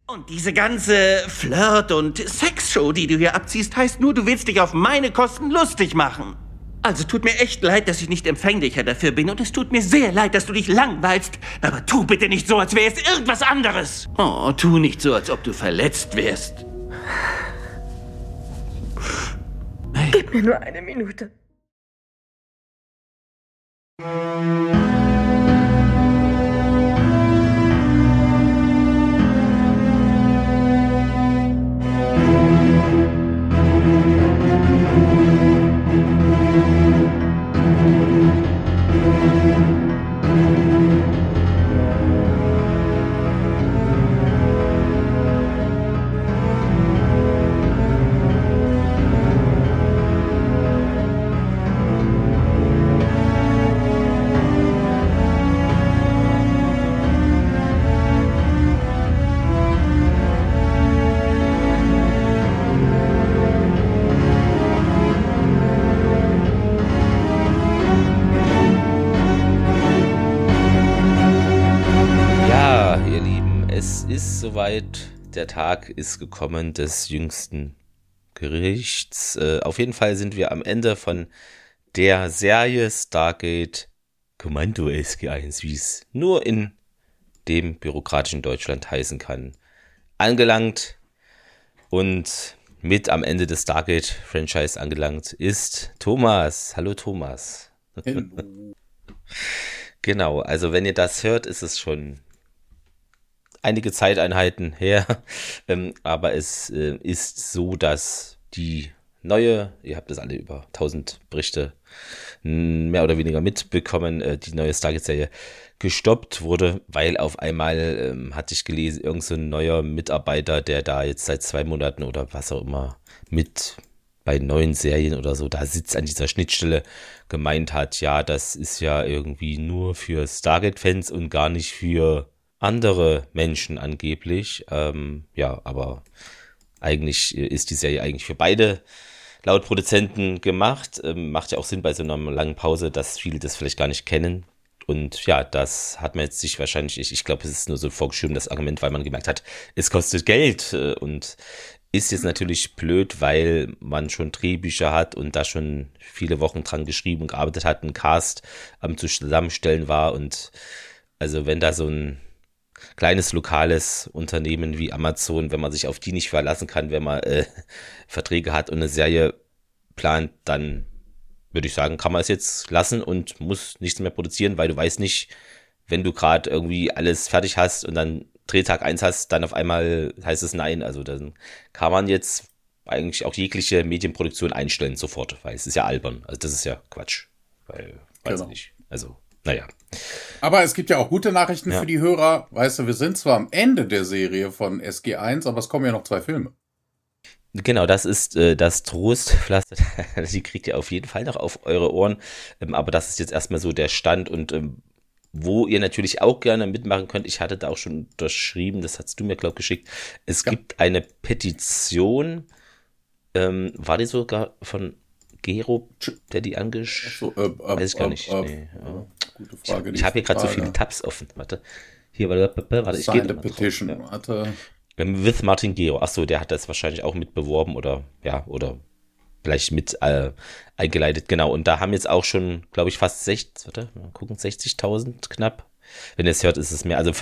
Und diese ganze Flirt- und Sexshow, die du hier abziehst, heißt nur, du willst dich auf meine Kosten lustig machen. Also tut mir echt leid, dass ich nicht empfänglicher dafür bin und es tut mir sehr leid, dass du dich langweilst. Aber tu bitte nicht so, als wäre es irgendwas anderes. Oh, tu nicht so, als ob du verletzt wärst. Hey. Gib mir nur eine Minute. Soweit, der Tag ist gekommen des jüngsten Gerichts. Auf jeden Fall sind wir am Ende von der Serie Stargate Kommando SG1, wie es nur in dem bürokratischen Deutschland heißen kann, angelangt. Und mit am Ende des Stargate-Franchise angelangt ist Thomas. Hallo Thomas. Hallo. Genau, also wenn ihr das hört, ist es schon einige Zeiteinheiten her, aber es ist so, dass die neue, ihr habt das alle über 1000 Berichte mehr oder weniger mitbekommen, die neue Stargate-Serie gestoppt wurde, weil auf einmal, hatte ich gelesen, irgend so ein neuer Mitarbeiter, der da jetzt seit 2 Monaten oder was auch immer mit bei neuen Serien oder so, da sitzt an dieser Schnittstelle, gemeint hat, ja, das ist ja irgendwie nur für Stargate-Fans und gar nicht für andere Menschen angeblich. Ja, aber eigentlich ist die Serie eigentlich für beide laut Produzenten gemacht. Macht ja auch Sinn bei so einer langen Pause, dass viele das vielleicht gar nicht kennen. Und ja, das hat man jetzt sich wahrscheinlich, ich glaube, es ist nur so vorgeschoben, das Argument, weil man gemerkt hat, es kostet Geld und ist jetzt natürlich blöd, weil man schon Drehbücher hat und da schon viele Wochen dran geschrieben und gearbeitet hat, ein Cast am Zusammenstellen war und also wenn da so ein kleines lokales Unternehmen wie Amazon, wenn man sich auf die nicht verlassen kann, wenn man Verträge hat und eine Serie plant, dann würde ich sagen, kann man es jetzt lassen und muss nichts mehr produzieren, weil du weißt nicht, wenn du gerade irgendwie alles fertig hast und dann Drehtag 1 hast, dann auf einmal heißt es nein. Also dann kann man jetzt eigentlich auch jegliche Medienproduktion einstellen sofort, weil es ist ja albern. Also das ist ja Quatsch. Weil, weiß ich nicht. Also, naja. Aber es gibt ja auch gute Nachrichten für die Hörer. Weißt du, wir sind zwar am Ende der Serie von SG1, aber es kommen ja noch 2 Filme. Genau, das ist das Trostpflaster. Die kriegt ihr auf jeden Fall noch auf eure Ohren. Aber das ist jetzt erstmal so der Stand und wo ihr natürlich auch gerne mitmachen könnt. Ich hatte da auch schon unterschrieben, das hast du mir, glaube ich, geschickt. Es gibt eine Petition. War die sogar von Gero, der die weiß ich gar nicht. Nee, ja. Gute Frage. Ich habe hier gerade so viele Tabs offen. Warte. Hier, warte, ich gehe mal Petition. Drauf. Warte. With Martin Gero. Achso, der hat das wahrscheinlich auch mit beworben oder vielleicht mit eingeleitet. Genau. Und da haben jetzt auch schon, glaube ich, fast 60.000 knapp. Wenn ihr es hört, ist es mehr. Also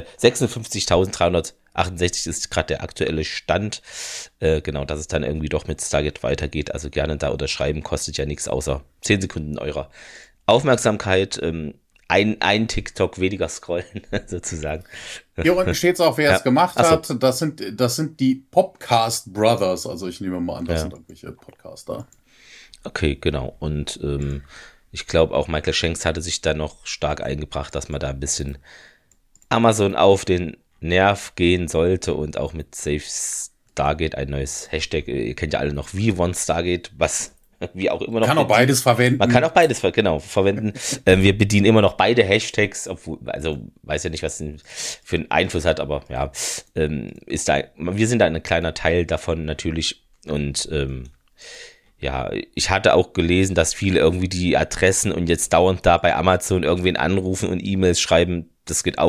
56.368 ist gerade der aktuelle Stand. Genau, dass es dann irgendwie doch mit Stargate weitergeht. Also gerne da unterschreiben. Kostet ja nichts außer 10 Sekunden eurer Aufmerksamkeit. Ein TikTok weniger scrollen, sozusagen. Hier unten steht es auch, wer es gemacht hat. Das sind die Popcast Brothers. Also ich nehme mal an, das sind irgendwelche Podcaster. Okay, genau. Und ich glaube auch Michael Shanks hatte sich da noch stark eingebracht, dass man da ein bisschen Amazon auf den Nerv gehen sollte und auch mit Save Stargate ein neues Hashtag. Ihr kennt ja alle noch We Want Stargate, was wie auch immer noch. Man kann auch beides verwenden. Man kann auch beides verwenden. Wir bedienen immer noch beide Hashtags, obwohl, also weiß ja nicht, was für einen Einfluss hat, aber ja, wir sind da ein kleiner Teil davon natürlich und ja, ich hatte auch gelesen, dass viele irgendwie die Adressen und jetzt dauernd da bei Amazon irgendwen anrufen und E-Mails schreiben. Das geht auch.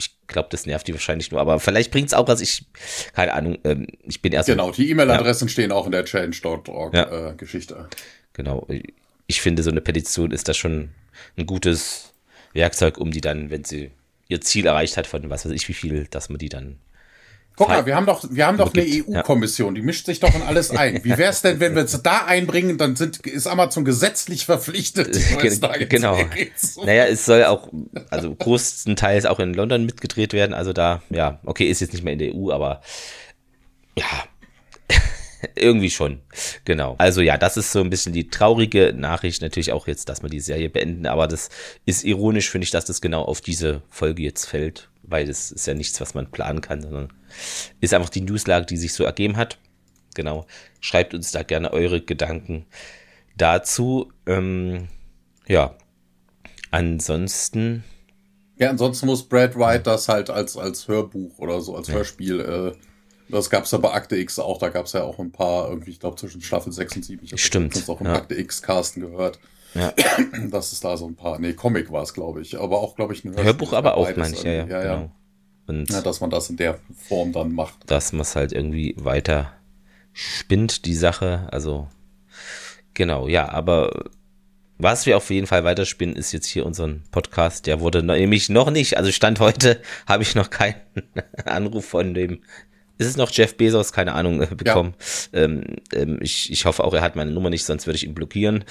Ich glaube, das nervt die wahrscheinlich nur, aber vielleicht bringt es auch was. Keine Ahnung, ich bin erst. Genau, die E-Mail-Adressen stehen auch in der Change.org Geschichte. Genau, ich finde, so eine Petition ist da schon ein gutes Werkzeug, um die dann, wenn sie ihr Ziel erreicht hat, von was weiß ich wie viel, dass man die dann. Guck mal, wir haben doch eine EU-Kommission, die mischt sich doch in alles ein. Wie wär's denn, wenn wir es da einbringen, dann ist Amazon gesetzlich verpflichtet. Genau. Naja, es soll auch, also größtenteils auch in London mitgedreht werden, also da, ja, okay, ist jetzt nicht mehr in der EU, aber ja, irgendwie schon, genau. Also ja, das ist so ein bisschen die traurige Nachricht, natürlich auch jetzt, dass wir die Serie beenden, aber das ist ironisch, finde ich, dass das genau auf diese Folge jetzt fällt, weil das ist ja nichts, was man planen kann, sondern ist einfach die Newslage, die sich so ergeben hat. Genau, schreibt uns da gerne eure Gedanken dazu. Ja, ansonsten... Ja, ansonsten muss Brad White das halt als Hörbuch oder so, als Hörspiel... Das gab es ja bei Akte X auch, da gab es ja auch ein paar, irgendwie, ich glaube zwischen Staffel 6 und 7. Stimmt. Ich habe das auch im Akte X-Casten gehört. Ja. Dass es da so ein paar, Comic war es, glaube ich, aber auch, glaube ich, ein Hörbuch aber auch, meine ich, ja. Genau. Und dass man das in der Form dann macht. Dass man es halt irgendwie weiter spinnt, die Sache, also genau, ja, aber was wir auf jeden Fall weiterspinnen, ist jetzt hier unseren Podcast, der wurde nämlich noch nicht, also Stand heute habe ich noch keinen Anruf von dem, ist es noch Jeff Bezos, keine Ahnung, bekommen. Ja. Ich hoffe auch, er hat meine Nummer nicht, sonst würde ich ihn blockieren.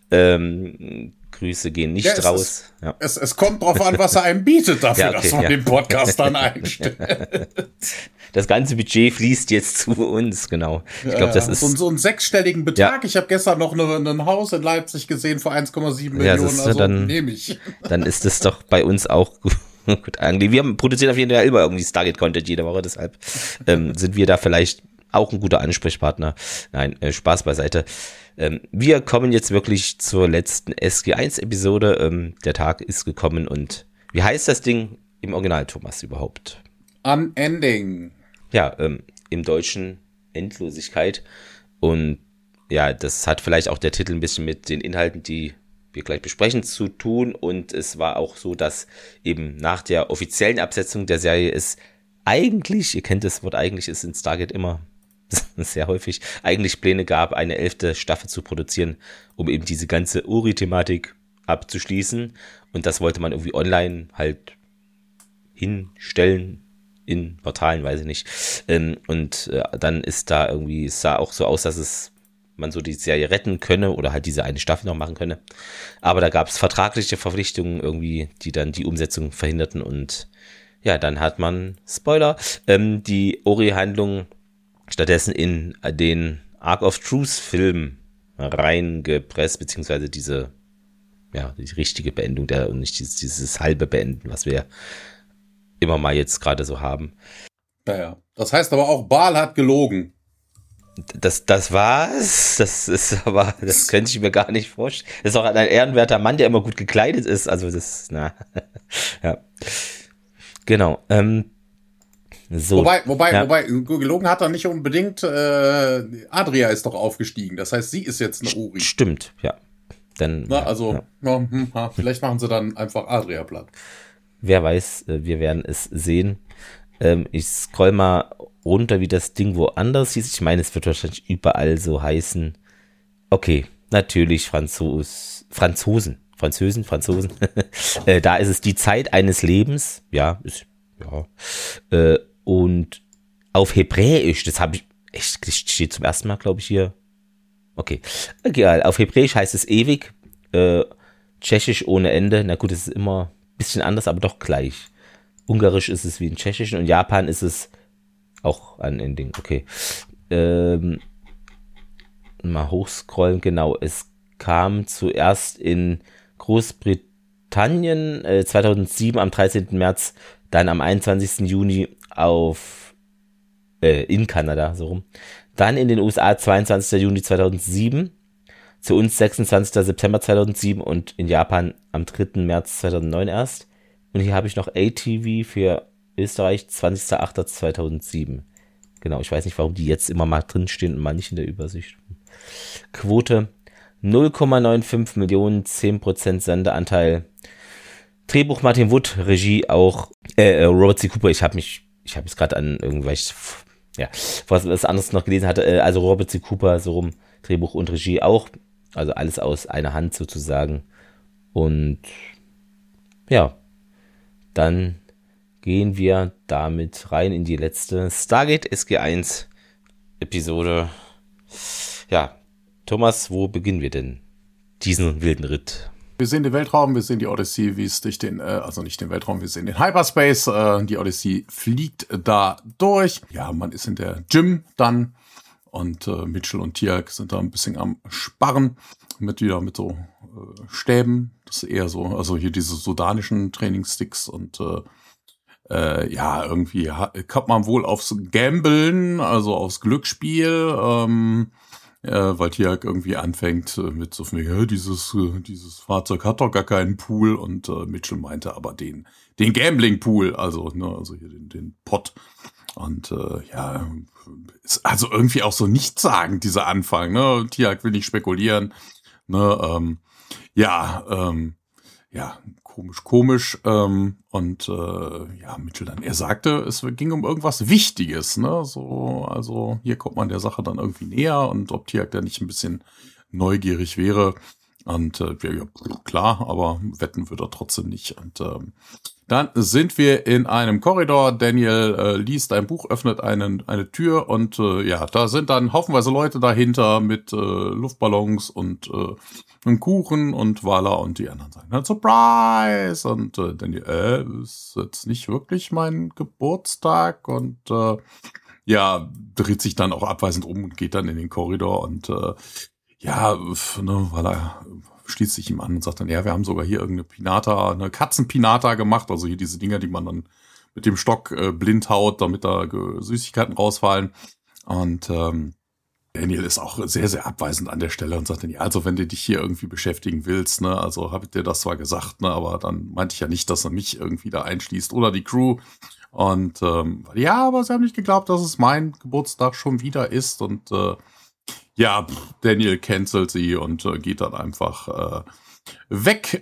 Grüße gehen nicht raus. Es kommt drauf an, was er einem bietet dafür, dass man den Podcast dann einstellt. Das ganze Budget fließt jetzt zu uns, genau. Ich glaube, das ist so einen sechsstelligen Betrag. Ja. Ich habe gestern noch ein Haus in Leipzig gesehen für 1,7 Millionen. Also dann nehme ich. Dann ist es doch bei uns auch gut. Gut, eigentlich. Wir produzieren auf jeden Fall immer irgendwie Stargate-Content jede Woche, deshalb sind wir da vielleicht auch ein guter Ansprechpartner. Nein, Spaß beiseite. Wir kommen jetzt wirklich zur letzten SG1-Episode. Der Tag ist gekommen und wie heißt das Ding im Original, Thomas, überhaupt? Unending. Ja, im Deutschen Endlosigkeit. Und ja, das hat vielleicht auch der Titel ein bisschen mit den Inhalten, die wir gleich besprechen, zu tun. Und es war auch so, dass eben nach der offiziellen Absetzung der Serie es eigentlich, ihr kennt das Wort eigentlich, ist in Stargate immer sehr häufig, eigentlich Pläne gab, eine 11. Staffel zu produzieren, um eben diese ganze Uri-Thematik abzuschließen. Und das wollte man irgendwie online halt hinstellen, in Portalen, weiß ich nicht. Und dann ist da irgendwie, es sah auch so aus, dass man so die Serie retten könne oder halt diese eine Staffel noch machen könne. Aber da gab es vertragliche Verpflichtungen irgendwie, die dann die Umsetzung verhinderten und ja, dann hat man, Spoiler, die Ori-Handlung stattdessen in den Arc of Truth-Film reingepresst, beziehungsweise die richtige Beendung und nicht dieses halbe Beenden, was wir immer mal jetzt gerade so haben. Ja. Das heißt aber auch, Baal hat gelogen. Das war's. Das könnte ich mir gar nicht vorstellen. Das ist auch ein ehrenwerter Mann, der immer gut gekleidet ist. Also ja. Genau. So. Wobei, gelogen hat er nicht unbedingt. Adria ist doch aufgestiegen. Das heißt, sie ist jetzt eine Uri. Stimmt, ja. Dann. Vielleicht machen sie dann einfach Adria platt. Wer weiß, wir werden es sehen. Ich scroll mal runter, wie das Ding woanders hieß. Ich meine, es wird wahrscheinlich überall so heißen. Okay, natürlich Franzosen. Da ist es die Zeit eines Lebens. Ja. Und auf Hebräisch, das habe ich, das steht zum ersten Mal, glaube ich, hier. Okay, egal. Auf Hebräisch heißt es ewig. Tschechisch ohne Ende. Na gut, es ist immer ein bisschen anders, aber doch gleich. Ungarisch ist es wie in Tschechischen und Japan ist es auch ein Ending. Okay. Mal hochscrollen, genau. Es kam zuerst in Großbritannien 2007 am 13. März, dann am 21. Juni in Kanada, so rum. Dann in den USA 22. Juni 2007, zu uns 26. September 2007 und in Japan am 3. März 2009 erst. Und hier habe ich noch ATV für Österreich 20.08.2007. Genau, ich weiß nicht, warum die jetzt immer mal drinstehen und mal nicht in der Übersicht. Quote 0,95 Millionen, 10% Sendeanteil. Drehbuch Martin Wood, Regie auch Robert C. Cooper, ich habe jetzt gerade an irgendwelche, was anderes noch gelesen hatte, also Robert C. Cooper, so rum, Drehbuch und Regie auch, also alles aus einer Hand sozusagen. Und ja, dann gehen wir damit rein in die letzte Stargate SG-1 Episode. Ja, Thomas, wo beginnen wir denn diesen wilden Ritt? Wir sehen den Weltraum, wir sehen die Odyssey, wie es durch den, also nicht den Weltraum, wir sehen den Hyperspace. Die Odyssey fliegt da durch. Ja, man ist in der Gym dann und Mitchell und Tiak sind da ein bisschen am Sparren mit so Stäben. Das ist eher so, also hier diese sudanischen Trainingssticks und irgendwie kommt man wohl aufs Gambeln, also aufs Glücksspiel, weil Tiak irgendwie anfängt mit so viel, dieses Fahrzeug hat doch gar keinen Pool und Mitchell meinte aber den Gambling-Pool, also hier den Pot. Und ist also irgendwie auch so nichtssagend, dieser Anfang, ne? Tiak will nicht spekulieren, ne? Komisch. Mitchell dann, er sagte, es ging um irgendwas Wichtiges, ne? So, also hier kommt man der Sache dann irgendwie näher und ob Tiak da nicht ein bisschen neugierig wäre. Und klar, aber wetten wird er trotzdem nicht. Und dann sind wir in einem Korridor. Daniel liest ein Buch, öffnet eine Tür und da sind dann haufenweise Leute dahinter mit Luftballons und einem Kuchen und Vala und die anderen sagen dann Surprise und Daniel, ist jetzt nicht wirklich mein Geburtstag und dreht sich dann auch abweisend um und geht dann in den Korridor und Vala schließt sich ihm an und sagt dann, ja, wir haben sogar hier irgendeine Pinata, eine Katzenpinata gemacht, also hier diese Dinger, die man dann mit dem Stock blind haut, damit da Süßigkeiten rausfallen. Und Daniel ist auch sehr, sehr abweisend an der Stelle und sagt dann, ja, also wenn du dich hier irgendwie beschäftigen willst, ne, also habe ich dir das zwar gesagt, ne, aber dann meinte ich ja nicht, dass er mich irgendwie da einschließt oder die Crew. Und aber sie haben nicht geglaubt, dass es mein Geburtstag schon wieder ist und Daniel cancelt sie und geht dann einfach weg.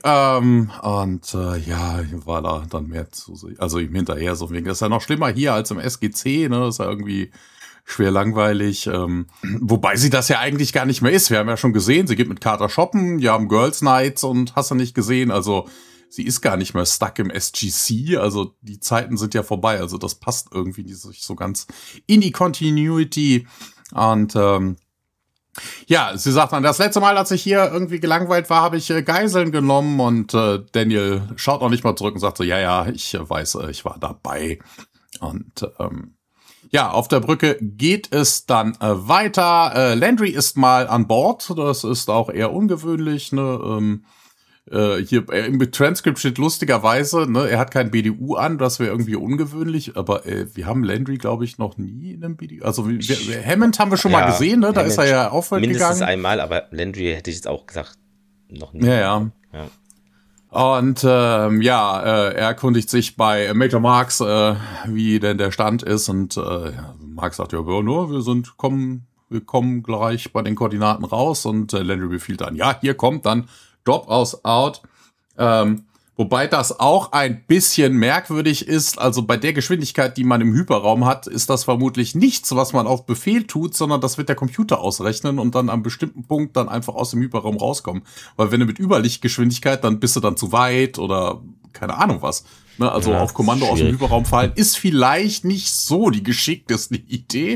Vala dann mehr also ihm hinterher, so wegen, das ist ja noch schlimmer hier als im SGC, ne? Das ist ja irgendwie schwer langweilig. Wobei sie das ja eigentlich gar nicht mehr ist. Wir haben ja schon gesehen, sie geht mit Carter shoppen, die haben Girls Nights und hast du nicht gesehen, also sie ist gar nicht mehr stuck im SGC, also die Zeiten sind ja vorbei, also das passt irgendwie nicht so ganz in die Continuity und sie sagt dann, das letzte Mal, als ich hier irgendwie gelangweilt war, habe ich Geiseln genommen und Daniel schaut noch nicht mal zurück und sagt so, ich weiß, ich war dabei. Und auf der Brücke geht es dann weiter. Landry ist mal an Bord, das ist auch eher ungewöhnlich, ne? Hier im Transcript steht lustigerweise, ne, er hat kein BDU an, das wäre irgendwie ungewöhnlich, aber wir haben Landry, glaube ich, noch nie in einem BDU. Also Hammond haben wir schon mal gesehen, ne? Da Hammond ist er ja aufwärts gegangen. Mindestens einmal, aber Landry hätte ich jetzt auch gesagt, noch nie. Ja. Und er erkundigt sich bei Major Marks, wie denn der Stand ist und Marks sagt, wir kommen gleich bei den Koordinaten raus und Landry befiehlt dann, hier kommt dann Drop aus Out. Wobei das auch ein bisschen merkwürdig ist. Also bei der Geschwindigkeit, die man im Hyperraum hat, ist das vermutlich nichts, was man auf Befehl tut, sondern das wird der Computer ausrechnen und dann am bestimmten Punkt dann einfach aus dem Hyperraum rauskommen. Weil wenn du mit Überlichtgeschwindigkeit, dann bist du dann zu weit oder keine Ahnung was. Ne? Also auf Kommando aus dem Hyperraum fallen ist vielleicht nicht so die geschickteste Idee.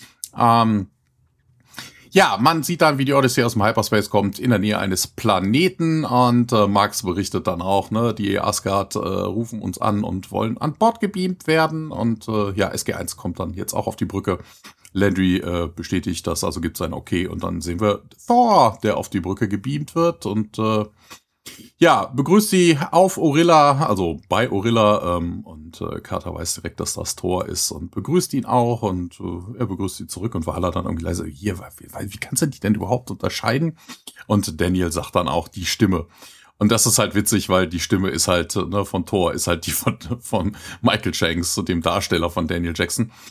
Man sieht dann, wie die Odyssey aus dem Hyperspace kommt, in der Nähe eines Planeten und Marx berichtet dann auch, ne, die Asgard rufen uns an und wollen an Bord gebeamt werden und SG-1 kommt dann jetzt auch auf die Brücke. Landry bestätigt das, also gibt sein Okay und dann sehen wir Thor, der auf die Brücke gebeamt wird und begrüßt sie auf Orilla, also bei Orilla und Carter weiß direkt, dass das Thor ist und begrüßt ihn auch und er begrüßt sie zurück und Vala dann irgendwie leise, wie kannst du die denn überhaupt unterscheiden? Und Daniel sagt dann auch die Stimme. Und das ist halt witzig, weil die Stimme ist halt von Thor, ist halt die von Michael Shanks, dem Darsteller von Daniel Jackson.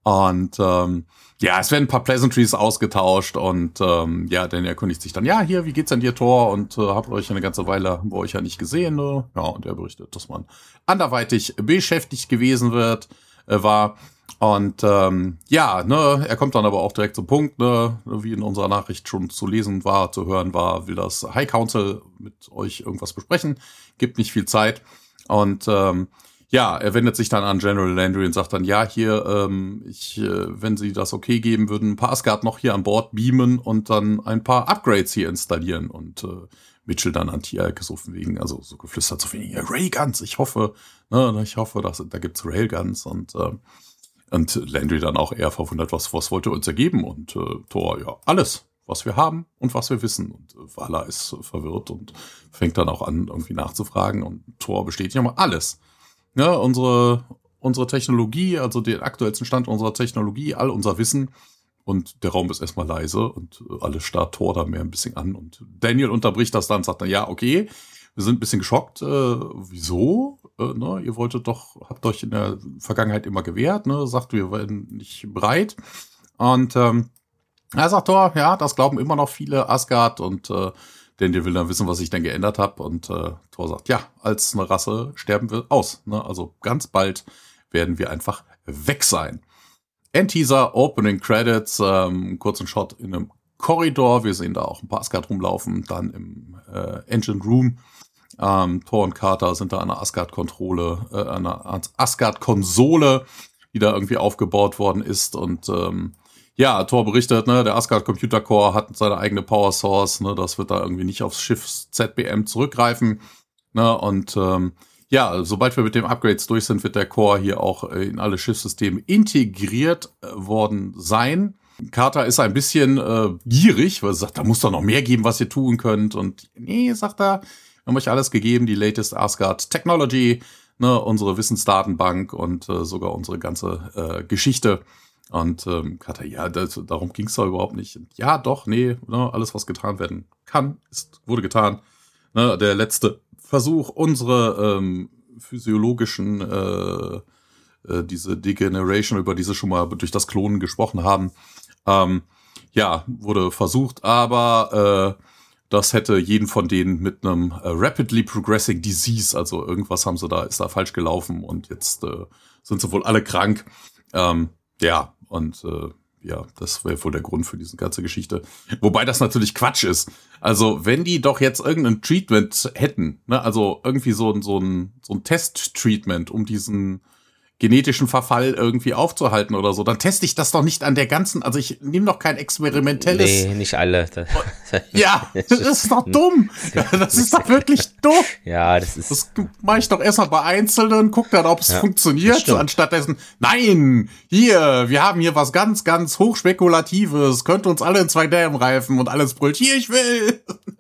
Und ja, es werden ein paar Pleasantries ausgetauscht und ja, dann erkundigt sich dann, ja, hier, wie geht's denn dir, Thor? Und habt euch eine ganze Weile bei euch ja nicht gesehen, ne? Ja, und er berichtet, dass man anderweitig beschäftigt gewesen war. Und ja, ne, er kommt dann aber auch direkt zum Punkt, ne, wie in unserer Nachricht schon zu lesen war, zu hören war, will das High Council mit euch irgendwas besprechen, gibt nicht viel Zeit. Und ja, er wendet sich dann an General Landry und sagt dann, ja, hier, wenn Sie das okay geben, würden ein paar Asgard noch hier an Bord beamen und dann ein paar Upgrades hier installieren. Und Mitchell dann an Tialk so von wegen, also so geflüstert so von wegen, Railguns, ich hoffe, dass da gibt's Railguns und Landry dann auch eher verwundert, was wollt ihr uns ergeben? Und Thor, ja, alles, was wir haben und was wir wissen. Und Vala ist verwirrt und fängt dann auch an, irgendwie nachzufragen. Und Thor bestätigt nochmal alles. Ja, unsere Technologie, also den aktuellsten Stand unserer Technologie, all unser Wissen. Und der Raum ist erstmal leise und alles starrt Thor da mehr ein bisschen an. Und Daniel unterbricht das dann und sagt dann, ja, okay, wir sind ein bisschen geschockt. Wieso? Ne, ihr habt euch in der Vergangenheit immer gewehrt, ne? Sagt, wir waren nicht bereit. Und er sagt Thor, ja, das glauben immer noch viele Asgard und Daniel will dann wissen, was ich denn geändert habe. Und Thor sagt, ja, als eine Rasse sterben wir aus. Ne? Also ganz bald werden wir einfach weg sein. Endteaser, Opening Credits, kurzen Shot in einem Korridor. Wir sehen da auch ein paar Asgard rumlaufen. Dann im Engine Room. Thor und Carter sind da an einer Asgard-Konsole, die da irgendwie aufgebaut worden ist. Und ja, Thor berichtet, ne, der Asgard Computer Core hat seine eigene Power Source, ne, das wird da irgendwie nicht aufs Schiff ZBM zurückgreifen, ne, und ja, sobald wir mit dem Upgrades durch sind, wird der Core hier auch in alle Schiffssysteme integriert worden sein. Carter ist ein bisschen gierig, weil er sagt, da muss doch noch mehr geben, was ihr tun könnt, und nee, sagt er, wir haben euch alles gegeben, die latest Asgard Technology, ne, unsere Wissensdatenbank und sogar unsere ganze Geschichte. Und Carter, ja, darum ging's da überhaupt nicht. Ja, doch, nee, ne, alles, was getan werden kann, wurde getan. Ne, der letzte Versuch, unsere physiologischen, diese Degeneration, über die sie schon mal durch das Klonen gesprochen haben, ja, wurde versucht, aber das hätte jeden von denen mit einem rapidly progressing disease, also irgendwas ist da falsch gelaufen und jetzt sind sie wohl alle krank. Ja, und ja, das wäre wohl der Grund für diese ganze Geschichte. Wobei das natürlich Quatsch ist. Also, wenn die doch jetzt irgendein Treatment hätten, ne, also irgendwie so ein Test-Treatment, um diesen genetischen Verfall irgendwie aufzuhalten oder so, dann teste ich das doch nicht an der ganzen, also ich nehme doch kein experimentelles. Nee, nicht alle. Ja, das ist doch dumm. Das ist doch wirklich dumm. Ja, das mache ich doch erstmal bei Einzelnen, guck dann, ob es funktioniert, anstatt dessen, nein, wir haben hier was ganz, ganz hochspekulatives, könnte uns alle in 2 Dämmen reifen und alles brüllt, hier, ich will.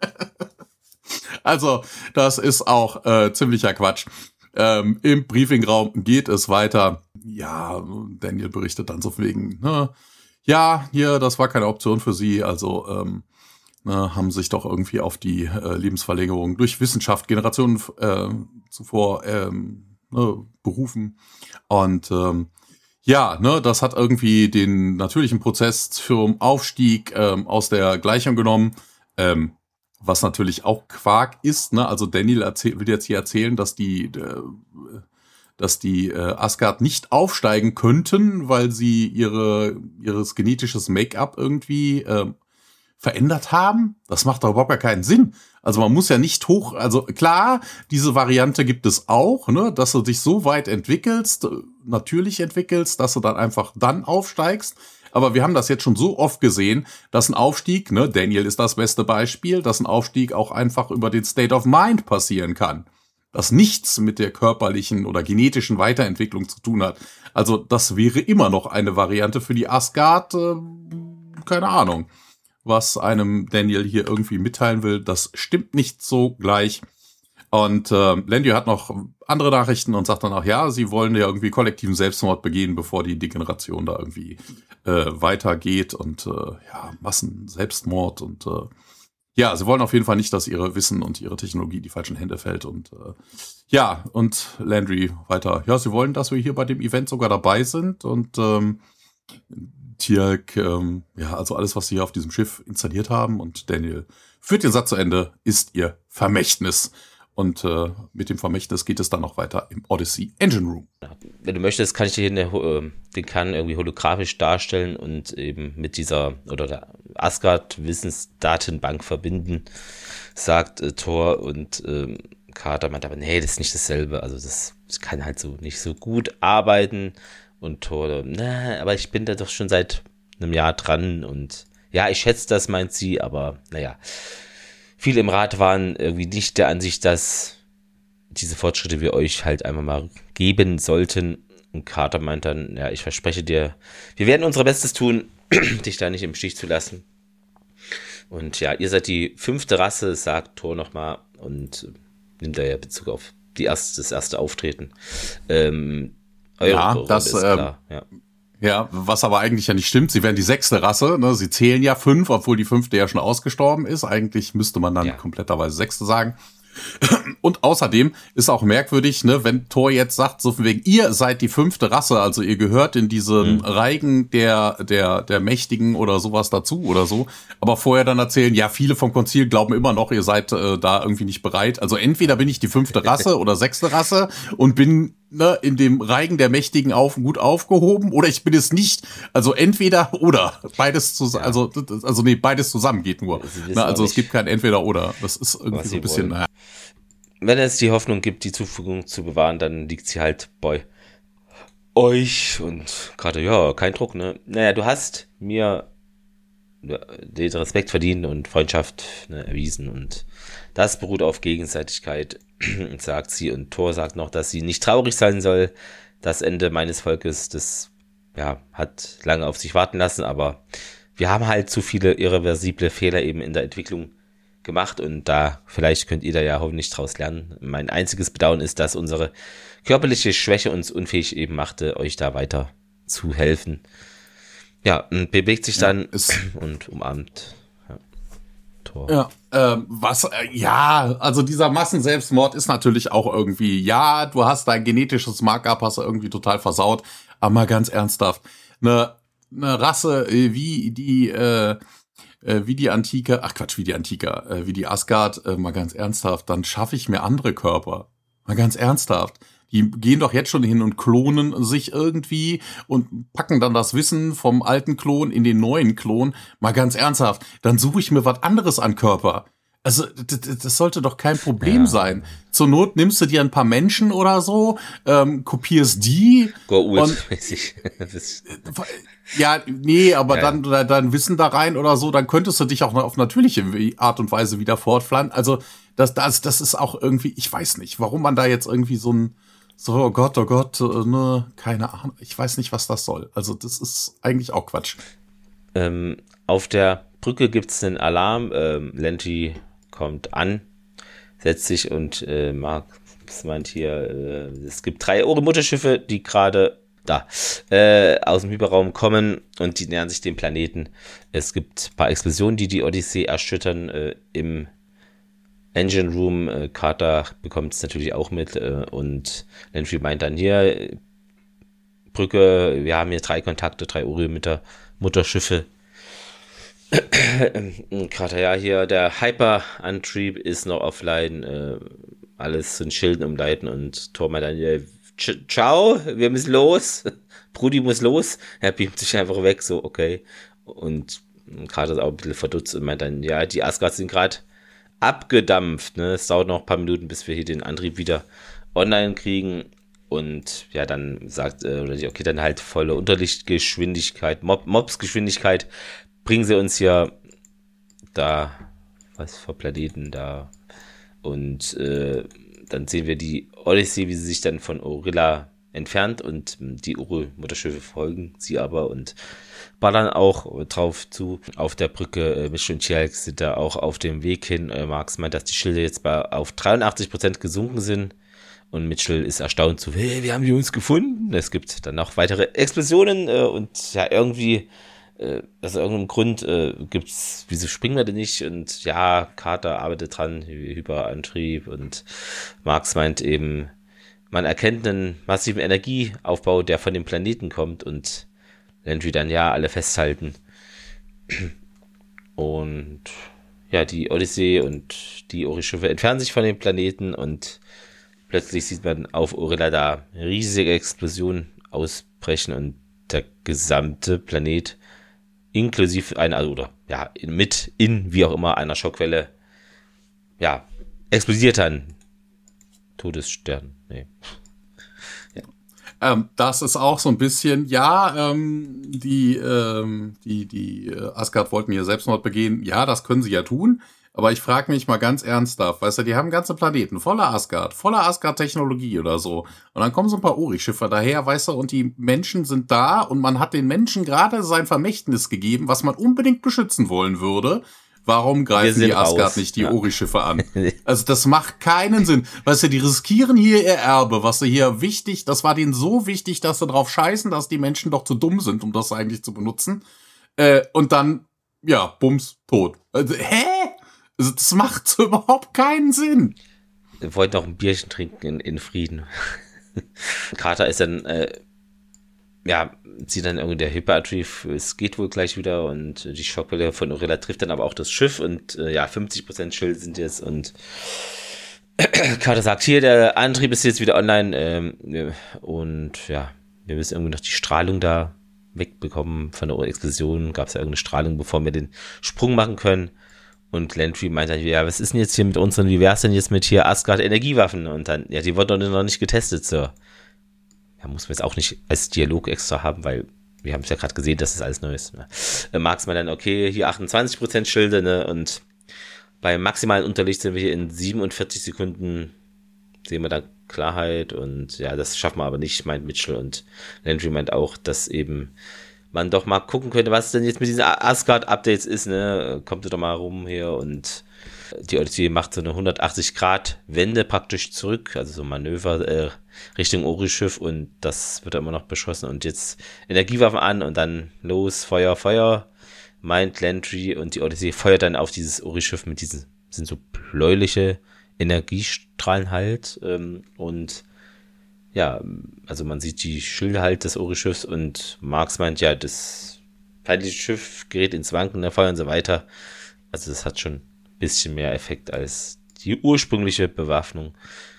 Also, das ist auch ziemlicher Quatsch. Im Briefingraum geht es weiter. Ja, Daniel berichtet dann so wegen, ne, ja, hier, das war keine Option für sie, also haben sich doch irgendwie auf die Lebensverlängerung durch Wissenschaft Generationen zuvor berufen. Und ja, ne, das hat irgendwie den natürlichen Prozess zum Aufstieg aus der Gleichung genommen. Was natürlich auch Quark ist, ne? Also Daniel will jetzt hier erzählen, dass die Asgard nicht aufsteigen könnten, weil sie ihres genetisches Make-up irgendwie verändert haben. Das macht doch überhaupt gar keinen Sinn. Also man muss ja nicht also klar, diese Variante gibt es auch, ne, dass du dich so weit natürlich entwickelst, dass du dann einfach dann aufsteigst. Aber wir haben das jetzt schon so oft gesehen, dass ein Aufstieg, ne, Daniel ist das beste Beispiel, dass ein Aufstieg auch einfach über den State of Mind passieren kann. Das nichts mit der körperlichen oder genetischen Weiterentwicklung zu tun hat. Also das wäre immer noch eine Variante für die Asgard, keine Ahnung, was einem Daniel hier irgendwie mitteilen will. Das stimmt nicht so gleich. Und Landry hat noch andere Nachrichten und sagt dann auch, ja, sie wollen ja irgendwie kollektiven Selbstmord begehen, bevor die Degeneration da irgendwie weitergeht und ja, Massenselbstmord und ja, sie wollen auf jeden Fall nicht, dass ihre Wissen und ihre Technologie in die falschen Hände fällt und ja, und Landry weiter, ja, sie wollen, dass wir hier bei dem Event sogar dabei sind und Teal'c, also alles, was sie hier auf diesem Schiff installiert haben. Und Daniel führt den Satz zu Ende, ist ihr Vermächtnis. Und mit dem Vermächtnis geht es dann noch weiter im Odyssey Engine Room. Wenn du möchtest, kann ich dir den Kern irgendwie holographisch darstellen und eben mit dieser oder der Asgard-Wissensdatenbank verbinden, sagt Thor, und Carter meint aber, nee, das ist nicht dasselbe. Also das kann halt so nicht so gut arbeiten. Und Thor, na, aber ich bin da doch schon seit einem Jahr dran. Und ja, ich schätze das, meint sie, aber naja. Viele im Rat waren irgendwie nicht der Ansicht, dass diese Fortschritte wir euch halt einfach mal geben sollten. Und Carter meint dann, ja, ich verspreche dir, wir werden unser Bestes tun, dich da nicht im Stich zu lassen. Und ja, ihr seid die 5. Rasse, sagt Thor nochmal, und nimmt da ja Bezug auf das erste Auftreten. Eure Rolle ist klar, ja. Ja, was aber eigentlich ja nicht stimmt. Sie wären die 6. Rasse, ne? Sie zählen ja 5, obwohl die 5. ja schon ausgestorben ist. Eigentlich müsste man dann kompletterweise 6. sagen. Und außerdem ist auch merkwürdig, ne, wenn Thor jetzt sagt, so von wegen, ihr seid die 5. Rasse, also ihr gehört in diesen Reigen der Mächtigen oder sowas dazu oder so, aber vorher dann erzählen, ja, viele vom Konzil glauben immer noch, ihr seid da irgendwie nicht bereit. Also entweder bin ich die 5. Rasse oder 6. Rasse und bin in dem Reigen der Mächtigen gut aufgehoben, oder ich bin es nicht. Also entweder oder. Beides zusammen, also nee, beides zusammen geht nur. Also es gibt kein entweder oder. Das ist irgendwie so ein bisschen, naja. Wenn es die Hoffnung gibt, die Zufügung zu bewahren, dann liegt sie halt bei euch. Und gerade, ja, kein Druck, ne? Naja, du hast mir den Respekt verdient und Freundschaft erwiesen, und das beruht auf Gegenseitigkeit, sagt sie. Und Thor sagt noch, dass sie nicht traurig sein soll. Das Ende meines Volkes, das hat lange auf sich warten lassen, aber wir haben halt zu viele irreversible Fehler eben in der Entwicklung gemacht, und da vielleicht könnt ihr da ja hoffentlich draus lernen. Mein einziges Bedauern ist, dass unsere körperliche Schwäche uns unfähig eben machte, euch da weiter zu helfen. Ja, und bewegt sich dann und umarmt Thor. Ja, also dieser Massenselbstmord ist natürlich auch irgendwie, ja, du hast dein genetisches Markup, hast du irgendwie total versaut, aber mal ganz ernsthaft, eine Rasse wie die Antike, wie die Asgard, mal ganz ernsthaft, dann schaffe ich mir andere Körper. Mal ganz ernsthaft. Die gehen doch jetzt schon hin und klonen sich irgendwie und packen dann das Wissen vom alten Klon in den neuen Klon. Mal ganz ernsthaft, dann suche ich mir was anderes an Körper. Also das sollte doch kein Problem sein. Zur Not nimmst du dir ein paar Menschen oder so, kopierst die. Ja, nee, aber dann Wissen da rein oder so, dann könntest du dich auch auf natürliche Art und Weise wieder fortpflanzen. Also das ist auch irgendwie, ich weiß nicht, warum man da jetzt irgendwie oh Gott, ne, keine Ahnung, ich weiß nicht, was das soll. Also das ist eigentlich auch Quatsch. Auf der Brücke gibt's einen Alarm, Lanty kommt an, setzt sich, und Mark meint hier, es gibt 3 Mutterschiffe, die gerade aus dem Hyperraum kommen, und die nähern sich dem Planeten. Es gibt ein paar Explosionen, die Odyssee erschüttern im Engine Room. Carter bekommt es natürlich auch mit, und Lanty meint dann hier, Brücke, wir haben hier 3 Kontakte, 3 Mutterschiffe. Carter, ja, hier der Hyper-Antrieb ist noch offline, alles in Schilden umleiten, und Thor meint dann hier, ciao, wir müssen los. Brudi muss los. Er beamt sich einfach weg, so, okay. Und Carter ist auch ein bisschen verdutzt und meint dann, ja, die Asgards sind gerade abgedampft, ne? Es dauert noch ein paar Minuten, bis wir hier den Antrieb wieder online kriegen. Und ja, dann sagt, okay, dann halt volle Unterlichtgeschwindigkeit, Mobsgeschwindigkeit, bringen sie uns ja da, was für Planeten da. Und dann sehen wir die Odyssey, wie sie sich dann von Orilla entfernt, und die Mutterschiffe folgen sie aber und ballern auch drauf zu. Auf der Brücke, Mitchell und Teal'c sind da auch auf dem Weg hin. Marx meint, dass die Schilde jetzt auf 83% gesunken sind, und Mitchell ist erstaunt so, hey, wie haben die uns gefunden? Es gibt dann noch weitere Explosionen, und ja, irgendwie aus irgendeinem Grund gibt's, wieso springen wir denn nicht? Und ja, Carter arbeitet dran, Hyperantrieb, und Marx meint eben, man erkennt einen massiven Energieaufbau, der von dem Planeten kommt, und Landry dann, ja, alle festhalten. Und ja, die Odyssey und die Ori-Schiffe entfernen sich von dem Planeten und plötzlich sieht man auf Orilla da riesige Explosionen ausbrechen und der gesamte Planet inklusive einer, also, oder ja, wie auch immer, einer Schockwelle, ja, explodiert dann. Todesstern, nee. Das ist auch so ein bisschen, ja, die Asgard wollten hier Selbstmord begehen. Ja, das können sie ja tun. Aber ich frage mich mal ganz ernsthaft, weißt du, die haben ganze Planeten voller Asgard-Technologie oder so. Und dann kommen so ein paar Ori-Schiffe daher, weißt du, und die Menschen sind da und man hat den Menschen gerade sein Vermächtnis gegeben, was man unbedingt beschützen wollen würde. Warum greifen die Asgard nicht die Ori-Schiffe an? Also das macht keinen Sinn. Weißt du, die riskieren hier ihr Erbe, was sie hier wichtig, das war denen so wichtig, dass sie drauf scheißen, dass die Menschen doch zu dumm sind, um das eigentlich zu benutzen. Und dann, ja, bums, tot. Also, also, das macht so überhaupt keinen Sinn. Wir wollten noch ein Bierchen trinken in Frieden. Carter ist dann, sieht dann irgendwie der Hyperadrief, es geht wohl gleich wieder und die Schockwelle von Orilla trifft dann aber auch das Schiff und 50% Schild sind jetzt und Carter sagt, hier, der Antrieb ist jetzt wieder online und ja, wir müssen irgendwie noch die Strahlung da wegbekommen von der Explosion, gab es ja irgendeine Strahlung, bevor wir den Sprung machen können. Und Landry meint dann, ja, was ist denn jetzt hier mit unseren, wie wär's denn jetzt mit hier Asgard-Energiewaffen? Und dann, ja, die wurden noch nicht getestet, Sir. Ja, muss man jetzt auch nicht als Dialog extra haben, weil wir haben es ja gerade gesehen, dass das alles neu ist. Mag's mal dann, okay, hier 28% Schilde, ne, und beim maximalen Unterlicht sind wir hier in 47 Sekunden, sehen wir da Klarheit und ja, das schaffen wir aber nicht, meint Mitchell und Landry meint auch, dass eben man doch mal gucken könnte, was denn jetzt mit diesen Asgard-Updates ist, ne, kommt doch mal rum hier und die Odyssey macht so eine 180-Grad-Wende praktisch zurück, also so ein Manöver Richtung Ori-Schiff und das wird immer noch beschossen und jetzt Energiewaffen an und dann los, Feuer, meint Landry und die Odyssey feuert dann auf dieses Ori-Schiff mit diesen, sind so bläuliche Energiestrahlen halt und ja, also man sieht die Schilde halt des Ori-Schiffs und Marx meint, ja, das feindliche Schiff gerät ins Wanken, der Feuer und so weiter. Also das hat schon ein bisschen mehr Effekt als die ursprüngliche Bewaffnung.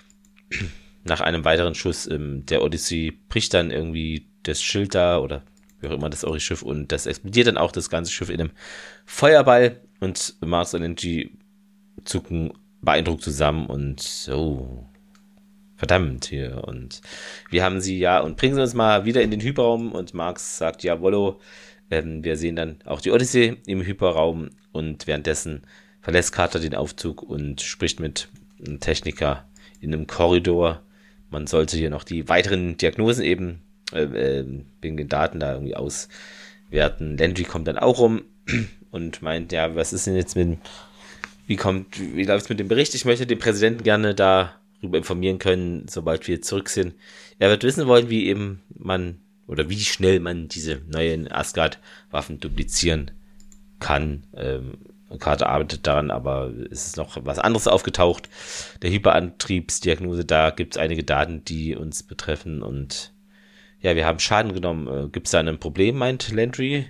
Nach einem weiteren Schuss der Odyssey bricht dann irgendwie das Schild da oder wie auch immer das Ori-Schiff und das explodiert dann auch das ganze Schiff in einem Feuerball und Marx und Angie zucken beeindruckt zusammen und so verdammt hier und wir haben sie ja und bringen sie uns mal wieder in den Hyperraum und Marx sagt, ja, Wollo, wir sehen dann auch die Odyssey im Hyperraum und währenddessen verlässt Carter den Aufzug und spricht mit einem Techniker in einem Korridor. Man sollte hier noch die weiteren Diagnosen eben wegen den Daten da irgendwie auswerten. Landry kommt dann auch rum und meint, ja, was ist denn jetzt wie läuft es mit dem Bericht? Ich möchte den Präsidenten gerne darüber informieren können, sobald wir zurück sind. Er wird wissen wollen, wie eben wie schnell man diese neuen Asgard-Waffen duplizieren kann. Carter arbeitet daran, aber es ist noch was anderes aufgetaucht. Der Hyperantriebsdiagnose, da gibt es einige Daten, die uns betreffen und ja, wir haben Schaden genommen. Gibt es da ein Problem, meint Landry?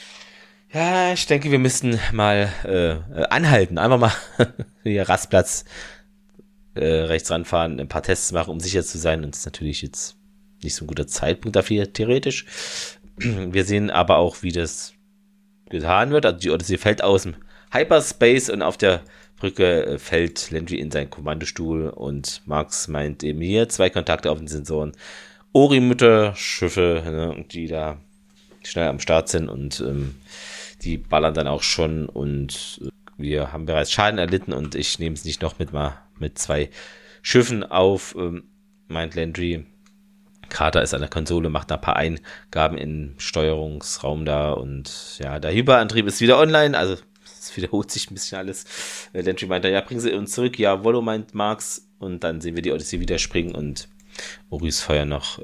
Ja, ich denke, wir müssten mal anhalten, einfach mal hier Rastplatz rechts ranfahren, ein paar Tests machen, um sicher zu sein. Und das ist natürlich jetzt nicht so ein guter Zeitpunkt dafür, theoretisch. Wir sehen aber auch, wie das getan wird. Also die Odyssey fällt aus dem Hyperspace und auf der Brücke fällt Landry in seinen Kommandostuhl und Marx meint eben hier 2 Kontakte auf den Sensoren. Ori-Mütter-Schiffe, ne, die da schnell am Start sind und die ballern dann auch schon und wir haben bereits Schaden erlitten und ich nehme es nicht noch mit 2 Schiffen auf, meint Landry. Carter ist an der Konsole, macht ein paar Eingaben im Steuerungsraum da und ja, der Hyperantrieb ist wieder online, also es wiederholt sich ein bisschen alles. Landry meint dann, ja, bringen Sie uns zurück, ja, Wollo meint Marx und dann sehen wir die Odyssey wieder springen und Oris Feuer noch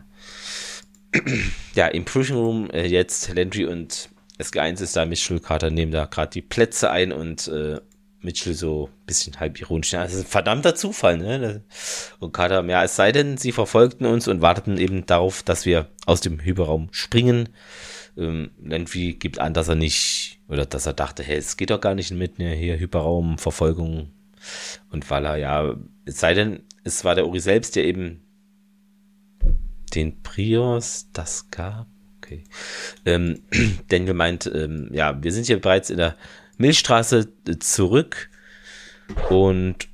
ja, im Briefing Room jetzt Landry und SG1 ist da, Mitchell, Carter nehmen da gerade die Plätze ein und Mitchell so ein bisschen halb ironisch, ja, das ist ein verdammter Zufall, ne? Und Carter, ja, es sei denn, sie verfolgten uns und warteten eben darauf, dass wir aus dem Hyperraum springen. Landry gibt an, dass er nicht, oder dass er dachte, hey, es geht doch gar nicht mit, ne, hier Hyperraumverfolgung. Und weil er, ja, es sei denn, es war der Uri selbst, der eben den Prius das gab. Okay. Daniel meint, ja, wir sind hier bereits in der Milchstraße zurück und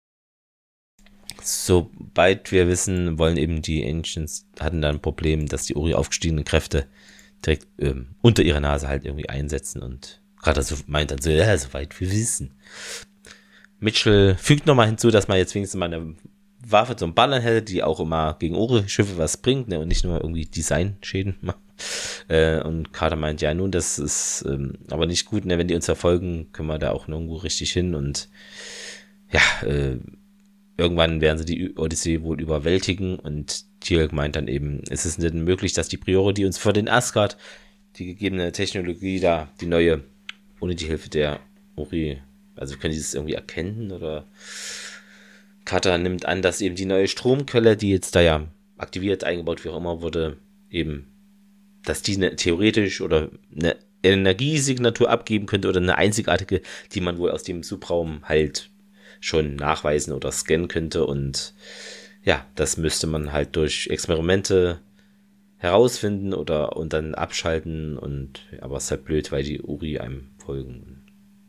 sobald wir wissen, wollen eben die Ancients, hatten dann ein Problem, dass die Uri aufgestiegenen Kräfte direkt unter ihrer Nase halt irgendwie einsetzen und gerade so meint dann so, ja, soweit wir wissen. Mitchell fügt nochmal hinzu, dass man jetzt wenigstens mal eine Waffe zum Ballern hätte, die auch immer gegen Uri-Schiffe was bringt, ne, und nicht nur irgendwie Designschäden macht. Und Carter meint, ja, nun, das ist aber nicht gut, ne, wenn die uns verfolgen, können wir da auch nirgendwo richtig hin und ja, irgendwann werden sie die Odyssee wohl überwältigen und Teal'c meint dann eben, ist es denn möglich, dass die Priore, die uns vor den Asgard, die gegebene Technologie da, die neue, ohne die Hilfe der Uri, also können die das irgendwie erkennen oder Carter nimmt an, dass eben die neue Stromquelle, die jetzt da ja aktiviert, eingebaut, wie auch immer wurde, eben, dass die theoretisch oder eine Energiesignatur abgeben könnte oder eine einzigartige, die man wohl aus dem Subraum halt schon nachweisen oder scannen könnte und ja, das müsste man halt durch Experimente herausfinden und dann abschalten und aber es ist halt blöd, weil die Uri einem folgen.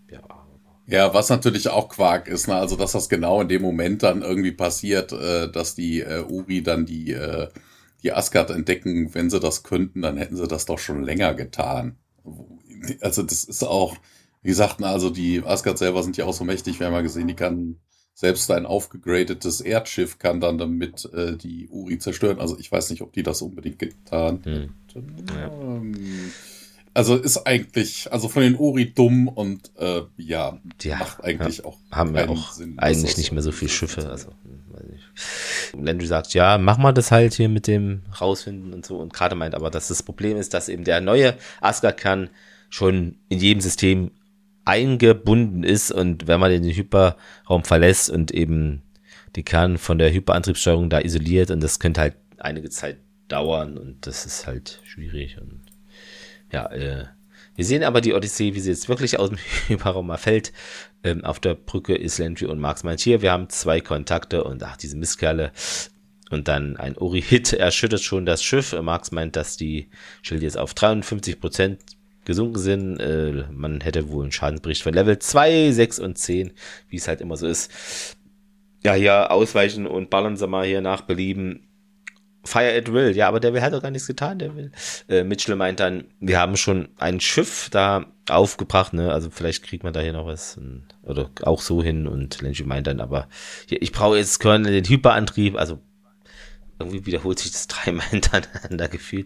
Ja, was natürlich auch Quark ist, ne? Also dass das genau in dem Moment dann irgendwie passiert, dass die Uri dann die Asgard entdecken, wenn sie das könnten, dann hätten sie das doch schon länger getan. Also das ist auch, wie gesagt, also die Asgard selber sind ja auch so mächtig, wir haben ja gesehen, die kann selbst ein aufgegradetes Erdschiff kann dann damit die Uri zerstören. Also ich weiß nicht, ob die das unbedingt getan hätten. Ja. Also ist eigentlich, also von den Uri dumm und ja, macht eigentlich auch haben wir auch Sinn, eigentlich nicht mehr so viele Schiffe. Also weiß ich. Landry sagt, ja, mach mal das halt hier mit dem rausfinden und so. Und Carter meint aber, dass das Problem ist, dass eben der neue Asgard-Kern schon in jedem System eingebunden ist und wenn man den Hyperraum verlässt und eben den Kern von der Hyperantriebssteuerung da isoliert und das könnte halt einige Zeit dauern und das ist halt schwierig und ja, wir sehen aber die Odyssee, wie sie jetzt wirklich aus dem Hyperraum mal fällt. Auf der Brücke ist Landry und Marx meint, hier, wir haben 2 Kontakte und ach, diese Mistkerle. Und dann ein Uri-Hit erschüttert schon das Schiff. Marx meint, dass die Schilde jetzt auf 53% gesunken sind. Man hätte wohl einen Schadensbericht von Level 2, 6 und 10, wie es halt immer so ist. Ja, hier ausweichen und ballern sie mal hier nach Belieben. Fire at will, ja, aber der hat doch gar nichts getan, der will. Mitchell meint dann, wir haben schon ein Schiff da aufgebracht, ne, also vielleicht kriegt man da hier noch was oder auch so hin und Landry meint dann, aber hier, ich brauche jetzt den Hyperantrieb, also irgendwie wiederholt sich das 3-mal hintereinander gefühlt.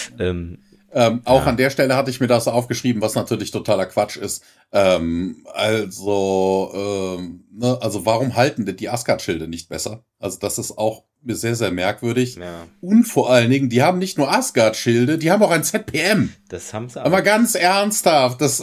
An der Stelle hatte ich mir das aufgeschrieben, was natürlich totaler Quatsch ist. Also warum halten denn die Asgard-Schilde nicht besser? Also das ist auch sehr, sehr merkwürdig. Ja. Und vor allen Dingen, die haben nicht nur Asgard-Schilde, die haben auch ein ZPM. Das haben sie aber ganz ernsthaft, die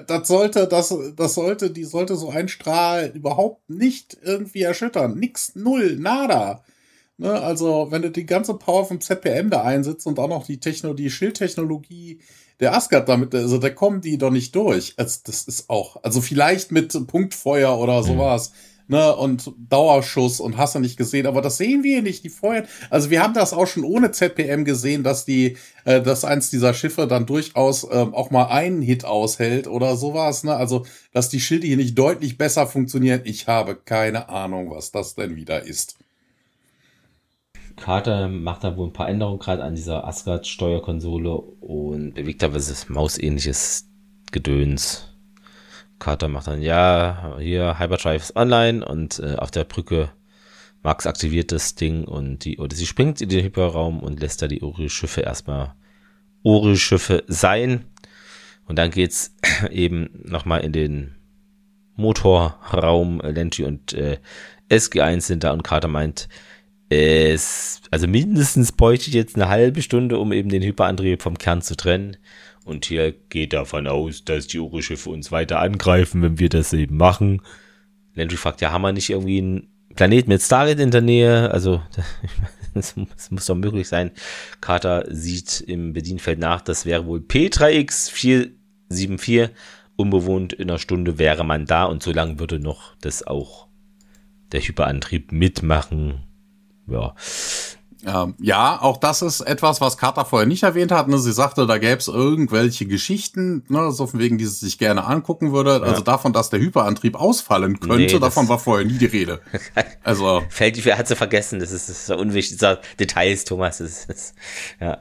sollte so ein Strahl überhaupt nicht irgendwie erschüttern. Nix, null, nada. Ne, also, wenn du die ganze Power vom ZPM da einsetzt und auch noch die Schildtechnologie der Asgard damit, also da kommen die doch nicht durch. Also, das ist auch, also vielleicht mit Punktfeuer oder sowas, ne, und Dauerschuss und hast du nicht gesehen, aber das sehen wir nicht, die feuern. Also, wir haben das auch schon ohne ZPM gesehen, dass dass eins dieser Schiffe dann durchaus auch mal einen Hit aushält oder sowas, ne, also, dass die Schilde hier nicht deutlich besser funktionieren. Ich habe keine Ahnung, was das denn wieder ist. Carter macht da wohl ein paar Änderungen gerade an dieser Asgard-Steuerkonsole und bewegt da was mausähnliches Gedöns. Carter macht dann, ja, hier Hyperdrive ist online und auf der Brücke Max aktiviert das Ding und die Odyssey springt in den Hyperraum und lässt da die Uri-Schiffe erstmal Uri-Schiffe sein. Und dann geht's eben nochmal in den Motorraum. Landry und SG1 sind da und Carter meint, also mindestens bräuchte ich jetzt eine halbe Stunde, um eben den Hyperantrieb vom Kern zu trennen. Und hier geht davon aus, dass die Uri-Schiffe uns weiter angreifen, wenn wir das eben machen. Landry fragt, ja, haben wir nicht irgendwie einen Planet mit Stargate in der Nähe, also es muss doch möglich sein. Carter sieht im Bedienfeld nach, das wäre wohl P3X474, unbewohnt, in einer Stunde wäre man da und so lange würde noch das auch der Hyperantrieb mitmachen. Ja. Ja, auch das ist etwas, was Carter vorher nicht erwähnt hat. Ne? Sie sagte, da gäbe es irgendwelche Geschichten, ne? So von wegen, die sie sich gerne angucken würde. Ja. Also davon, dass der Hyperantrieb ausfallen könnte, davon war vorher nie die Rede. Also hat sie vergessen. Das ist so unwichtig. Das ist Details, Thomas. Ja.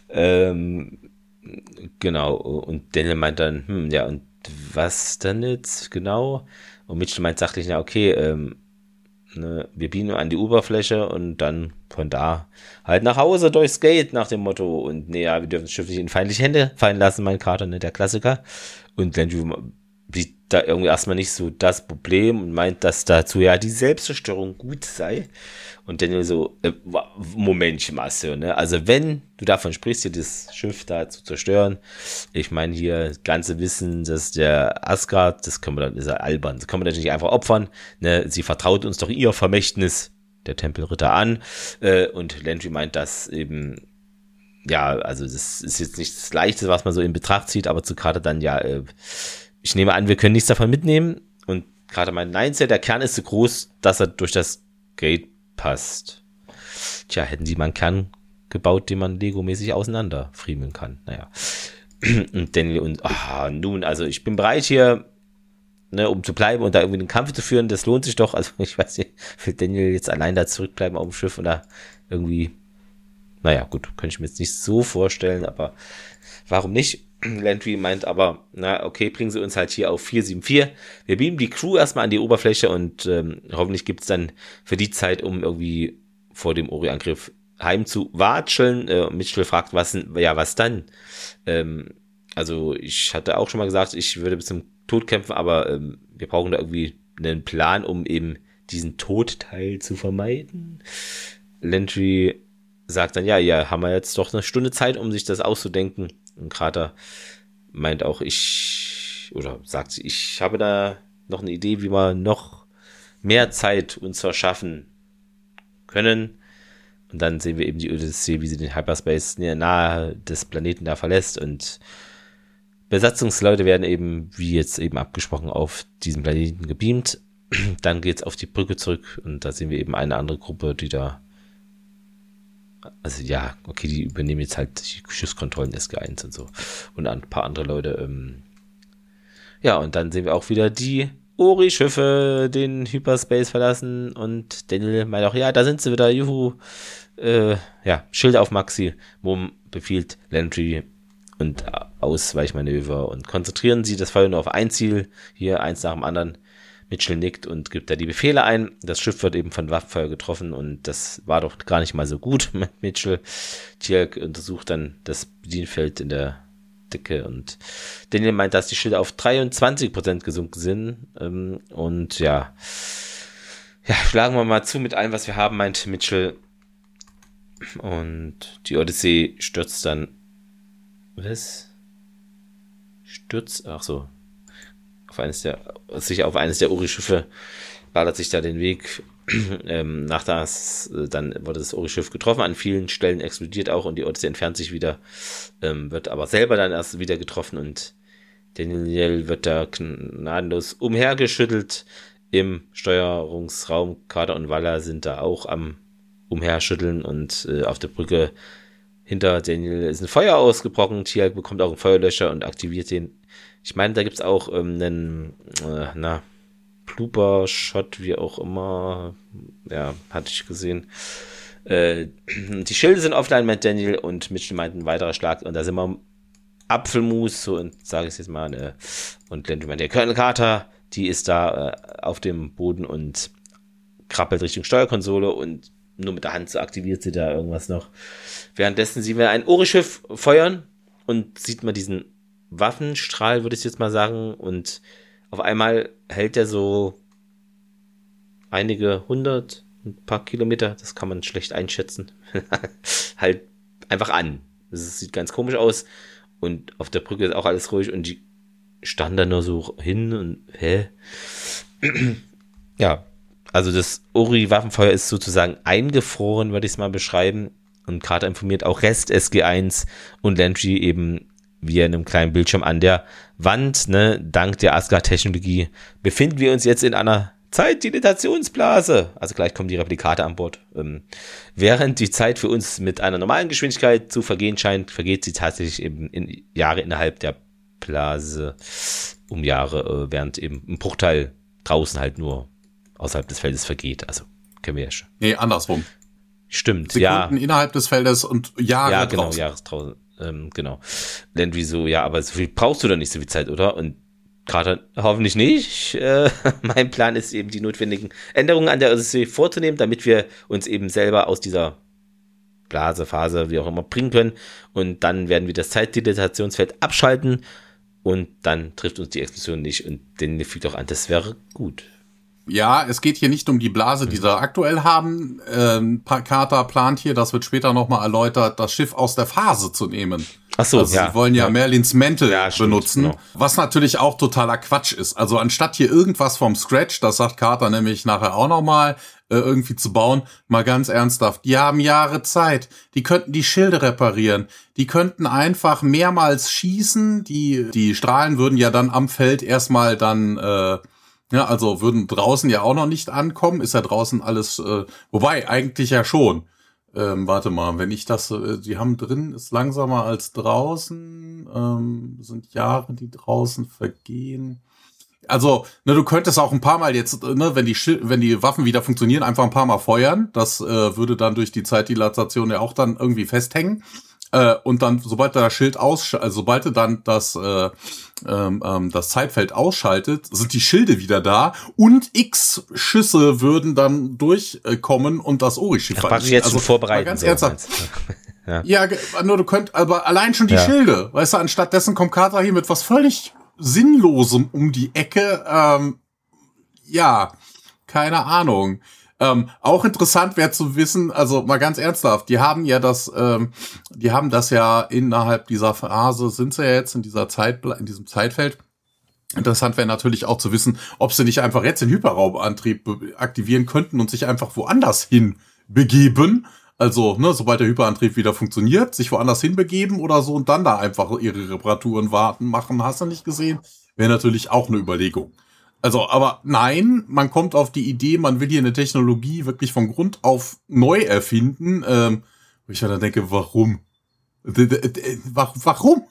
Genau. Und Daniel meint dann, ja, und was denn jetzt genau? Und Mitchell meint sachlich, na okay, wir beamen an die Oberfläche und dann von da halt nach Hause durchs Gate nach dem Motto. Und ja, wir dürfen das Schiff nicht in feindliche Hände fallen lassen, mein Carter, ne, der Klassiker. Und Landry sieht da irgendwie erstmal nicht so das Problem und meint, dass dazu ja die Selbstzerstörung gut sei. Und Daniel so, Momentchen mal so, ne? Also wenn du davon sprichst, hier das Schiff da zu zerstören, ich meine hier das ganze Wissen, dass der Asgard, das können wir dann, ist ja albern, das können wir natürlich einfach opfern, ne? Sie vertraut uns doch ihr Vermächtnis, der Tempelritter, an, und Landry meint, dass eben, ja, also das ist jetzt nicht das Leichte, was man so in Betracht zieht, aber zu Carter dann, ja, ich nehme an, wir können nichts davon mitnehmen. Und Carter meint, nein, der Kern ist so groß, dass er durch das Gate passt. Tja, hätten sie mal einen Kern gebaut, den man Lego-mäßig auseinanderfriemeln kann. Naja. Und Daniel nun, also ich bin bereit hier, ne, um zu bleiben und da irgendwie einen Kampf zu führen, das lohnt sich doch. Also ich weiß nicht, will Daniel jetzt allein da zurückbleiben auf dem Schiff oder irgendwie, naja, gut, könnte ich mir jetzt nicht so vorstellen, aber warum nicht? Landry meint aber, na okay, bringen sie uns halt hier auf 474. Wir beamen die Crew erstmal an die Oberfläche und hoffentlich gibt's dann für die Zeit, um irgendwie vor dem Ori-Angriff heim zu watscheln. Mitchell fragt, was dann? Also ich hatte auch schon mal gesagt, ich würde bis zum Tod kämpfen, aber wir brauchen da irgendwie einen Plan, um eben diesen Todteil zu vermeiden. Landry sagt dann, ja, haben wir jetzt doch eine Stunde Zeit, um sich das auszudenken. Und Carter meint auch, ich habe da noch eine Idee, wie wir noch mehr Zeit uns verschaffen können. Und dann sehen wir eben die Odyssee, wie sie den Hyperspace nahe des Planeten da verlässt. Und Besatzungsleute werden eben, wie jetzt eben abgesprochen, auf diesen Planeten gebeamt. Dann geht's auf die Brücke zurück und da sehen wir eben eine andere Gruppe, die da, also ja, okay, die übernehmen jetzt halt die Schiffskontrollen SG1 und so und ein paar andere Leute. Ja, und dann sehen wir auch wieder die Ori-Schiffe den Hyperspace verlassen und Daniel meint auch, ja, da sind sie wieder, juhu. Ja, Schild auf Maximum befiehlt Landry und Ausweichmanöver und konzentrieren sie das Feuer nur auf ein Ziel, hier eins nach dem anderen. Mitchell nickt und gibt da die Befehle ein. Das Schiff wird eben von Waffenfeuer getroffen und das war doch gar nicht mal so gut mit Mitchell. Teal'c untersucht dann das Bedienfeld in der Decke und Daniel meint, dass die Schilder auf 23% gesunken sind. Und ja, schlagen wir mal zu mit allem, was wir haben, meint Mitchell. Und die Odyssee stürzt dann. Was? Ach so. Auf eines der Ori-Schiffe badert sich da den Weg. Dann wurde das Ori-Schiff getroffen, an vielen Stellen explodiert auch und die Odyssee entfernt sich wieder, wird aber selber dann erst wieder getroffen und Daniel wird da gnadenlos umhergeschüttelt im Steuerungsraum. Carter und Waller sind da auch am Umherschütteln und auf der Brücke hinter Daniel ist ein Feuer ausgebrochen. Teal'c bekommt auch einen Feuerlöscher und aktiviert den. Ich meine, da gibt's auch einen Blooper-Shot, wie auch immer. Ja, hatte ich gesehen. Die Schilde sind offline, meint Daniel, und Mitchell meint ein weiterer Schlag. Und da sind wir Apfelmus, so und sage ich es jetzt mal. Ne? Und Landry meint, der Colonel Carter, die ist da auf dem Boden und krabbelt Richtung Steuerkonsole und nur mit der Hand so aktiviert sie da irgendwas noch. Währenddessen sehen wir ein Ori-Schiff feuern und sieht man diesen Waffenstrahl, würde ich jetzt mal sagen, und auf einmal hält er so einige 100, ein paar Kilometer, das kann man schlecht einschätzen, halt einfach an. Das sieht ganz komisch aus und auf der Brücke ist auch alles ruhig und die standen da nur so hin und ja, Also das Ori-Waffenfeuer ist sozusagen eingefroren, würde ich es mal beschreiben. Und Carter informiert auch Rest SG1 und Landry eben via einem kleinen Bildschirm an der Wand. Ne? Dank der Asgard-Technologie befinden wir uns jetzt in einer Zeitdilatationsblase. Also gleich kommen die Replikate an Bord. Während die Zeit für uns mit einer normalen Geschwindigkeit zu vergehen scheint, vergeht sie tatsächlich eben in Jahre innerhalb der Blase um Jahre, während eben ein Bruchteil draußen halt nur außerhalb des Feldes vergeht. Also kennen wir ja schon. Nee, andersrum. Stimmt, Sekunden innerhalb des Feldes und Jahre ja, genau, draußen. Jahresdraußen. Genau. Landry so, ja, aber so viel brauchst du doch nicht so viel Zeit, oder? Und Carter, hoffentlich nicht. Mein Plan ist eben, die notwendigen Änderungen an der Odyssee vorzunehmen, damit wir uns eben selber aus dieser Blase, Phase, wie auch immer, bringen können. Und dann werden wir das Zeitdilatationsfeld abschalten und dann trifft uns die Explosion nicht. Und denen fliegt auch an, das wäre gut. Ja, es geht hier nicht um die Blase, die sie aktuell haben. Carter plant hier, das wird später nochmal erläutert, das Schiff aus der Phase zu nehmen. Ach so, also ja. Sie wollen ja Merlins Mäntel stimmt, benutzen, genau. Was natürlich auch totaler Quatsch ist. Also anstatt hier irgendwas vom Scratch, das sagt Carter nämlich nachher auch nochmal, irgendwie zu bauen, mal ganz ernsthaft, die haben Jahre Zeit, die könnten die Schilde reparieren, die könnten einfach mehrmals schießen, die Strahlen würden ja dann am Feld erstmal dann ja, also würden draußen ja auch noch nicht ankommen, ist ja draußen alles, wobei eigentlich ja schon. Warte mal, wenn ich das, die haben drin, ist langsamer als draußen, sind Jahre, die draußen vergehen. Also, ne, du könntest auch ein paar Mal jetzt, ne, wenn die Waffen wieder funktionieren, einfach ein paar Mal feuern. Das würde dann durch die Zeitdilatation ja auch dann irgendwie festhängen. Und dann, sobald das Schild sobald du dann das Zeitfeld ausschaltet, sind die Schilde wieder da und X Schüsse würden dann durchkommen und das Ori-Schiff vernichten. Jetzt schon vorbereitet. Ganz ernsthaft. Ja, nur du könnt, aber allein schon die Schilde, weißt du, anstattdessen kommt Carter hier mit was völlig Sinnlosem um die Ecke. Ja, keine Ahnung. Auch interessant wäre zu wissen, also mal ganz ernsthaft, die haben das ja innerhalb dieser Phase, sind sie ja jetzt in diesem Zeitfeld. Interessant wäre natürlich auch zu wissen, ob sie nicht einfach jetzt den Hyperraumantrieb aktivieren könnten und sich einfach woanders hin begeben. Also, ne, sobald der Hyperantrieb wieder funktioniert, sich woanders hinbegeben oder so und dann da einfach ihre Reparaturen machen, hast du nicht gesehen? Wäre natürlich auch eine Überlegung. Also, aber nein, man kommt auf die Idee, man will hier eine Technologie wirklich von Grund auf neu erfinden. Wo ich dann denke, warum? Warum?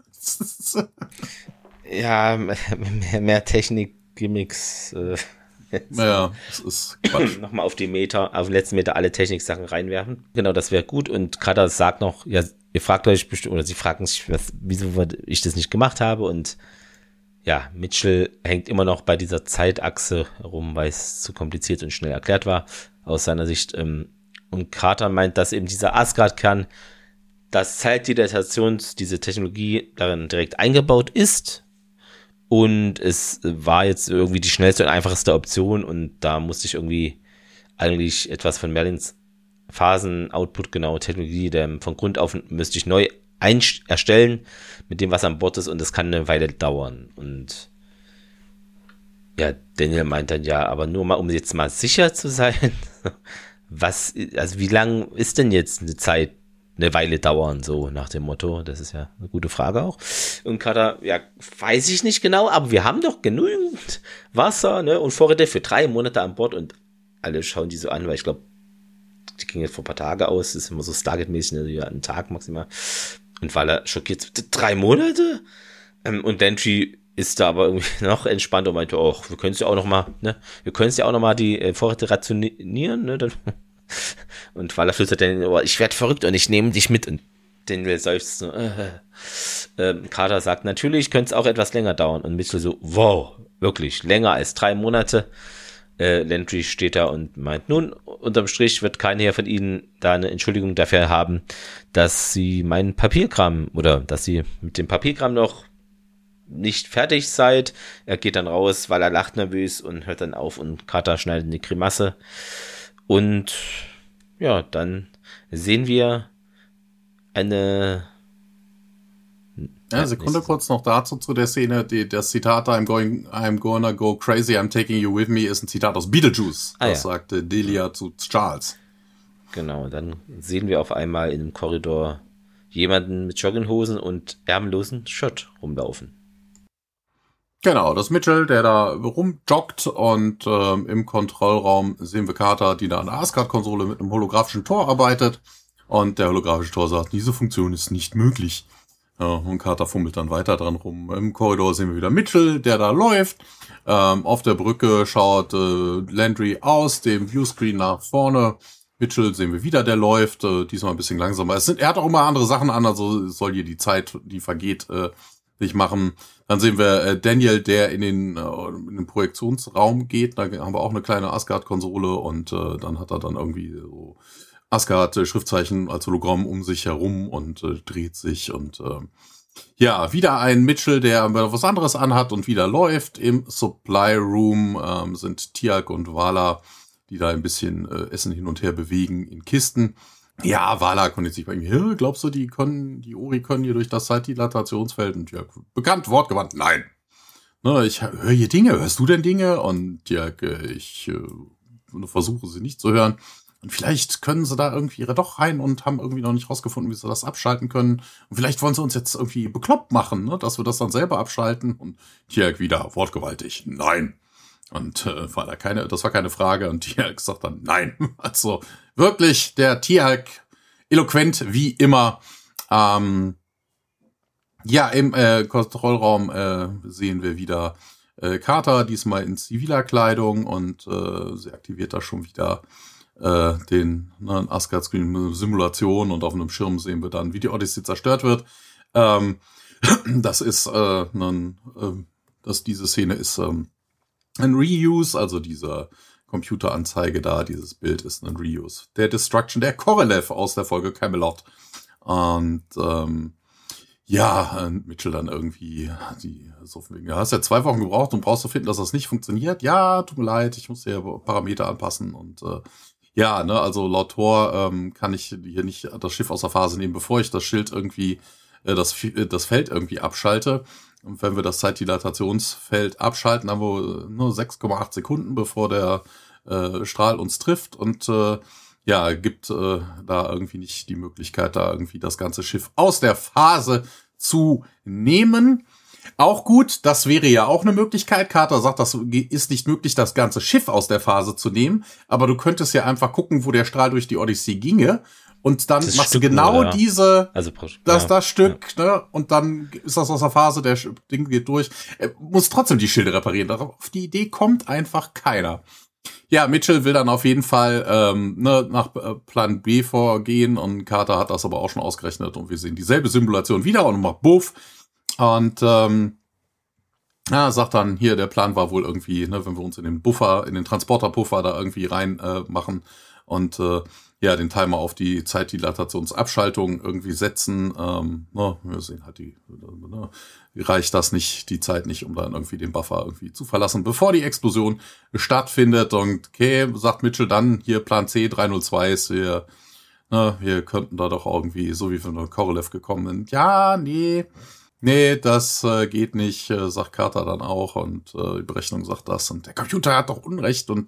Ja, mehr Technik-Gimmicks. Ja, das ist Quatsch. Nochmal auf den letzten Meter alle Technik-Sachen reinwerfen. Genau, das wäre gut. Und Carter sagt noch, ja, ihr fragt euch bestimmt, oder sie fragen sich, wieso ich das nicht gemacht habe. Und ja, Mitchell hängt immer noch bei dieser Zeitachse herum, weil es zu kompliziert und schnell erklärt war, aus seiner Sicht. Und Carter meint, dass eben dieser Asgard-Kern, dass diese Technologie darin direkt eingebaut ist. Und es war jetzt irgendwie die schnellste und einfachste Option. Und da musste ich irgendwie eigentlich etwas von Merlins Phasen-Output, genau, Technologie, von Grund auf müsste ich neu erstellen mit dem, was an Bord ist, und das kann eine Weile dauern. Und ja, Daniel meint dann, ja, aber nur mal, um jetzt mal sicher zu sein, wie lang ist denn jetzt eine Weile dauern, so nach dem Motto? Das ist ja eine gute Frage auch. Und Carter, ja, weiß ich nicht genau, aber wir haben doch genügend Wasser, ne, und Vorräte für 3 Monate an Bord, und alle schauen die so an, weil ich glaube, die ging jetzt vor ein paar Tage aus, das ist immer so Stargate-mäßig, ne, ja, einen Tag maximal. Und weil er schockiert, 3 Monate? Und Landry ist da aber irgendwie noch entspannt und meinte, oh, wir können es ja auch noch mal, ne? Wir können es ja auch noch mal die Vorräte rationieren, ne? Und weil er flüstert dann, oh, ich werde verrückt und ich nehme dich mit. Und Daniel seufzt so, Carter sagt, natürlich könnte es auch etwas länger dauern. Und Mitchell so, wow, wirklich, länger als 3 Monate. Landry steht da und meint, nun, unterm Strich wird keiner hier von Ihnen da eine Entschuldigung dafür haben, dass Sie meinen Papierkram oder dass Sie mit dem Papierkram noch nicht fertig seid. Er geht dann raus, weil er lacht nervös und hört dann auf, und Carter schneidet eine Grimasse. Und ja, dann sehen wir eine Ja, Sekunde kurz noch dazu zu der Szene. Das Zitat I'm gonna go crazy, I'm taking you with me ist ein Zitat aus Beetlejuice. Das sagte Delia zu Charles. Genau, dann sehen wir auf einmal in dem Korridor jemanden mit Jogginghosen und ärmellosen Shirt rumlaufen. Genau, das ist Mitchell, der da rumjoggt und im Kontrollraum sehen wir Carter, die da an der Asgard-Konsole mit einem holographischen Tor arbeitet. Und der holographische Tor sagt, diese Funktion ist nicht möglich. Ja, und Carter fummelt dann weiter dran rum. Im Korridor sehen wir wieder Mitchell, der da läuft. Auf der Brücke schaut Landry aus dem Viewscreen nach vorne. Mitchell sehen wir wieder, der läuft, diesmal ein bisschen langsamer. Er hat auch immer andere Sachen an, also soll hier die Zeit, die vergeht, nicht machen. Dann sehen wir Daniel, der in den Projektionsraum geht. Da haben wir auch eine kleine Asgard-Konsole und dann hat er dann irgendwie so Asgard-Schriftzeichen als Hologramm um sich herum und dreht sich und ja, wieder ein Mitchell, der was anderes anhat und wieder läuft. Im Supply Room sind Tialk und Vala, die da ein bisschen Essen hin und her bewegen in Kisten. Ja, Vala konnte sich bei ihm, glaubst du, die Ori können hier durch das Zeitdilatationsfeld? Und Tialk, bekannt, wortgewandt, nein. Ne, ich höre hier Dinge, hörst du denn Dinge? Und Tialk, ich versuche sie nicht zu hören. Und vielleicht können sie da irgendwie doch rein und haben irgendwie noch nicht rausgefunden, wie sie das abschalten können. Und vielleicht wollen sie uns jetzt irgendwie bekloppt machen, ne, dass wir das dann selber abschalten. Und Tialk wieder wortgewaltig, nein. Und das war keine Frage. Und Tialk sagt dann nein. Also wirklich der Tialk eloquent wie immer. Ja, im Kontrollraum sehen wir wieder Carter, diesmal in ziviler Kleidung. Und sie aktiviert da schon wieder den Asgard-Screen Simulation und auf einem Schirm sehen wir dann, wie die Odyssey zerstört wird. Das ist diese Szene ist ein Reuse, also diese Computeranzeige da, dieses Bild ist ein Reuse. Der Destruction der Korolev aus der Folge Camelot. Und ja, Mitchell dann irgendwie, du hast ja 2 Wochen gebraucht und brauchst du finden, dass das nicht funktioniert. Ja, tut mir leid, ich muss hier Parameter anpassen und ja, ne, also laut Tor kann ich hier nicht das Schiff aus der Phase nehmen, bevor ich das Schild irgendwie, das Feld irgendwie abschalte. Und wenn wir das Zeitdilatationsfeld abschalten, haben wir nur 6,8 Sekunden, bevor der Strahl uns trifft. Und ja, gibt da irgendwie nicht die Möglichkeit, da irgendwie das ganze Schiff aus der Phase zu nehmen. Auch gut, das wäre ja auch eine Möglichkeit. Carter sagt, das ist nicht möglich, das ganze Schiff aus der Phase zu nehmen. Aber du könntest ja einfach gucken, wo der Strahl durch die Odyssee ginge. Und dann das machst Stück, du genau oder? Das Stück, ja. Ne? Und dann ist das aus der Phase, der Ding geht durch. Er muss trotzdem die Schilde reparieren. Auf die Idee kommt einfach keiner. Ja, Mitchell will dann auf jeden Fall nach Plan B vorgehen. Und Carter hat das aber auch schon ausgerechnet. Und wir sehen dieselbe Simulation wieder und macht Buff. Und sagt dann, hier, der Plan war wohl irgendwie, ne, wenn wir uns in den Transporterpuffer da irgendwie rein machen und ja, den Timer auf die Zeitdilatationsabschaltung irgendwie setzen. Wir sehen halt reicht das nicht, die Zeit nicht, um dann irgendwie den Buffer irgendwie zu verlassen, bevor die Explosion stattfindet. Und okay, sagt Mitchell dann, hier Plan C 302 ist hier, wir könnten da doch irgendwie, so wie von der Korolev gekommen sind. Ja, nee, das geht nicht, sagt Carter dann auch. Und die Berechnung sagt das. Und der Computer hat doch Unrecht. Und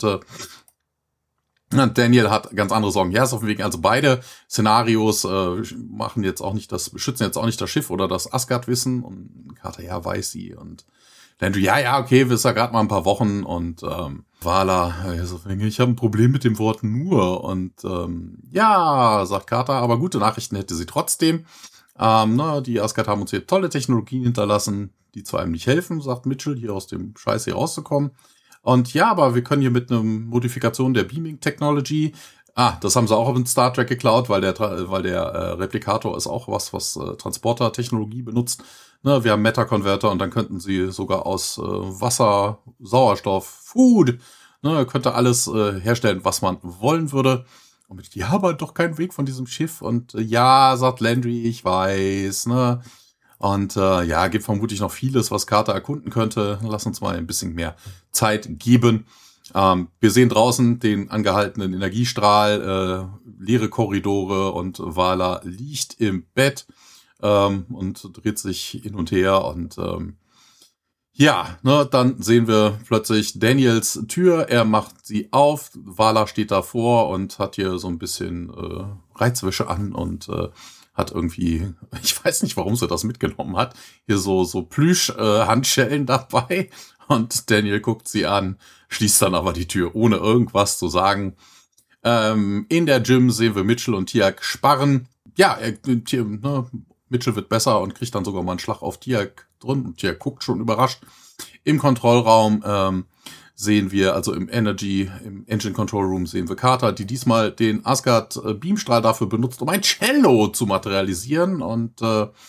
Daniel hat ganz andere Sorgen. Ja, ist auf dem Weg. Also beide Szenarios schützen jetzt auch nicht das Schiff oder das Asgard-Wissen. Und Carter, ja, weiß sie. Und Landry, ja, okay, wisst ja gerade mal ein paar Wochen. Und Vala, ich habe ein Problem mit dem Wort nur. Und ja, sagt Carter, aber gute Nachrichten hätte sie trotzdem. Die Asgard haben uns hier tolle Technologien hinterlassen, die zwar einem nicht helfen, sagt Mitchell, hier aus dem Scheiß hier rauszukommen. Und ja, aber wir können hier mit einer Modifikation der Beaming Technology, das haben sie auch in Star Trek geklaut, weil der Replikator ist auch was Transporter-Technologie benutzt. Ne, wir haben Meta-Converter und dann könnten sie sogar aus Wasser, Sauerstoff, Food, könnte alles herstellen, was man wollen würde. Und ja, aber doch kein Weg von diesem Schiff. Und ja, sagt Landry, ich weiß, ne? Und gibt vermutlich noch vieles, was Carter erkunden könnte. Lass uns mal ein bisschen mehr Zeit geben. Wir sehen draußen den angehaltenen Energiestrahl, leere Korridore und Vala liegt im Bett. und dreht sich hin und her und ja, ne, dann sehen wir plötzlich Daniels Tür, er macht sie auf, Vala steht davor und hat hier so ein bisschen Reizwäsche an und hat irgendwie, ich weiß nicht, warum sie das mitgenommen hat, hier so Plüsch-Handschellen dabei und Daniel guckt sie an, schließt dann aber die Tür, ohne irgendwas zu sagen. In der Gym sehen wir Mitchell und Tiak sparren. Ja, Mitchell wird besser und kriegt dann sogar mal einen Schlag auf Tiak drin. Und Tiak guckt schon überrascht. Im Kontrollraum sehen wir, also im Engine Control Room sehen wir Carter, die diesmal den Asgard Beamstrahl dafür benutzt, um ein Cello zu materialisieren. Und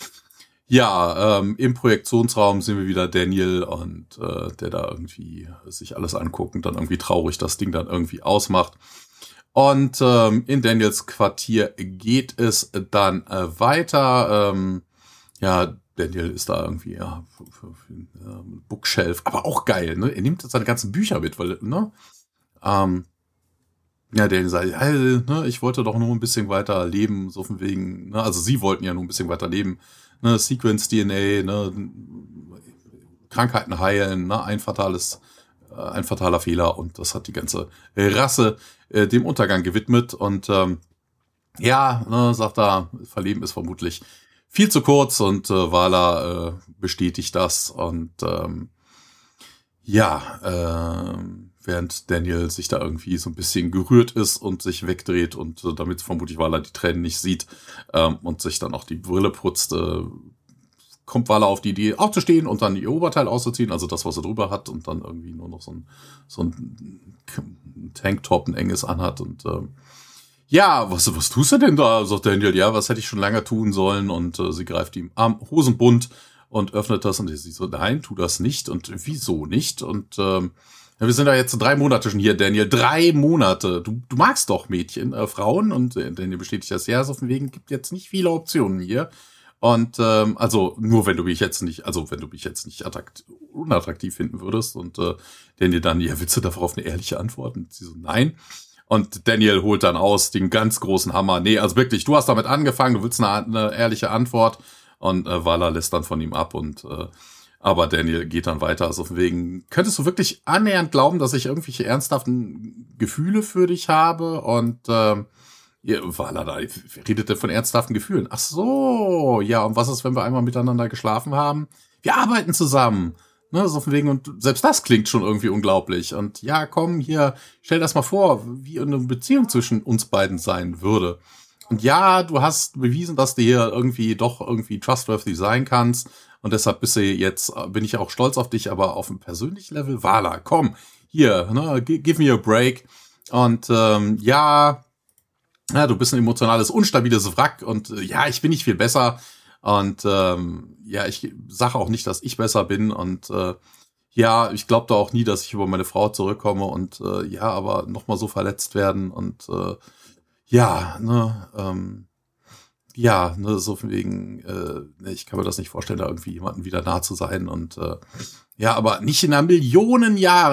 im Projektionsraum sehen wir wieder Daniel und der da irgendwie sich alles anguckt und dann irgendwie traurig das Ding dann irgendwie ausmacht. Und in Daniels Quartier geht es dann weiter. Daniel ist da irgendwie, für Bookshelf, aber auch geil, ne? Er nimmt jetzt seine ganzen Bücher mit, weil, ne? Daniel sagt, ich wollte doch nur ein bisschen weiter leben, so von wegen, ne? Also sie wollten ja nur ein bisschen weiter leben, ne? Sequence-DNA, ne? Krankheiten heilen, ne? Ein fataler Fehler und das hat die ganze Rasse dem Untergang gewidmet und sagt er, Verleben ist vermutlich viel zu kurz und Vala bestätigt das und während Daniel sich da irgendwie so ein bisschen gerührt ist und sich wegdreht und damit vermutlich Vala die Tränen nicht sieht und sich dann auch die Brille putzt, kommt Vala auf die Idee aufzustehen und dann ihr Oberteil auszuziehen, also das, was er drüber hat und dann irgendwie nur noch so ein Tanktop, ein enges anhat und was tust du denn da? Sagt Daniel, was hätte ich schon lange tun sollen? Und sie greift ihm am Hosenbund und öffnet das und sie so, nein, tu das nicht. Und wieso nicht? Und wir sind da jetzt 3 Monate schon hier, Daniel. 3 Monate. Du magst doch Mädchen, Frauen. Und Daniel bestätigt das, so von wegen, gibt jetzt nicht viele Optionen hier. Und nur wenn du mich jetzt nicht unattraktiv finden würdest. Und Daniel dann, willst du darauf eine ehrliche Antwort? Und sie so, nein. Und Daniel holt dann aus den ganz großen Hammer. Nee, also wirklich, du hast damit angefangen, du willst eine ehrliche Antwort. Und Vala lässt dann von ihm ab und aber Daniel geht dann weiter. Also von wegen, könntest du wirklich annähernd glauben, dass ich irgendwelche ernsthaften Gefühle für dich habe? Und Vala da redet von ernsthaften Gefühlen. Ach so, ja, und was ist, wenn wir einmal miteinander geschlafen haben? Wir arbeiten zusammen. Ne, so von wegen, und selbst das klingt schon irgendwie unglaublich. Und ja, komm, hier, stell das mal vor, wie eine Beziehung zwischen uns beiden sein würde. Und ja, du hast bewiesen, dass du hier irgendwie trustworthy sein kannst. Und deshalb bin ich auch stolz auf dich, aber auf einem persönlichen Level, Vala, komm, hier, ne, give me a break. Und du bist ein emotionales, unstabiles Wrack und ich bin nicht viel besser. Und ich sage auch nicht, dass ich besser bin und ich glaube da auch nie, dass ich über meine Frau zurückkomme und aber nochmal so verletzt werden und so von wegen, ich kann mir das nicht vorstellen, da irgendwie jemandem wieder nah zu sein und aber nicht in einer Millionen,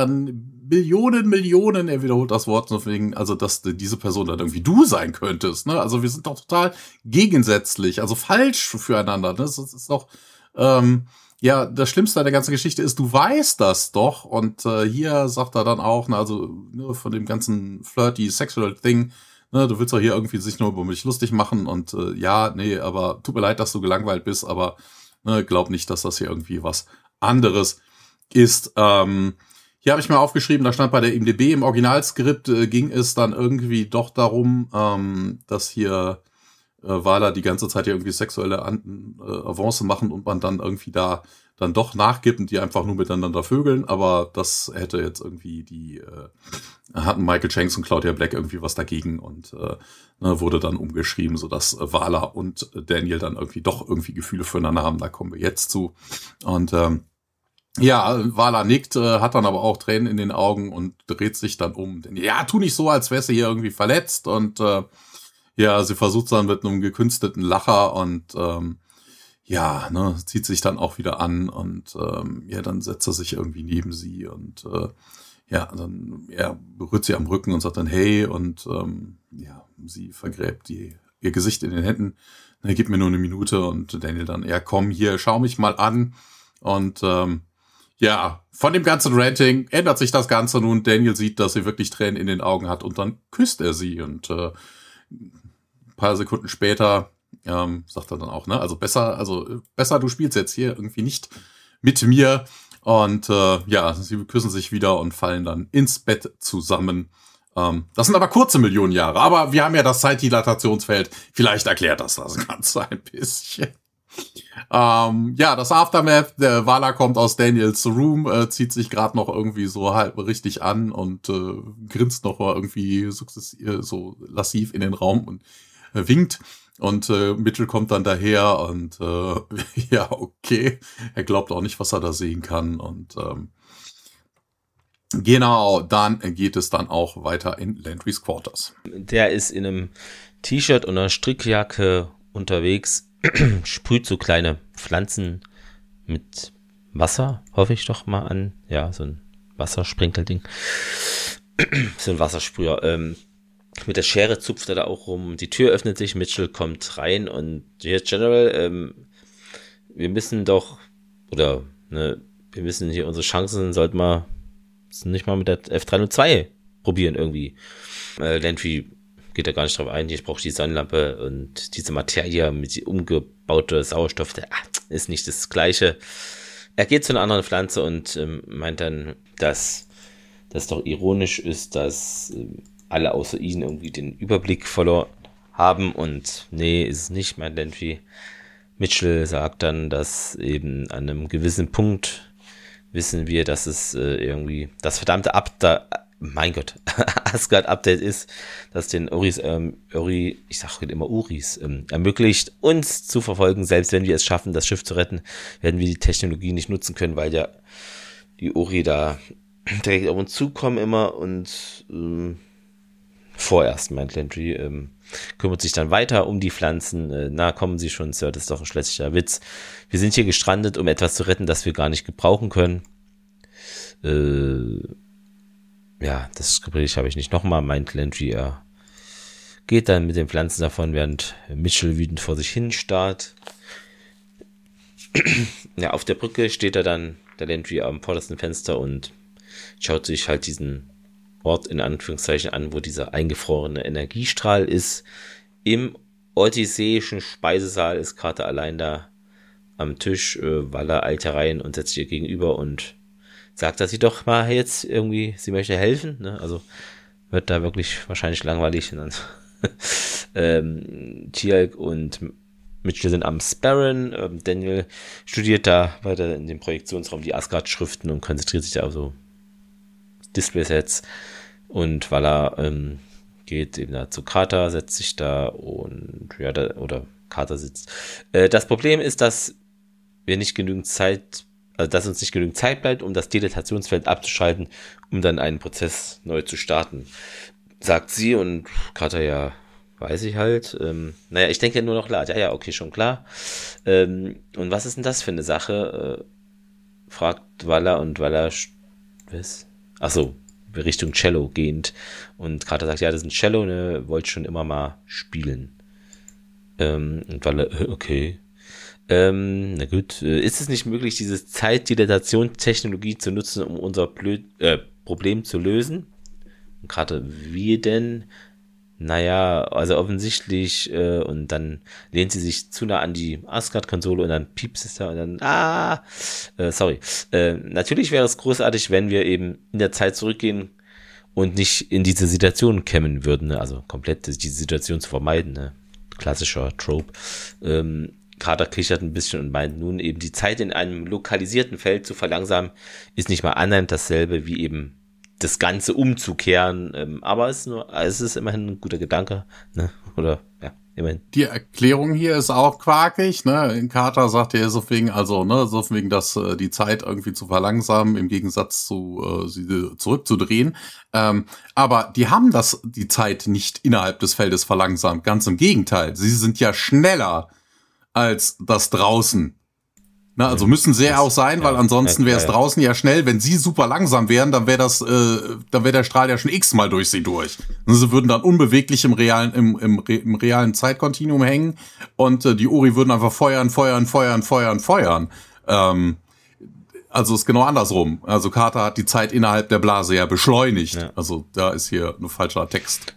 er wiederholt das Wort, so von wegen, also dass diese Person dann irgendwie du sein könntest, ne? Also wir sind doch total gegensätzlich, also falsch füreinander, ne? Das ist doch, das Schlimmste an der ganzen Geschichte ist, du weißt das doch und hier sagt er dann auch, von dem ganzen flirty sexual Thing, ne, du willst doch hier irgendwie sich nur über mich lustig machen und aber tut mir leid, dass du gelangweilt bist, aber glaub nicht, dass das hier irgendwie was anderes ist. Hier habe ich mal aufgeschrieben, da stand bei der IMDb im Originalskript ging es dann irgendwie doch darum, dass hier Vala die ganze Zeit hier irgendwie sexuelle Avance machen und man dann irgendwie da dann doch nachgibt und die einfach nur miteinander vögeln, aber das hätte jetzt irgendwie hatten Michael Shanks und Claudia Black irgendwie was dagegen und wurde dann umgeschrieben, sodass Vala und Daniel dann irgendwie doch irgendwie Gefühle füreinander haben, da kommen wir jetzt zu. Und Vala nickt, hat dann aber auch Tränen in den Augen und dreht sich dann um. Denn, tu nicht so, als wäre sie hier irgendwie verletzt. Und sie versucht dann mit einem gekünstelten Lacher und zieht sich dann auch wieder an und dann setzt er sich irgendwie neben sie und dann berührt sie am Rücken und sagt dann hey und sie vergräbt ihr Gesicht in den Händen. Gib mir nur eine Minute und Daniel dann, ja komm hier, schau mich mal an. Und ja, von dem ganzen Ranting ändert sich das Ganze nun. Daniel sieht, dass sie wirklich Tränen in den Augen hat und dann küsst er sie. Und ein paar Sekunden später sagt er dann auch, ne, also besser, du spielst jetzt hier irgendwie nicht mit mir. Und ja, sie küssen sich wieder und fallen dann ins Bett zusammen. Das sind aber kurze Millionen Jahre. Aber wir haben ja das Zeitdilatationsfeld. Vielleicht erklärt das Ganze ein bisschen. Ja, das Aftermath, der Vala kommt aus Daniels Room, zieht sich gerade noch irgendwie so halb richtig an und grinst noch mal irgendwie so lassiv in den Raum und winkt. Und Mitchell kommt dann daher und ja, okay, er glaubt auch nicht, was er da sehen kann. Und genau, dann geht es dann auch weiter in Landrys Quarters. Der ist in einem T-Shirt und einer Strickjacke unterwegs, sprüht so kleine Pflanzen mit Wasser, hoffe ich doch mal an. Ja, so ein Wassersprinkelding. So ein Wassersprüher. Mit der Schere zupft er da auch rum. Die Tür öffnet sich, Mitchell kommt rein und hier, General, wir müssen doch, oder, ne, wir müssen hier unsere Chancen, sollten wir nicht mal mit der F302 probieren irgendwie. Landry geht da gar nicht drauf ein, ich brauche die Sonnenlampe und diese Materie mit umgebaute Sauerstoff, der ist nicht das Gleiche. Er geht zu einer anderen Pflanze und meint dann, dass das doch ironisch ist, dass alle außer ihn irgendwie den Überblick verloren haben und nee, ist es nicht, meint Landry. Mitchell sagt dann, dass eben an einem gewissen Punkt wissen wir, dass es irgendwie das verdammte Asgard-Update ist, das den Uris, ich sage immer Uris, ermöglicht, uns zu verfolgen. Selbst wenn wir es schaffen, das Schiff zu retten, werden wir die Technologie nicht nutzen können, weil ja die Uri da direkt auf uns zukommen immer und vorerst, meint Landry, kümmert sich dann weiter um die Pflanzen. Na, kommen Sie schon, Sir, das ist doch ein schlechter Witz. Wir sind hier gestrandet, um etwas zu retten, das wir gar nicht gebrauchen können. Ja, das Gespräch habe ich nicht nochmal, meint Landry. Er geht dann mit den Pflanzen davon, während Mitchell wütend vor sich hin starrt. Ja, auf der Brücke steht er dann, der Landry, am vordersten Fenster und schaut sich halt diesen Ort in Anführungszeichen an, wo dieser eingefrorene Energiestrahl ist. Im odysseischen Speisesaal ist Carter allein da am Tisch. Vala eilt herein und setzt ihr gegenüber und sagt, dass sie doch mal jetzt irgendwie, sie möchte helfen. Ne? Also wird da wirklich wahrscheinlich langweilig. Und dann Teal'c und Mitchell sind am Sparren. Daniel studiert da weiter in dem Projektionsraum die Asgard-Schriften und konzentriert sich da auf so Display-Sets. Und Vala geht eben da zu Carter, setzt sich da und ja, oder Carter sitzt. Das Problem ist, dass wir nicht genügend Zeit, also dass uns nicht genügend Zeit bleibt, um das Dilatationsfeld abzuschalten, um dann einen Prozess neu zu starten, sagt sie. Und Carter, ja, weiß ich halt. Naja, ich denke nur noch klar. Ja, okay, schon klar. Und was ist denn das für eine Sache? Fragt Vala und Vala, was? Achso, Richtung Cello gehend. Und Carter sagt, ja, das ist ein Cello, ne, wollte schon immer mal spielen. Und Vala, okay. Na gut, ist es nicht möglich, diese Zeitdilatation-Technologie zu nutzen, um unser Problem zu lösen? Und Carter, wie denn? Naja, also offensichtlich, und dann lehnt sie sich zu nah an die Asgard-Konsole und dann piepst es da und dann, sorry. Natürlich wäre es großartig, wenn wir eben in der Zeit zurückgehen und nicht in diese Situation kämen würden, ne? Also komplett diese Situation zu vermeiden, ne? Klassischer Trope. Carter kichert ein bisschen und meint nun eben, die Zeit in einem lokalisierten Feld zu verlangsamen, ist nicht mal annähernd dasselbe wie eben das Ganze umzukehren, aber es ist immerhin ein guter Gedanke, ne? Oder, ja, immerhin. Die Erklärung hier ist auch quakig, ne? Carter sagt ja so wegen, dass die Zeit irgendwie zu verlangsamen, im Gegensatz zu sie zurückzudrehen. Aber die haben die Zeit nicht innerhalb des Feldes verlangsamt, ganz im Gegenteil. Sie sind ja schneller als das draußen. Na, also müssen sie ja auch sein, weil ansonsten wäre es draußen ja schnell, wenn sie super langsam wären, dann wäre der Strahl ja schon x-mal durch sie durch. Und sie würden dann unbeweglich im realen Zeitkontinuum hängen und die Ori würden einfach feuern. Also ist genau andersrum. Also Carter hat die Zeit innerhalb der Blase ja beschleunigt. Ja. Also da ist hier ein falscher Text.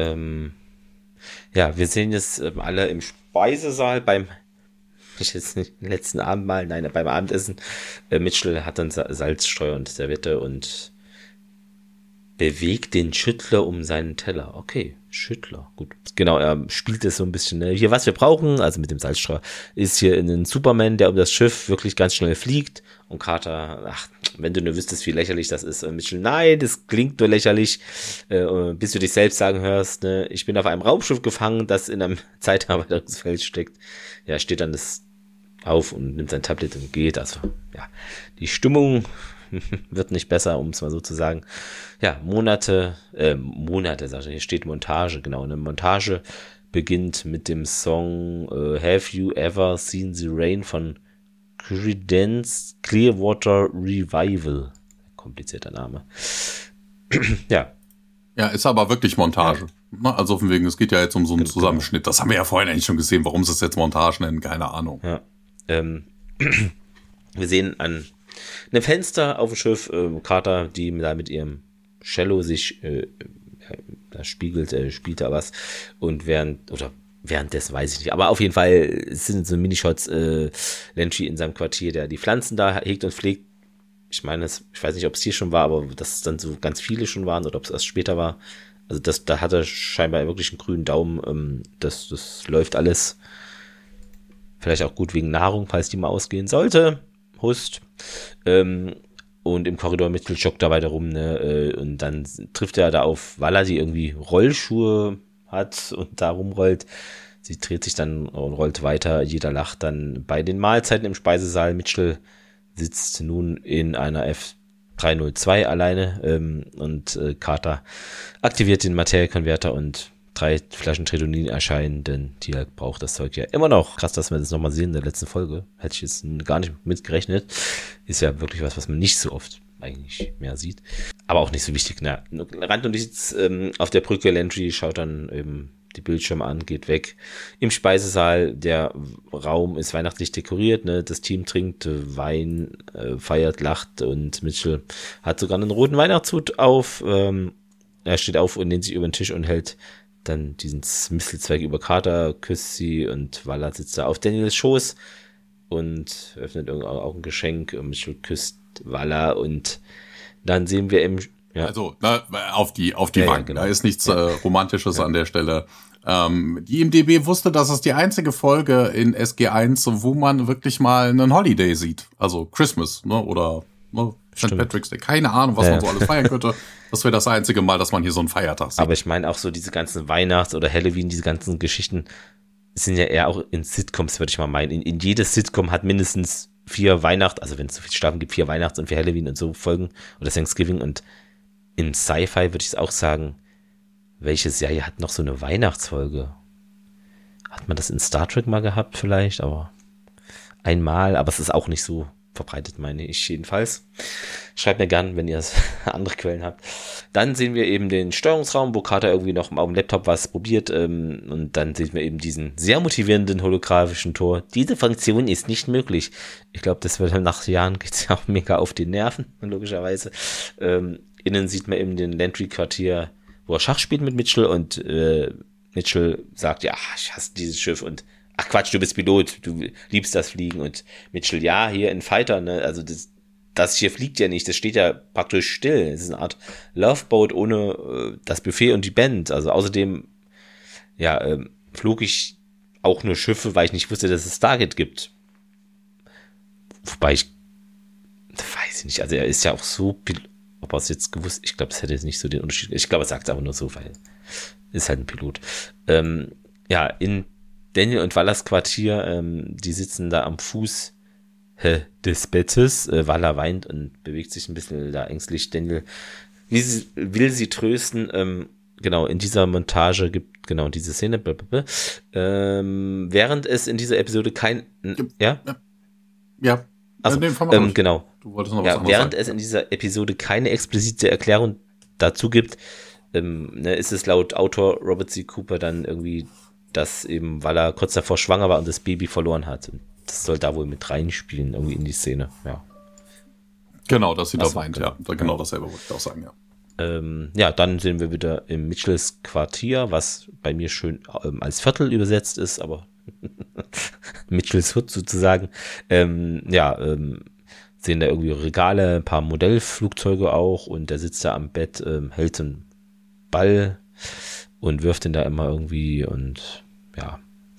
Ja, wir sehen jetzt alle im Speisesaal beim letzten Abendmahl, nein, beim Abendessen. Mitchell hat dann Salzstreuer und Serviette und bewegt den Schüttler um seinen Teller. Okay, Schüttler, gut. Genau, er spielt es so ein bisschen. Ne? Hier, was wir brauchen, also mit dem Salzstreuer, ist hier ein Superman, der um das Schiff wirklich ganz schnell fliegt. Und Carter, ach, wenn du nur wüsstest, wie lächerlich das ist. Und Mitchell, nein, das klingt nur lächerlich, bis du dich selbst sagen hörst, ne? Ich bin auf einem Raumschiff gefangen, das in einem Zeiterweiterungsfeld steckt. Ja, steht dann das auf und nimmt sein Tablet und geht. Also, ja, die Stimmung wird nicht besser, um es mal so zu sagen. Ja, Monate, sag ich, hier steht Montage, genau. Eine Montage beginnt mit dem Song Have You Ever Seen the Rain von Creedence Clearwater Revival. Komplizierter Name. Ja. Ja, ist aber wirklich Montage. Ja. Also von wegen, es geht ja jetzt um so einen Zusammenschnitt. Das haben wir ja vorhin eigentlich schon gesehen. Warum sie es jetzt Montage nennen, keine Ahnung. Ja. Wir sehen an einem Fenster auf dem Schiff Carter, die da mit ihrem Cello sich da spielt da was. Und währenddessen weiß ich nicht. Aber auf jeden Fall sind so Minishots Lantry in seinem Quartier, der die Pflanzen da hegt und pflegt. Ich meine, ich weiß nicht, ob es hier schon war, aber dass es dann so ganz viele schon waren oder ob es erst später war. Also da hat er scheinbar wirklich einen grünen Daumen. Das läuft alles. Vielleicht auch gut wegen Nahrung, falls die mal ausgehen sollte. Hust. Und im Korridor Mitchell joggt da weiter rum, ne? Und dann trifft er da auf Vala, die irgendwie Rollschuhe hat und da rumrollt. Sie dreht sich dann und rollt weiter. Jeder lacht dann bei den Mahlzeiten im Speisesaal. Mitchell sitzt nun in einer F302 alleine und Carter aktiviert den Materiekonverter und 3 Flaschen Tritonin erscheinen, denn Teal'c braucht das Zeug ja immer noch. Krass, dass wir das nochmal sehen in der letzten Folge. Hätte ich jetzt gar nicht mitgerechnet. Ist ja wirklich was man nicht so oft eigentlich mehr sieht. Aber auch nicht so wichtig. Na, Randnotiz auf der Brücke. Lantry schaut dann eben die Bildschirme an, geht weg. Im Speisesaal, der Raum ist weihnachtlich dekoriert. Ne? Das Team trinkt Wein, feiert, lacht und Mitchell hat sogar einen roten Weihnachtshut auf. Er steht auf und lehnt sich über den Tisch und hält dann diesen Mistelzweig über Carter, küsst sie und Vala sitzt da auf Daniels Schoß und öffnet auch ein Geschenk und Mitchell küsst Vala und dann sehen wir Also auf die Wangen, ja, genau. Da ist nichts Romantisches an der Stelle. Die IMDb wusste, dass es die einzige Folge in SG1, wo man wirklich mal einen Holiday sieht, also Christmas, ne, oder St. Patrick's Day, keine Ahnung, was man so alles feiern könnte. Das wäre das einzige Mal, dass man hier so einen Feiertag sieht. Aber ich meine auch so diese ganzen Weihnachts- oder Halloween, diese ganzen Geschichten sind ja eher auch in Sitcoms, würde ich mal meinen. In jedes Sitcom hat mindestens 4 also wenn es so viele Staffeln gibt, 4 Weihnachts- und 4 Halloween und so Folgen oder Thanksgiving. Und in Sci-Fi würde ich auch sagen, welche Serie hat noch so eine Weihnachtsfolge? Hat man das in Star Trek mal gehabt vielleicht, aber einmal, aber es ist auch nicht so verbreitet, meine ich jedenfalls. Schreibt mir gern, wenn ihr andere Quellen habt. Dann sehen wir eben den Steuerungsraum, wo Carter irgendwie noch auf dem Laptop was probiert und dann sehen wir eben diesen sehr motivierenden holographischen Tor. Diese Funktion ist nicht möglich. Ich glaube, das wird nach Jahren geht's ja auch mega auf die Nerven, logischerweise. Innen sieht man eben den Lantry-Quartier, wo er Schach spielt mit Mitchell und Mitchell sagt, ja, ich hasse dieses Schiff und ach Quatsch, du bist Pilot, du liebst das Fliegen und Mitchell, ja, hier ein Fighter, ne, also das hier fliegt ja nicht, das steht ja praktisch still, es ist eine Art Loveboat ohne das Buffet und die Band, also außerdem, ja, flog ich auch nur Schiffe, weil ich nicht wusste, dass es Stargate gibt. Wobei weiß ich nicht, also er ist ja auch so, ob er es jetzt gewusst, ich glaube, es hätte jetzt nicht so den Unterschied, ich glaube, er sagt es aber nur so, weil ist halt ein Pilot. Ja, in Daniel und Valas Quartier, die sitzen da am Fuß des Bettes. Vala weint und bewegt sich ein bisschen da ängstlich. Daniel will sie trösten. Genau, in dieser Montage gibt genau diese Szene. Während es in dieser Episode kein... Ja? Ja, Also, genau. Du wolltest noch was anderes während sagen. es in dieser Episode keine explizite Erklärung dazu gibt, ist es laut Autor Robert C. Cooper dann irgendwie, dass eben, weil er kurz davor schwanger war und das Baby verloren hat. Und das soll da wohl mit reinspielen, irgendwie in die Szene, ja. Genau, dass sie da weint, ja. Genau dasselbe wollte ich auch sagen, ja. Dann sind wir wieder im Mitchells Quartier, was bei mir schön als Viertel übersetzt ist, aber Mitchells Hood sozusagen. Sehen da irgendwie Regale, ein paar Modellflugzeuge auch und der sitzt da am Bett, hält einen Ball und wirft ihn da immer irgendwie und ja.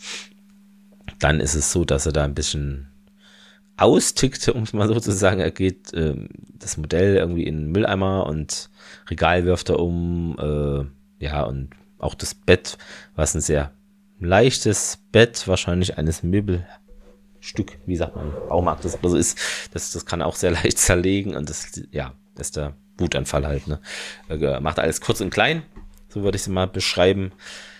Dann ist es so, dass er da ein bisschen austickt, um es mal so zu sagen. Er geht das Modell irgendwie in den Mülleimer und Regal wirft er um, und auch das Bett, was ein sehr leichtes Bett, wahrscheinlich eines Möbelstück, wie sagt man, Baumarkt das oder so ist, das kann auch sehr leicht zerlegen und das ist der Wutanfall halt, ne? Macht alles kurz und klein, so würde ich es mal beschreiben.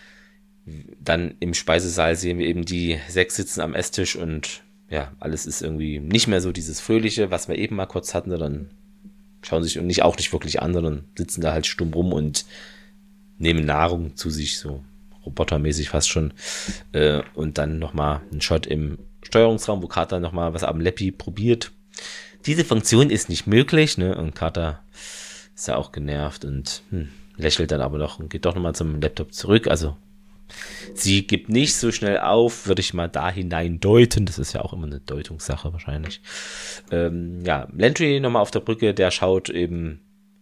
Dann im Speisesaal sehen wir eben die 6 sitzen am Esstisch und ja, alles ist irgendwie nicht mehr so dieses Fröhliche, was wir eben mal kurz hatten, sondern schauen sich auch nicht wirklich an, sondern sitzen da halt stumm rum und nehmen Nahrung zu sich, so robotermäßig fast schon. Und dann nochmal ein Shot im Steuerungsraum, wo Carter nochmal was am Leppi probiert. Diese Funktion ist nicht möglich, ne? Und Carter ist ja auch genervt und lächelt dann aber noch und geht doch nochmal zum Laptop zurück. Also sie gibt nicht so schnell auf, würde ich mal da hinein deuten. Das ist ja auch immer eine Deutungssache wahrscheinlich. Landry nochmal auf der Brücke, der schaut eben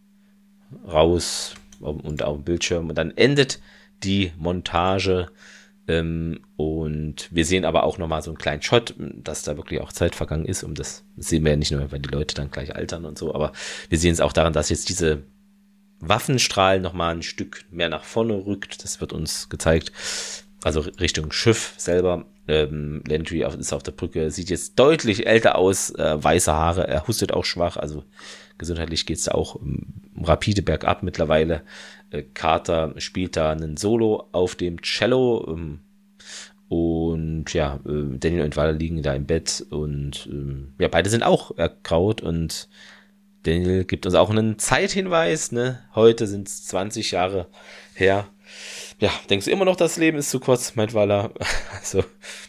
raus und auf dem Bildschirm und dann endet die Montage und wir sehen aber auch nochmal so einen kleinen Shot, dass da wirklich auch Zeit vergangen ist. Das sehen wir ja nicht nur, weil die Leute dann gleich altern und so, aber wir sehen es auch daran, dass jetzt diese Waffenstrahl nochmal ein Stück mehr nach vorne rückt. Das wird uns gezeigt. Also Richtung Schiff selber. Landry ist auf der Brücke, sieht jetzt deutlich älter aus, weiße Haare, er hustet auch schwach, also gesundheitlich geht es da auch rapide bergab mittlerweile. Carter spielt da einen Solo auf dem Cello und Daniel und Vala liegen da im Bett und beide sind auch ergraut und Daniel gibt uns auch einen Zeithinweis, ne? Heute sind es 20 Jahre her. Ja, denkst du immer noch, das Leben ist zu kurz, meint Vala. Also,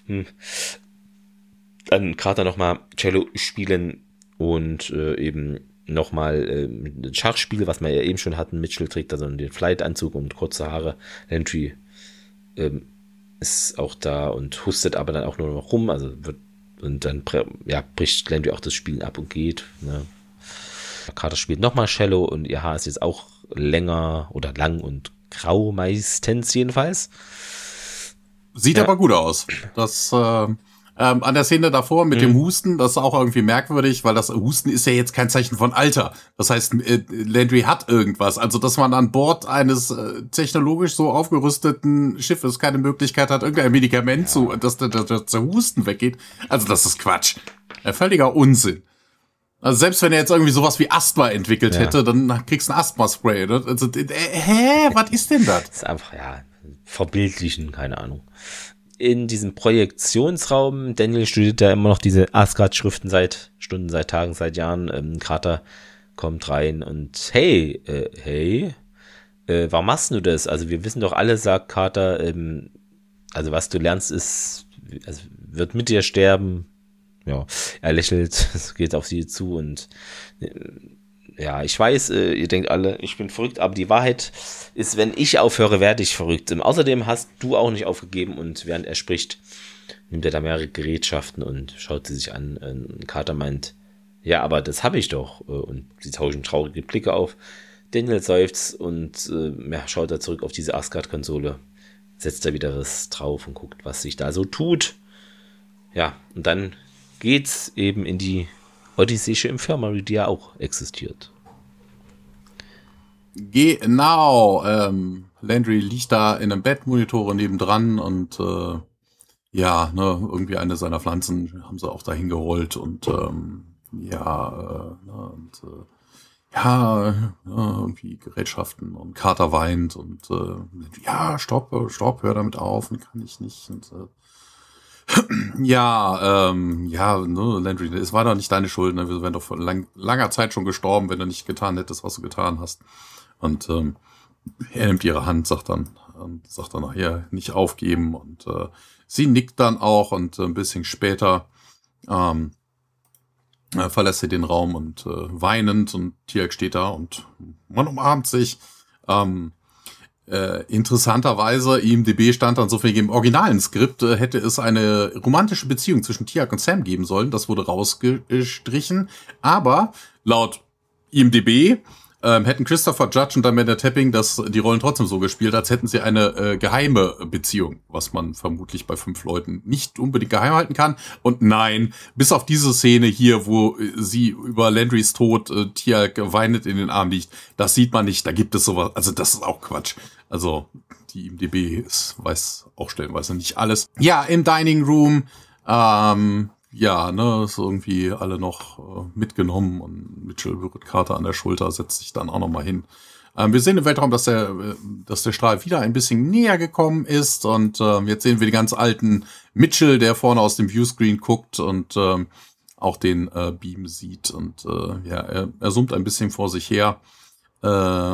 Dann Carter nochmal Cello spielen und eben nochmal ein Schachspiel, was wir ja eben schon hatten. Mitchell trägt da so den Flight-Anzug und kurze Haare. Landry ist auch da und hustet aber dann auch nur noch rum. Also dann bricht Landry auch das Spiel ab und geht, ne? Carter spielt nochmal Cello und ihr Haar ist jetzt auch länger oder lang und grau meistens jedenfalls. Sieht aber gut aus. Das an der Szene davor mit dem Husten, das ist auch irgendwie merkwürdig, weil das Husten ist ja jetzt kein Zeichen von Alter. Das heißt, Landry hat irgendwas. Also, dass man an Bord eines technologisch so aufgerüsteten Schiffes keine Möglichkeit hat, irgendein Medikament dass der Husten weggeht. Also, das ist Quatsch. Völliger Unsinn. Also selbst wenn er jetzt irgendwie sowas wie Asthma entwickelt hätte, dann kriegst du ein Asthma-Spray. Ne? Also, was ist denn das? Das ist einfach, verbildlichen, keine Ahnung. In diesem Projektionsraum, Daniel studiert ja immer noch diese Asgard-Schriften seit Stunden, seit Tagen, seit Jahren. Carter kommt rein und hey, warum machst du das? Also wir wissen doch alle, sagt Carter, also was du lernst wird mit dir sterben. Ja, er lächelt, geht auf sie zu und ich weiß, ihr denkt alle, ich bin verrückt, aber die Wahrheit ist, wenn ich aufhöre, werde ich verrückt. Außerdem hast du auch nicht aufgegeben und während er spricht, nimmt er da mehrere Gerätschaften und schaut sie sich an. Carter meint, ja, aber das habe ich doch. Und sie tauschen traurige Blicke auf. Daniel seufzt und schaut da zurück auf diese Asgard-Konsole, setzt da wieder was drauf und guckt, was sich da so tut. Ja, und dann geht's eben in die Odysseische Infirmary, die ja auch existiert. Genau. Landry liegt da in einem Bett, Monitore nebendran und irgendwie eine seiner Pflanzen haben sie auch dahin geholt und irgendwie Gerätschaften und Carter weint und stopp, hör damit auf, kann ich nicht und Ja, ne, Landry, es war doch nicht deine Schuld, ne? Wir wären doch vor langer Zeit schon gestorben, wenn du nicht getan hättest, was du getan hast. Und er nimmt ihre Hand, sagt dann nachher nicht aufgeben und sie nickt dann auch und ein bisschen später verlässt sie den Raum und weinend und Tialk steht da und man umarmt sich. Interessanterweise, IMDb stand dann so viel im originalen Skript, hätte es eine romantische Beziehung zwischen Tialk und Sam geben sollen. Das wurde rausgestrichen. Aber laut IMDb hätten Christopher Judge und Amanda Tapping die Rollen trotzdem so gespielt, als hätten sie eine geheime Beziehung, was man vermutlich bei 5 Leuten nicht unbedingt geheim halten kann. Und nein, bis auf diese Szene hier, wo sie über Landrys Tod Tialk weinend in den Arm liegt, das sieht man nicht, da gibt es sowas, also das ist auch Quatsch. Also die IMDb weiß auch stellenweise nicht alles. Ja, im Dining Room, ja, ne, ist irgendwie alle noch mitgenommen und Mitchell berührt Carter an der Schulter, setzt sich dann auch noch mal hin. Wir sehen im Weltraum, dass der Strahl wieder ein bisschen näher gekommen ist und jetzt sehen wir den ganz alten Mitchell, der vorne aus dem Viewscreen guckt und auch den Beam sieht und ja, er summt ein bisschen vor sich her. Genau,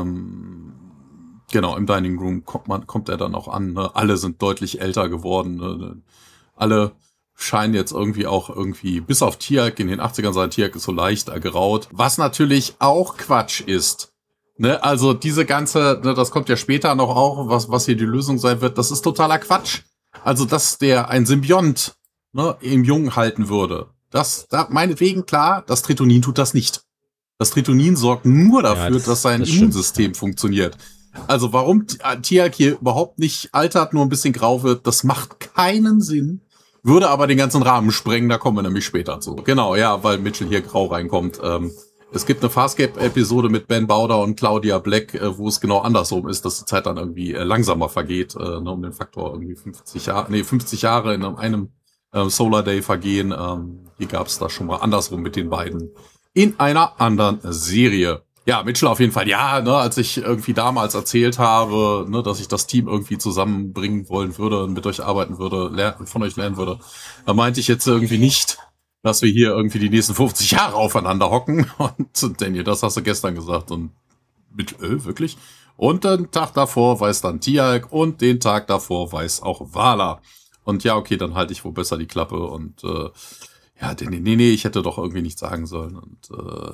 im Dining Room kommt er dann auch an. Ne? Alle sind deutlich älter geworden. Ne? Alle scheinen jetzt irgendwie bis auf Tialk in den 80ern sein. Tialk ist so leicht geraut. Was natürlich auch Quatsch ist. Ne? Also diese ganze, ne, das kommt ja später noch auch, was hier die Lösung sein wird, das ist totaler Quatsch. Also, dass der ein Symbiont, ne, im Jungen halten würde. Meinetwegen, klar, das Tritonin tut das nicht. Das Tritonin sorgt nur dafür, dass sein Immunsystem funktioniert. Also warum Tialk hier überhaupt nicht altert, nur ein bisschen grau wird, das macht keinen Sinn. Würde aber den ganzen Rahmen sprengen, da kommen wir nämlich später zu. Genau, ja, weil Mitchell hier grau reinkommt. Es gibt eine Farscape-Episode mit Ben Bowder und Claudia Black, wo es genau andersrum ist, dass die Zeit dann irgendwie langsamer vergeht, um den Faktor irgendwie 50 Jahre in einem Solar Day vergehen. Hier gab es das schon mal andersrum mit den beiden in einer anderen Serie. Ja, Mitchell auf jeden Fall. Ja, ne, als ich irgendwie damals erzählt habe, ne, dass ich das Team irgendwie zusammenbringen wollen würde und mit euch arbeiten würde, von euch lernen würde, da meinte ich jetzt irgendwie nicht, dass wir hier irgendwie die nächsten 50 Jahre aufeinander hocken. Und Daniel, das hast du gestern gesagt. Und mit wirklich? Und den Tag davor weiß dann Tialk und den Tag davor weiß auch Vala. Und ja, okay, dann halte ich wohl besser die Klappe. Und ja, nee, ich hätte doch irgendwie nichts sagen sollen. Und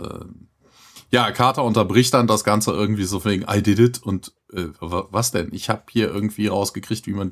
ja, Carter unterbricht dann das Ganze irgendwie so wegen I did it. Und was denn? Ich habe hier irgendwie rausgekriegt, wie man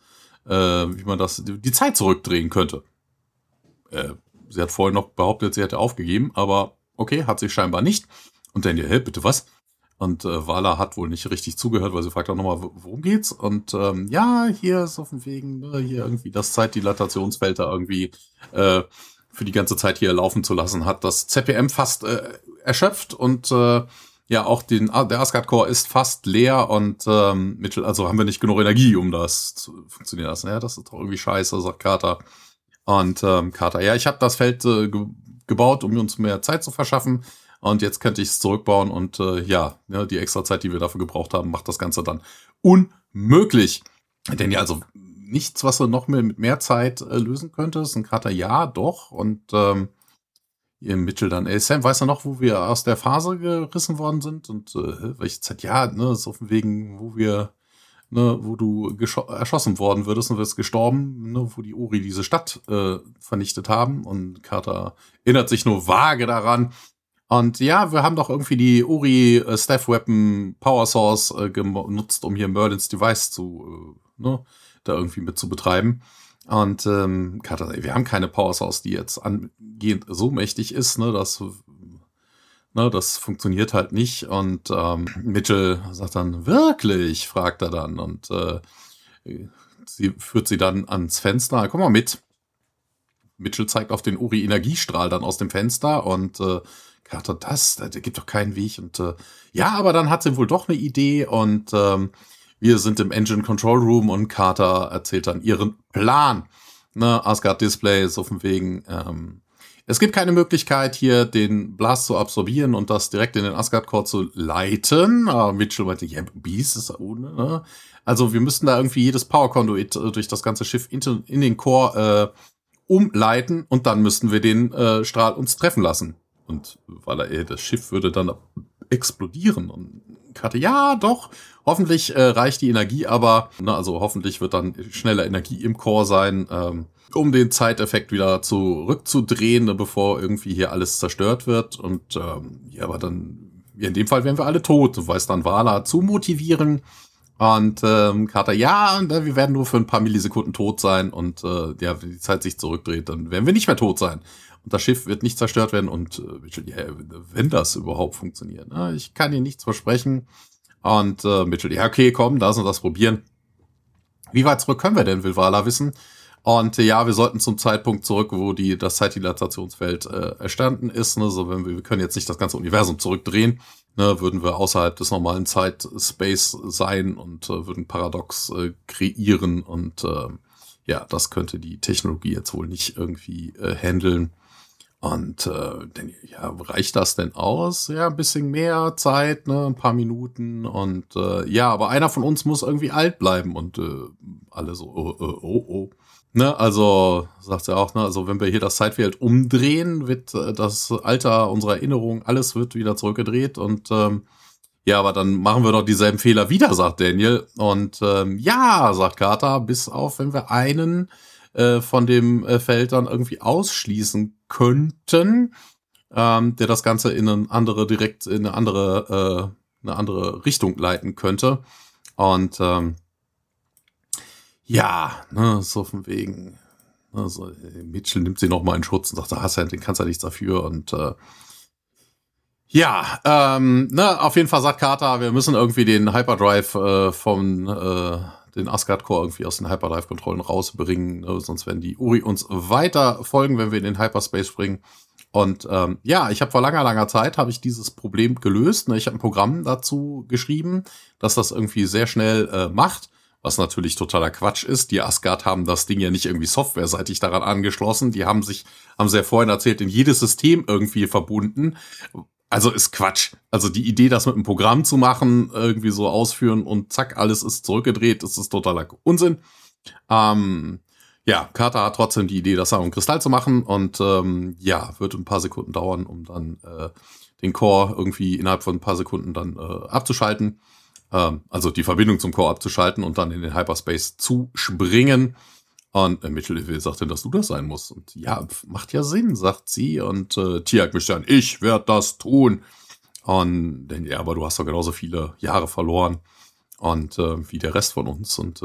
die Zeit zurückdrehen könnte. Sie hat vorhin noch behauptet, sie hätte aufgegeben, aber okay, hat sie scheinbar nicht. Und Daniel, bitte was? Und Vala hat wohl nicht richtig zugehört, weil sie fragt auch nochmal, worum geht's? Und ja, hier ist auf dem Wegen, hier irgendwie das Zeitdilatationsfeld da irgendwie für die ganze Zeit hier laufen zu lassen, hat das ZPM fast erschöpft und ja, auch der Asgard-Core ist fast leer und Mitchell, also haben wir nicht genug Energie, um das zu funktionieren lassen. Ja, das ist doch irgendwie scheiße, sagt Carter. Und Carter, ja, ich habe das Feld gebaut, um uns mehr Zeit zu verschaffen. Und jetzt könnte ich es zurückbauen. Und ja, die extra Zeit, die wir dafür gebraucht haben, macht das Ganze dann unmöglich. Denn ja, also nichts, was du noch mit mehr Zeit lösen könntest. Und Carter, ja, doch. Und Mitchell dann, Sam, weißt du noch, wo wir aus der Phase gerissen worden sind? Und welche Zeit? Ja, ne, so von wegen, wo du erschossen worden würdest und wirst gestorben, ne, wo die Ori diese Stadt vernichtet haben. Und Carter erinnert sich nur vage daran. Und ja, wir haben doch irgendwie die Ori Staff Weapon Power Source genutzt, um hier Merlins Device da irgendwie mit zu betreiben. Und Carter, wir haben keine Power Source, die jetzt angehend so mächtig ist, ne, das funktioniert halt nicht. Und Mitchell sagt dann, wirklich? Fragt er dann. Und sie führt sie dann ans Fenster. Komm mal mit. Mitchell zeigt auf den Uri-Energiestrahl dann aus dem Fenster. Und Carter, der gibt doch keinen Weg. Und ja, aber dann hat sie wohl doch eine Idee. Und wir sind im Engine Control Room. Und Carter erzählt dann ihren Plan. Ne, Asgard Display, so von wegen, Es gibt keine Möglichkeit, hier den Blast zu absorbieren und das direkt in den Asgard-Core zu leiten. Aber Mitchell meinte, ja, Beast ist ohne, ne? Also wir müssten da irgendwie jedes Power-Conduit durch das ganze Schiff in den Core umleiten und dann müssten wir den Strahl uns treffen lassen. Und weil das Schiff würde dann explodieren. Und ich hatte, ja, doch, hoffentlich reicht die Energie, aber, also hoffentlich wird dann schneller Energie im Core sein, um den Zeiteffekt wieder zurückzudrehen, bevor irgendwie hier alles zerstört wird. Und ja, aber dann, ja, in dem Fall wären wir alle tot. Du weißt dann Vala zu motivieren. Und Carter, ja, wir werden nur für ein paar Millisekunden tot sein. Und ja, wenn die Zeit sich zurückdreht, dann werden wir nicht mehr tot sein. Und das Schiff wird nicht zerstört werden. Und Mitchell, ja, wenn das überhaupt funktioniert. Ne? Ich kann Ihnen nichts versprechen. Und Mitchell, ja, okay, komm, lass uns das probieren. Wie weit zurück können wir denn, will Vala wissen. Und ja, wir sollten zum Zeitpunkt zurück, wo das Zeitdilatationsfeld erstanden ist. Ne? So, wir können jetzt nicht das ganze Universum zurückdrehen. Ne? Würden wir außerhalb des normalen Zeitspace sein und würden Paradox kreieren. Und ja, das könnte die Technologie jetzt wohl nicht irgendwie handeln. Und denn, ja, reicht das denn aus? Ja, ein bisschen mehr Zeit, ne, ein paar Minuten. Und ja, aber einer von uns muss irgendwie alt bleiben. Und alle so, oh. Ne, also, sagt sie auch, ne, also wenn wir hier das Zeitfeld umdrehen, wird das Alter unserer Erinnerung, alles wird wieder zurückgedreht und ja, aber dann machen wir doch dieselben Fehler wieder, sagt Daniel. Und ja, sagt Carter, bis auf, wenn wir einen von dem Feld dann irgendwie ausschließen könnten, der das Ganze in eine andere Richtung leiten könnte. Und ja, ne, so von wegen. Ne, so, Mitchell nimmt sie noch mal in Schutz und sagt, den kannst du ja nichts dafür. Und ja, ne, auf jeden Fall sagt Carter, wir müssen irgendwie den Hyperdrive den Asgard-Core irgendwie aus den Hyperdrive-Kontrollen rausbringen. Ne, sonst werden die Uri uns weiter folgen, wenn wir in den Hyperspace springen. Und ja, ich habe vor langer Zeit habe ich dieses Problem gelöst. Ne? Ich habe ein Programm dazu geschrieben, dass das irgendwie sehr schnell macht. Was natürlich totaler Quatsch ist. Die Asgard haben das Ding ja nicht irgendwie softwareseitig daran angeschlossen. Die haben sie ja vorhin erzählt, in jedes System irgendwie verbunden. Also ist Quatsch. Also die Idee, das mit einem Programm zu machen, irgendwie so ausführen und zack, alles ist zurückgedreht, das ist totaler Unsinn. Ja, Carter hat trotzdem die Idee, das am Kristall zu machen und ja, wird ein paar Sekunden dauern, um dann den Core irgendwie innerhalb von ein paar Sekunden dann abzuschalten. Also die Verbindung zum Core abzuschalten und dann in den Hyperspace zu springen. Und Mitchell sagt dann, dass du das sein musst. Und ja, macht ja Sinn, sagt sie. Und Tiag mischt dann, ich werde das tun. Und dann, ja, aber du hast doch genauso viele Jahre verloren. Und wie der Rest von uns. Und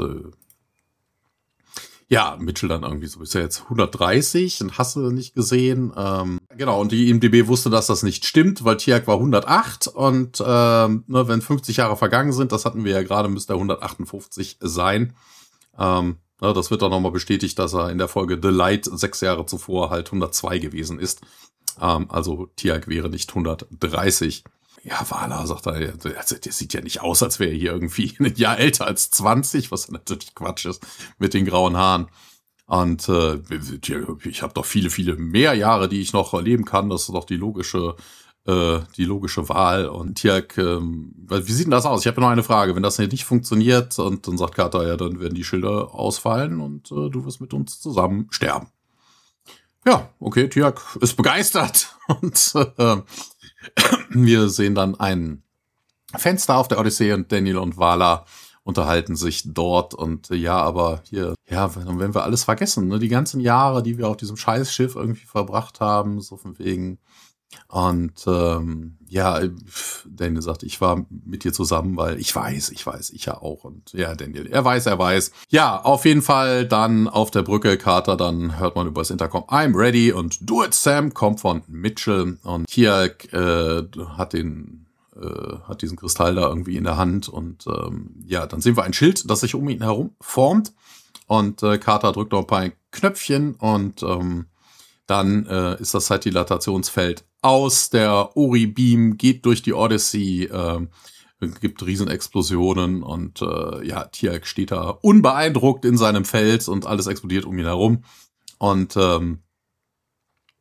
ja, Mitchell dann irgendwie so, ist ja jetzt 130 und hast du nicht gesehen. Genau, und die IMDb wusste, dass das nicht stimmt, weil Tiag war 108 und ne, wenn 50 Jahre vergangen sind, das hatten wir ja gerade, müsste er 158 sein. Das wird auch nochmal bestätigt, dass er in der Folge The Light 6 Jahre zuvor halt 102 gewesen ist. Also Tiag wäre nicht 130. Ja, Vala, sagt er, der sieht ja nicht aus, als wäre er hier irgendwie ein Jahr älter als 20, was natürlich Quatsch ist, mit den grauen Haaren. Und ich habe doch viele mehr Jahre, die ich noch erleben kann. Das ist doch die logische Wahl. Und Tiag, wie sieht denn das aus? Ich habe noch eine Frage. Wenn das nicht funktioniert, und dann sagt Carter, ja, dann werden die Schilder ausfallen und du wirst mit uns zusammen sterben. Ja, okay, Tiag ist begeistert. Und wir sehen dann ein Fenster auf der Odyssee und Daniel und Vala unterhalten sich dort und ja, aber hier, ja, wenn wir alles vergessen, ne, die ganzen Jahre, die wir auf diesem Scheißschiff irgendwie verbracht haben, so von wegen. Und ja, Daniel sagt, ich war mit dir zusammen, weil ich weiß, ich ja auch. Und ja, Daniel, er weiß. Ja, auf jeden Fall dann auf der Brücke, Carter, dann hört man über das Intercom, I'm ready und do it, Sam, kommt von Mitchell. Und Tiag hat diesen Kristall da irgendwie in der Hand. Und ja, dann sehen wir ein Schild, das sich um ihn herum formt. Und Carter drückt noch ein paar Knöpfchen und dann ist das Zeitdilatationsfeld aus. Der Ori-Beam geht durch die Odyssey, gibt Riesenexplosionen und ja, Tiag steht da unbeeindruckt in seinem Feld und alles explodiert um ihn herum. Und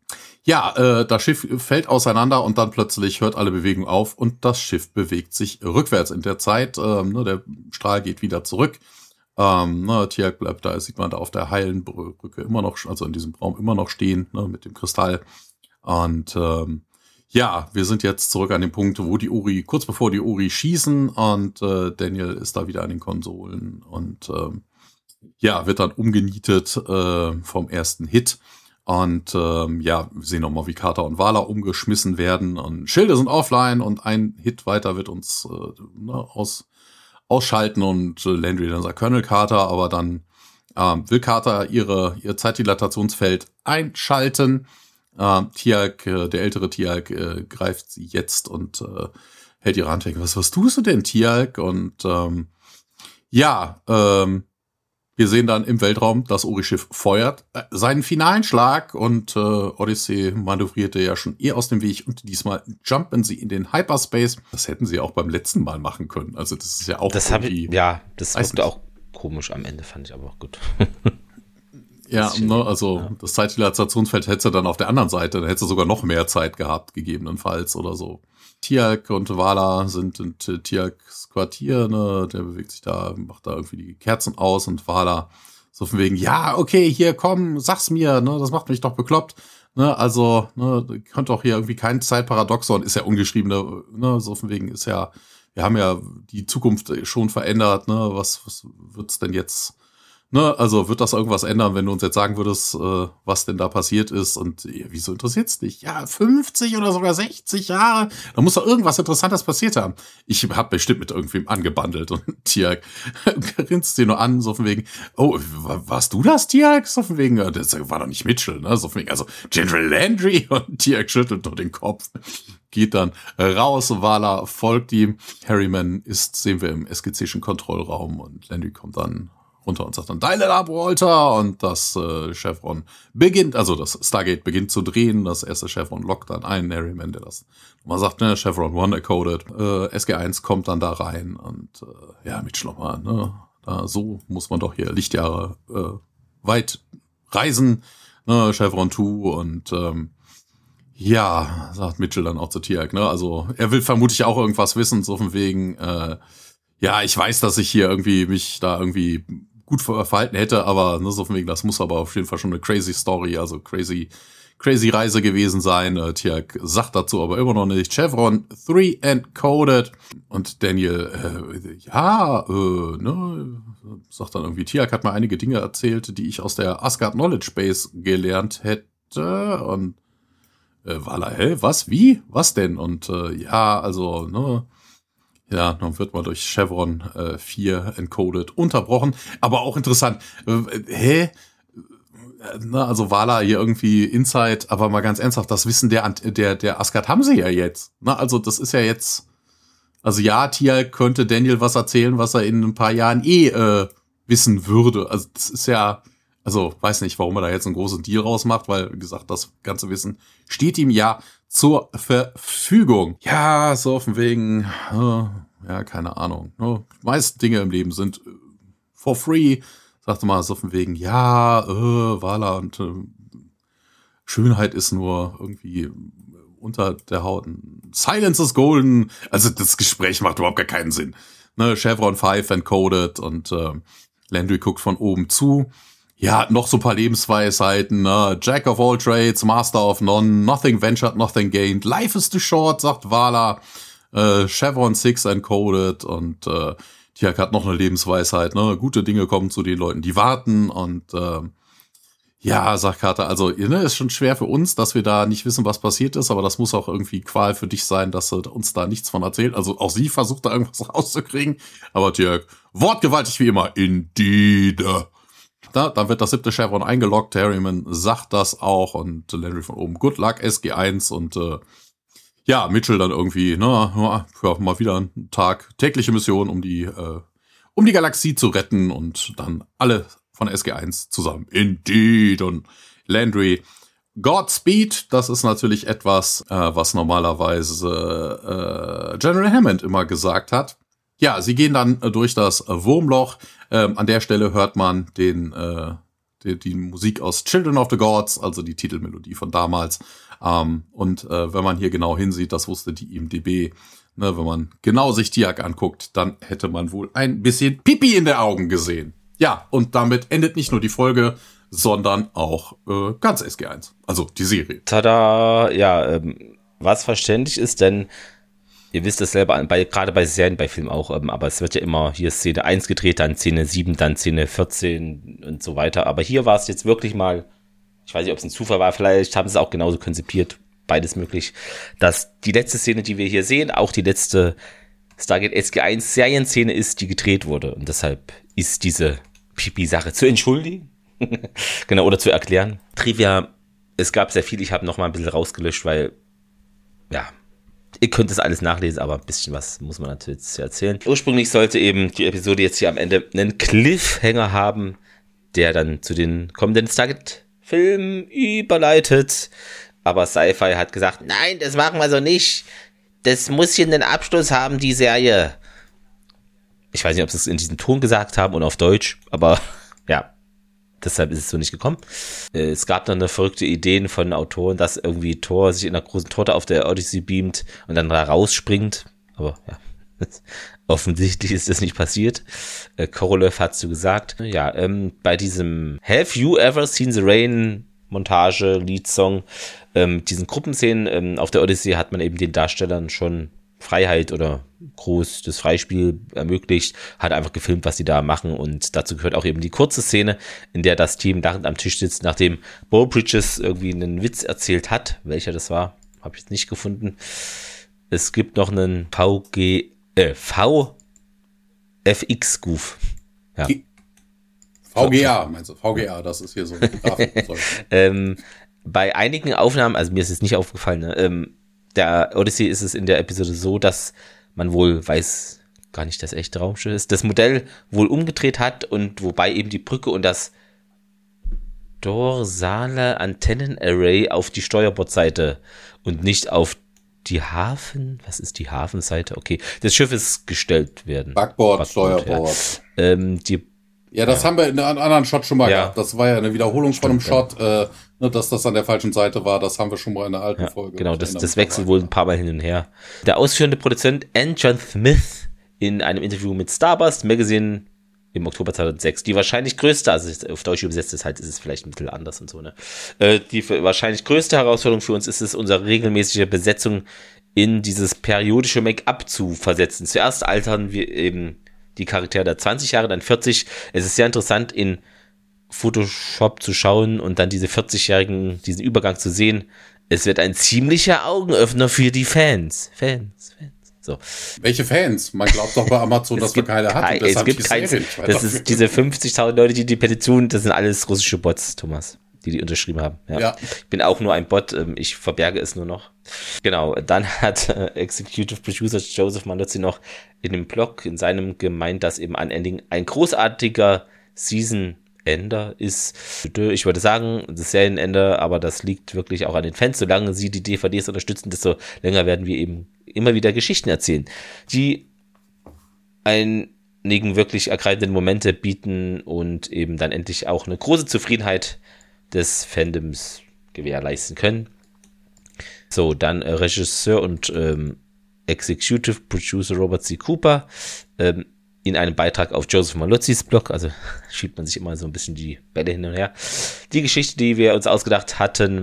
Ja, das Schiff fällt auseinander und dann plötzlich hört alle Bewegung auf und das Schiff bewegt sich rückwärts in der Zeit. Der Strahl geht wieder zurück. Tiag bleibt da, sieht man da auf der heilen Brücke immer noch, also in diesem Raum immer noch stehen, mit dem Kristall. Und wir sind jetzt zurück an dem Punkt, wo die Ori, kurz bevor die Ori schießen und Daniel ist da wieder an den Konsolen und wird dann umgenietet vom ersten Hit. Und wir sehen nochmal, wie Carter und Vala umgeschmissen werden und Schilde sind offline und ein Hit weiter wird uns ausschalten und Landry dann sagt Colonel Carter, aber dann will Carter ihr Zeitdilatationsfeld einschalten. Tiag, der ältere Tiag, greift sie jetzt und hält ihre Hand weg. Was tust du denn, Tiag? Und wir sehen dann im Weltraum, das Ori-Schiff feuert seinen finalen Schlag und Odyssey manövrierte ja schon aus dem Weg und diesmal jumpen sie in den Hyperspace. Das hätten sie auch beim letzten Mal machen können. Also das ist ja auch das wirkte auch komisch am Ende, fand ich aber auch gut. Ja, das Zeitdilatationsfeld hätte dann auf der anderen Seite, da hätte sie sogar noch mehr Zeit gehabt, gegebenenfalls oder so. Tiag und Vala sind in Tiags Quartier, der bewegt sich da, macht da irgendwie die Kerzen aus und Vala so von wegen, ja, okay, hier, komm, sag's mir, das macht mich doch bekloppt. Könnte auch hier irgendwie kein Zeitparadoxon, ist ja ungeschriebene, so von wegen ist ja, wir haben ja die Zukunft schon verändert, was wird's denn jetzt? Also wird das irgendwas ändern, wenn du uns jetzt sagen würdest, was denn da passiert ist und wieso interessiert's dich? Ja, 50 oder sogar 60 Jahre, da muss doch irgendwas Interessantes passiert haben. Ich habe bestimmt mit irgendwem angebandelt und Tiag grinst sie nur an, so von wegen, oh, warst du das, Tiag? So von wegen, das war doch nicht Mitchell, so von wegen, also General Landry und Tiag schüttelt nur den Kopf. Geht dann raus, Vala folgt ihm. Harriman sehen wir im SGC'schen Kontrollraum und Landry kommt dann runter und sagt dann, dial it up, Walter, und das Chevron beginnt, also das Stargate beginnt zu drehen, das erste Chevron lockt dann ein, Harriman, der das mal sagt, Chevron 1 encoded, SG1 kommt dann da rein und Mitch nochmal, so muss man doch hier Lichtjahre weit reisen, Chevron 2 und sagt Mitchell dann auch zu Tiag, also er will vermutlich auch irgendwas wissen, so von wegen, ich weiß, dass ich hier irgendwie mich da irgendwie gut verhalten hätte, aber so von wegen, das muss aber auf jeden Fall schon eine crazy Story, also crazy Reise gewesen sein. Tiag sagt dazu aber immer noch nicht. Chevron 3 encoded. Und Daniel, sagt dann irgendwie, Tiag hat mir einige Dinge erzählt, die ich aus der Asgard Knowledge Base gelernt hätte. Und Vala, was? Wie? Was denn? Und dann wird man durch Chevron 4 encoded unterbrochen. Aber auch interessant, also Vala hier irgendwie Inside, aber mal ganz ernsthaft, das Wissen der Asgard haben sie ja jetzt. Also das ist ja jetzt, also Tiag könnte Daniel was erzählen, was er in ein paar Jahren wissen würde. Also das ist ja, also weiß nicht, warum er da jetzt einen großen Deal rausmacht, weil, wie gesagt, das ganze Wissen steht ihm ja zur Verfügung. Ja, so von wegen, keine Ahnung. Die meisten Dinge im Leben sind for free. Sagte mal so von wegen, Vala und Schönheit ist nur irgendwie unter der Haut. Silence is golden. Also das Gespräch macht überhaupt gar keinen Sinn. Chevron 5 encoded und Landry guckt von oben zu. Ja, noch so ein paar Lebensweisheiten, Jack of all trades, Master of none, nothing ventured, nothing gained, life is too short, sagt Vala, Chevron 6 encoded und Tiag hat noch eine Lebensweisheit, gute Dinge kommen zu den Leuten, die warten und sagt Carter, also ist schon schwer für uns, dass wir da nicht wissen, was passiert ist, aber das muss auch irgendwie Qual für dich sein, dass du uns da nichts von erzählt, also auch sie versucht da irgendwas rauszukriegen, aber Tiag, wortgewaltig wie immer, indeed. Dann wird das 7. Chevron eingeloggt, Harriman sagt das auch und Landry von oben, good luck, SG1 und Mitchell dann irgendwie, mal wieder einen Tag, tägliche Mission, um die Galaxie zu retten und dann alle von SG1 zusammen. Indeed. Und Landry, Godspeed, das ist natürlich etwas, was normalerweise General Hammond immer gesagt hat. Ja, sie gehen dann durch das Wurmloch. An der Stelle hört man den die Musik aus Children of the Gods, also die Titelmelodie von damals. Und wenn man hier genau hinsieht, das wusste die IMDb, ne, wenn man genau sich Tiak anguckt, dann hätte man wohl ein bisschen Pipi in den Augen gesehen. Ja, und damit endet nicht nur die Folge, sondern auch ganz SG1, also die Serie. Tada, ja, was verständlich ist, denn ihr wisst das selber, gerade bei Serien, bei Filmen auch, aber es wird ja immer hier Szene 1 gedreht, dann Szene 7, dann Szene 14 und so weiter. Aber hier war es jetzt wirklich mal, ich weiß nicht, ob es ein Zufall war, vielleicht haben sie es auch genauso konzipiert, beides möglich, dass die letzte Szene, die wir hier sehen, auch die letzte Stargate SG1 Serienszene ist, die gedreht wurde. Und deshalb ist diese Pipi-Sache zu entschuldigen, genau, oder zu erklären. Trivia, es gab sehr viel, ich habe noch mal ein bisschen rausgelöscht, weil, ja, ihr könnt das alles nachlesen, aber ein bisschen was muss man natürlich erzählen. Ursprünglich sollte eben die Episode jetzt hier am Ende einen Cliffhanger haben, der dann zu den kommenden Stargate-Filmen überleitet. Aber Sci-Fi hat gesagt, nein, das machen wir so nicht. Das muss hier einen Abschluss haben, die Serie. Ich weiß nicht, ob sie es in diesem Ton gesagt haben und auf Deutsch, aber ja, deshalb ist es so nicht gekommen. Es gab dann eine verrückte Ideen von Autoren, dass irgendwie Thor sich in einer großen Torte auf der Odyssey beamt und dann da rausspringt. Aber ja, offensichtlich ist das nicht passiert. Korolev hat es so gesagt. Ja, bei diesem Have You Ever Seen the Rain Montage, Liedsong, diesen Gruppenszenen auf der Odyssey hat man eben den Darstellern schon Freiheit oder groß das Freispiel ermöglicht, hat einfach gefilmt, was sie da machen, und dazu gehört auch eben die kurze Szene, in der das Team lachend am Tisch sitzt, nachdem Bo Bridges irgendwie einen Witz erzählt hat. Welcher das war, habe ich jetzt nicht gefunden. Es gibt noch einen VFX-Goof. Ja. VGA, meinst du? VGA, das ist hier so ein Grafik. Bei einigen Aufnahmen, also mir ist es nicht aufgefallen, ne, der Odyssey ist es in der Episode so, dass man wohl weiß gar nicht, dass echte Raumschiff ist, das Modell wohl umgedreht hat, und wobei eben die Brücke und das dorsale Antennenarray auf die Steuerbordseite und nicht auf die was ist die Hafenseite? Okay, des Schiffes gestellt werden. Backbord, Steuerbord. Ja. Das haben wir in einem anderen Shot schon mal gehabt. Das war ja eine Wiederholung von einem Shot, dass das an der falschen Seite war. Das haben wir schon mal in der alten Folge. Genau, das wechselt wohl ein paar Mal hin und her. Der ausführende Produzent John Smith in einem Interview mit Starburst Magazine im Oktober 2006, die wahrscheinlich größte, also auf Deutsch übersetzt ist es vielleicht ein bisschen anders und so, ne? Die wahrscheinlich größte Herausforderung für uns ist es, unsere regelmäßige Besetzung in dieses periodische Make-up zu versetzen. Zuerst altern wir eben die Charaktere der 20 Jahre, dann 40. Es ist sehr interessant, in Photoshop zu schauen und dann diese 40-Jährigen, diesen Übergang zu sehen. Es wird ein ziemlicher Augenöffner für die Fans. So. Welche Fans? Man glaubt doch bei Amazon, dass wir keine hatten. Es gibt keine. Das ist diese 50.000 Leute, die Petition, das sind alles russische Bots, Thomas, die unterschrieben haben. Ja. Ich bin auch nur ein Bot, ich verberge es nur noch. Genau, dann hat Executive Producer Joseph Malozzi noch in dem Blog, in seinem gemeint, dass eben Unending ein großartiger Season-Ender ist. Ich würde sagen, das Serienende, aber das liegt wirklich auch an den Fans. Solange sie die DVDs unterstützen, desto länger werden wir eben immer wieder Geschichten erzählen, die einigen wirklich ergreifenden Momente bieten und eben dann endlich auch eine große Zufriedenheit des Fandoms gewährleisten können. So, dann Regisseur und Executive Producer Robert C. Cooper in einem Beitrag auf Joseph Malozzis Blog, also schiebt man sich immer so ein bisschen die Bälle hin und her. Die Geschichte, die wir uns ausgedacht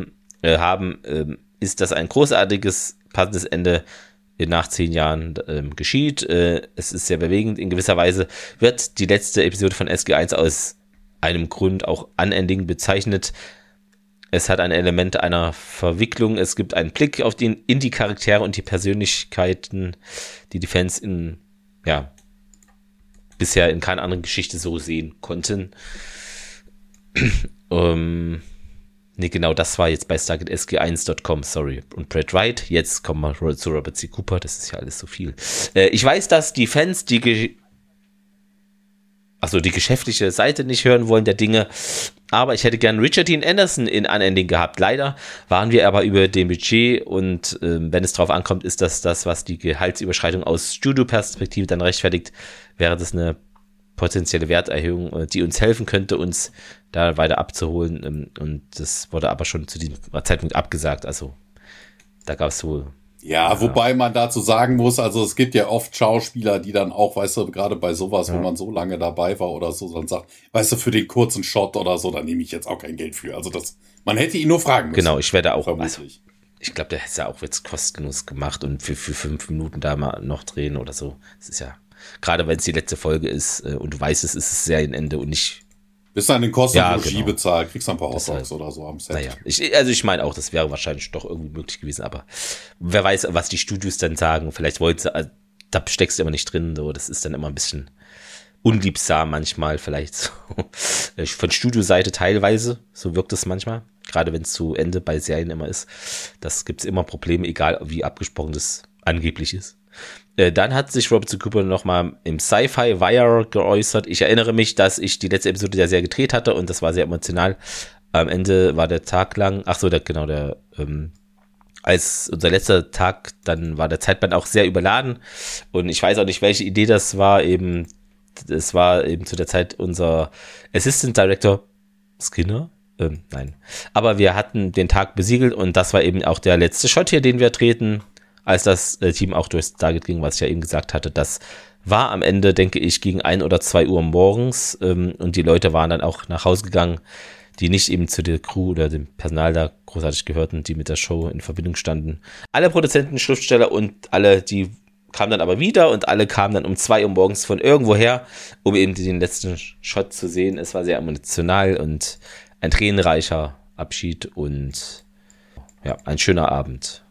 haben, ist, dass ein großartiges, passendes Ende nach 10 Jahren geschieht. Es ist sehr bewegend. In gewisser Weise wird die letzte Episode von SG1 aus einem Grund auch Unending bezeichnet. Es hat ein Element einer Verwicklung. Es gibt einen Blick auf in die Charaktere und die Persönlichkeiten, die Fans bisher in keiner anderen Geschichte so sehen konnten. Genau, das war jetzt bei StargateSG1.com, sorry. Und Brad Wright, jetzt kommen wir zu Robert C. Cooper, das ist ja alles so viel. Ich weiß, dass die Fans die geschäftliche Seite nicht hören wollen der Dinge, aber ich hätte gern Richard Dean Anderson in Unending gehabt. Leider waren wir aber über dem Budget, und wenn es drauf ankommt, ist das, was die Gehaltsüberschreitung aus Studio-Perspektive dann rechtfertigt, wäre das eine potenzielle Werterhöhung, die uns helfen könnte, uns da weiter abzuholen. Und das wurde aber schon zu diesem Zeitpunkt abgesagt. Also da gab es wohl. Ja, wobei man dazu sagen muss, also es gibt ja oft Schauspieler, die dann auch, weißt du, gerade bei sowas, wo man so lange dabei war oder so, dann sagt, weißt du, für den kurzen Shot oder so, da nehme ich jetzt auch kein Geld für. Also man hätte ihn nur fragen müssen. Genau, ich werde auch, also, ich glaube, der hätte es ja auch jetzt kostenlos gemacht und für 5 Minuten da mal noch drehen oder so. Das ist ja, gerade wenn es die letzte Folge ist und du weißt, es ist das Serienende und nicht. Bis dann den Kosten Ja, Regie genau. bezahlt, kriegst du ein paar Hotdogs oder so am Set. Naja, ich meine auch, das wäre wahrscheinlich doch irgendwie möglich gewesen, aber wer weiß, was die Studios dann sagen. Vielleicht wollten sie, da steckst du immer nicht drin, so, das ist dann immer ein bisschen unliebsam manchmal, vielleicht so. Von Studioseite teilweise, so wirkt es manchmal, gerade wenn es zu Ende bei Serien immer ist. Das gibt's immer Probleme, egal wie abgesprochen das angeblich ist. Dann hat sich Robert C. Cooper nochmal im Sci-Fi Wire geäußert. Ich erinnere mich, dass ich die letzte Episode ja sehr gedreht hatte und das war sehr emotional. Am Ende war der Tag lang, als unser letzter Tag, dann war der Zeitplan auch sehr überladen und ich weiß auch nicht, welche Idee das war. Es war eben zu der Zeit unser Assistant Director Skinner. Nein. Aber wir hatten den Tag besiegelt und das war eben auch der letzte Shot hier, den wir drehten, als das Team auch durchs Stargate ging, was ich ja eben gesagt hatte. Das war am Ende, denke ich, gegen 1 oder 2 Uhr morgens und die Leute waren dann auch nach Hause gegangen, die nicht eben zu der Crew oder dem Personal da großartig gehörten, die mit der Show in Verbindung standen. Alle Produzenten, Schriftsteller und alle, die kamen dann aber wieder und alle kamen dann um 2 Uhr morgens von irgendwoher, um eben den letzten Shot zu sehen. Es war sehr emotional und ein tränenreicher Abschied und ja, ein schöner Abend.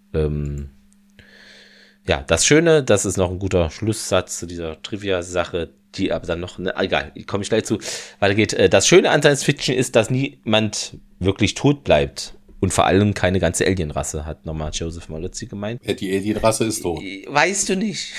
Ja, das Schöne, das ist noch ein guter Schlusssatz zu dieser Trivia-Sache, die aber dann noch, egal, komme ich gleich zu, weitergeht. Das Schöne an Science Fiction ist, dass niemand wirklich tot bleibt. Und vor allem keine ganze Alienrasse, hat nochmal Joseph Malozzi gemeint. Ja, die Alienrasse ist tot. Weißt du nicht.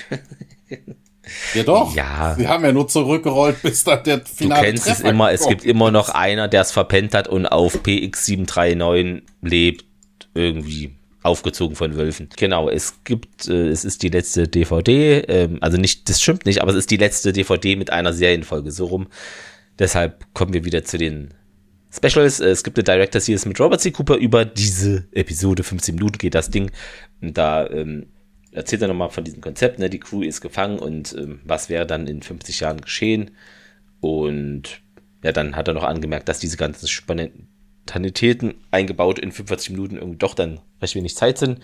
Ja doch. Ja. Sie haben ja nur zurückgerollt, bis dann der finale Du kennst Treffer es immer, es kommt. gibt immer noch einer, der es verpennt hat und auf PX739 lebt, irgendwie aufgezogen von Wölfen. Genau, es ist die letzte DVD, also nicht, das stimmt nicht, aber es ist die letzte DVD mit einer Serienfolge, so rum. Deshalb kommen wir wieder zu den Specials. Es gibt eine Director's Series mit Robert C. Cooper über diese Episode, 15 Minuten geht das Ding. Und da erzählt er nochmal von diesem Konzept, ne? Die Crew ist gefangen und was wäre dann in 50 Jahren geschehen. Und ja, dann hat er noch angemerkt, dass diese ganzen Spontanitäten eingebaut in 45 Minuten irgendwie doch dann recht wenig Zeit sind.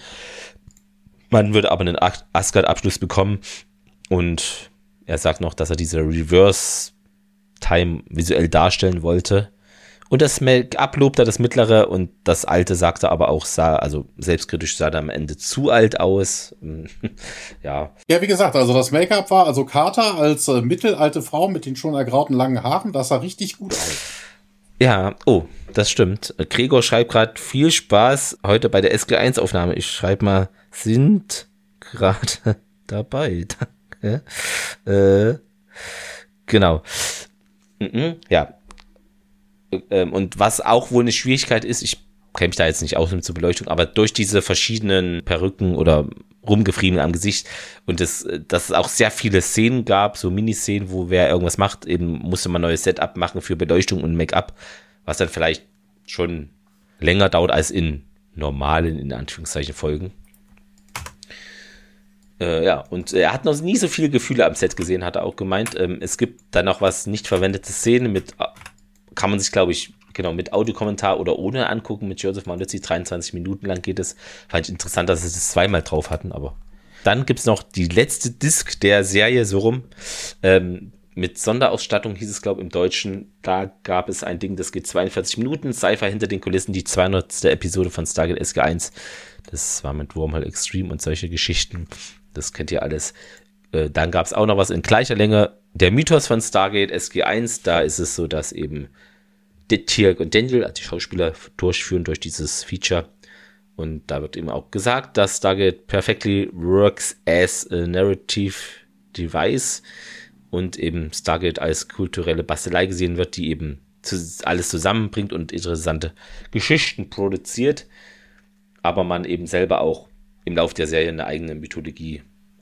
Man würde aber einen Asgard-Abschluss bekommen und er sagt noch, dass er diese Reverse-Time visuell darstellen wollte. Und das Make-up lobt er, das mittlere, und das alte sagte aber auch, also selbstkritisch sah er am Ende zu alt aus. Ja. Ja, wie gesagt, also das Make-up war, also Carter als mittelalte Frau mit den schon ergrauten langen Haaren, das sah richtig gut aus. Ja, oh, das stimmt. Gregor schreibt gerade, viel Spaß heute bei der SG1-Aufnahme. Ich schreibe mal, sind gerade dabei. Danke. Genau. Ja. Und was auch wohl eine Schwierigkeit ist, ich kenne mich da jetzt nicht aus zur Beleuchtung, aber durch diese verschiedenen Perücken oder Rumgefriemel am Gesicht und dass es auch sehr viele Szenen gab, so Miniszenen, wo wer irgendwas macht, eben musste man neues Setup machen für Beleuchtung und Make-up, was dann vielleicht schon länger dauert als in normalen, in Anführungszeichen, Folgen. Ja, und er hat noch nie so viele Gefühle am Set gesehen, hat er auch gemeint. Es gibt dann noch was nicht verwendete Szenen mit, kann man sich, glaube ich, genau, mit Audiokommentar oder ohne angucken, mit Joseph Malozzi, 23 Minuten lang geht es. Fand ich interessant, dass sie das zweimal drauf hatten, aber dann gibt es noch die letzte Disc der Serie, so rum, mit Sonderausstattung hieß es, glaube ich, im Deutschen. Da gab es ein Ding, das geht 42 Minuten, Sci-Fi hinter den Kulissen, die 200. Episode von Stargate SG1. Das war mit Wormhole Extreme und solche Geschichten. Das kennt ihr alles. Dann gab es auch noch was in gleicher Länge, der Mythos von Stargate SG1. Da ist es so, dass eben Teal'c und Daniel, also die Schauspieler, durchführen durch dieses Feature. Und da wird eben auch gesagt, dass Stargate perfectly works as a narrative device und eben Stargate als kulturelle Bastelei gesehen wird, die eben alles zusammenbringt und interessante Geschichten produziert, aber man eben selber auch im Laufe der Serie eine eigene Mythologie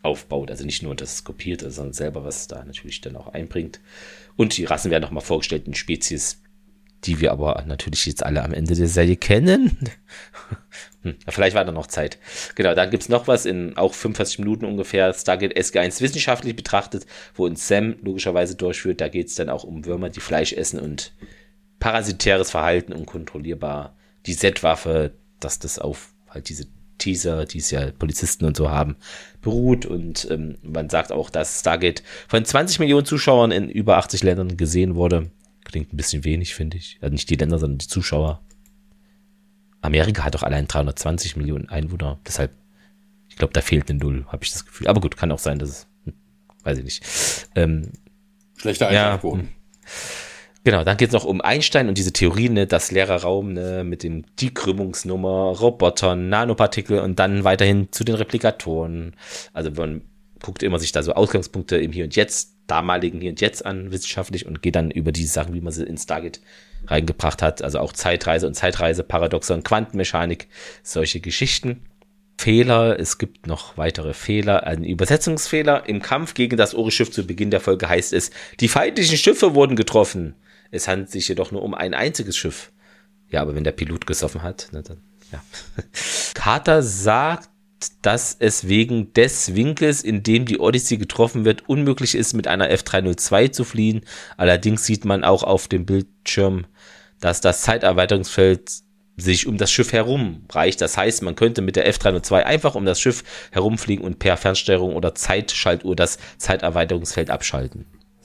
aufbaut. Also nicht nur das kopiert, sondern selber was da natürlich dann auch einbringt. Und die Rassen werden nochmal vorgestellt in Spezies, die wir aber natürlich jetzt alle am Ende der Serie kennen. Vielleicht war da noch Zeit. Genau, dann gibt es noch was in auch 45 Minuten ungefähr, Stargate SG-1 wissenschaftlich betrachtet, wo uns Sam logischerweise durchführt. Da geht es dann auch um Würmer, die Fleisch essen und parasitäres Verhalten unkontrollierbar. Die Z-Waffe, dass das auf halt diese Teaser, die es ja Polizisten und so haben, beruht. Und man sagt auch, dass Stargate von 20 Millionen Zuschauern in über 80 Ländern gesehen wurde. Klingt ein bisschen wenig, finde ich. Also nicht die Länder, sondern die Zuschauer. Amerika hat doch allein 320 Millionen Einwohner. Deshalb, ich glaube, da fehlt eine Null, habe ich das Gefühl. Aber gut, kann auch sein, dass es, weiß ich nicht. Schlechter Einschaltquoten. Genau, dann geht es noch um Einstein und diese Theorien, ne, das leere Raum, ne, mit dem die Krümmungsnummer, Robotern, Nanopartikel und dann weiterhin zu den Replikatoren. Also man guckt immer sich da so Ausgangspunkte im Hier und Jetzt, damaligen Hier und Jetzt an, wissenschaftlich, und geht dann über diese Sachen, wie man sie in Stargate reingebracht hat. Also auch Zeitreise und Zeitreise-Paradoxon, Quantenmechanik, solche Geschichten. Fehler, es gibt noch weitere Fehler, ein Übersetzungsfehler. Im Kampf gegen das Ori-Schiff zu Beginn der Folge heißt es, die feindlichen Schiffe wurden getroffen. Es handelt sich jedoch nur um ein einziges Schiff. Ja, aber wenn der Pilot gesoffen hat, ne, dann, ja. Carter sagt, dass es wegen des Winkels, in dem die Odyssey getroffen wird, unmöglich ist, mit einer F-302 zu fliehen. Allerdings sieht man auch auf dem Bildschirm, dass das Zeiterweiterungsfeld sich um das Schiff herum reicht. Das heißt, man könnte mit der F-302 einfach um das Schiff herumfliegen und per Fernsteuerung oder Zeitschaltuhr das Zeiterweiterungsfeld abschalten.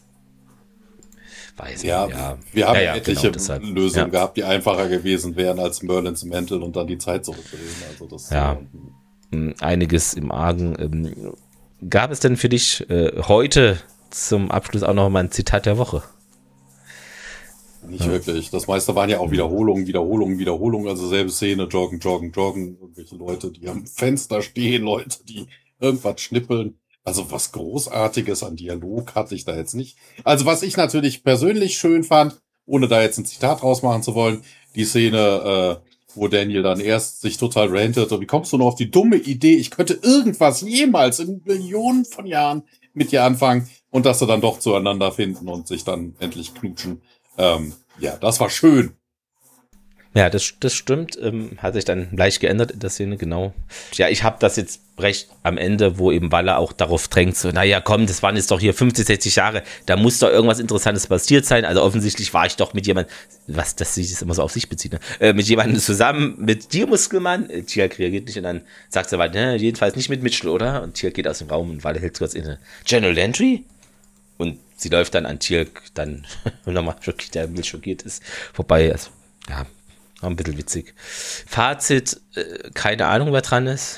Weiß ja, ich, ja. Wir haben ja, etliche genau, Lösungen gehabt, die einfacher gewesen wären als Merlin's Mantle und dann die Zeit zurückdrehen. Also das einiges im Argen. Gab es denn für dich heute zum Abschluss auch noch mal ein Zitat der Woche? Nicht wirklich. Das meiste waren ja auch Wiederholungen. Also selbe Szene, joggen. Irgendwelche Leute, die am Fenster stehen, Leute, die irgendwas schnippeln. Also was Großartiges an Dialog hatte ich da jetzt nicht. Also was ich natürlich persönlich schön fand, ohne da jetzt ein Zitat rausmachen zu wollen, die Szene, wo Daniel dann erst sich total rantet. Und wie kommst du noch auf die dumme Idee, ich könnte irgendwas jemals in Millionen von Jahren mit dir anfangen, und dass sie dann doch zueinander finden und sich dann endlich knutschen. Ja, das war schön. Ja, das stimmt. Hat sich dann leicht geändert in der Szene, genau. Ja, ich habe das jetzt recht am Ende, wo eben Waller auch darauf drängt, so, naja, komm, das waren jetzt doch hier 50, 60 Jahre, da muss doch irgendwas Interessantes passiert sein. Also offensichtlich war ich doch mit jemandem, was das sich immer so auf sich bezieht, ne? Mit jemandem zusammen, mit dir, Muskelmann. Tialk reagiert nicht und dann sagt sie weiter, ne, jedenfalls nicht mit Mitchell, oder? Und Tialk geht aus dem Raum und Waller hält kurz inne. General Landry? Und sie läuft dann an Tialk, dann nochmal schockiert, der Bild schockiert ist, vorbei. Also, ja, ein bisschen witzig. Fazit, keine Ahnung, wer dran ist.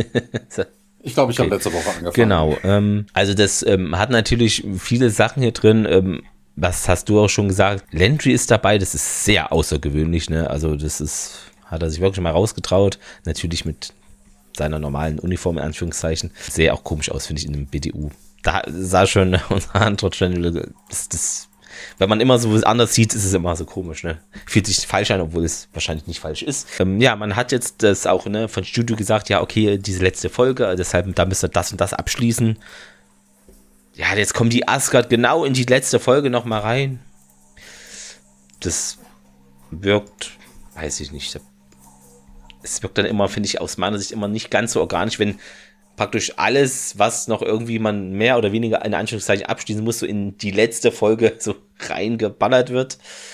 Ich glaube, ich habe letzte Woche angefangen. Genau, also das hat natürlich viele Sachen hier drin. Was hast du auch schon gesagt? Landry ist dabei, das ist sehr außergewöhnlich, ne? Also hat er sich wirklich mal rausgetraut. Natürlich mit seiner normalen Uniform, in Anführungszeichen. Sähe auch komisch aus, finde ich, in einem BDU. Da sah schon unsere Antwort, wenn man immer so anders sieht, ist es immer so komisch, ne? Fühlt sich falsch an, obwohl es wahrscheinlich nicht falsch ist. Ja, man hat jetzt das auch, ne, von Studio gesagt, ja, okay, diese letzte Folge, deshalb, da müsst ihr das und das abschließen. Ja, jetzt kommt die Asgard genau in die letzte Folge nochmal rein. Das wirkt, weiß ich nicht. Es wirkt dann immer, finde ich, aus meiner Sicht immer nicht ganz so organisch, wenn praktisch alles, was noch irgendwie man mehr oder weniger in Anführungszeichen abschließen muss, so in die letzte Folge so reingeballert wird.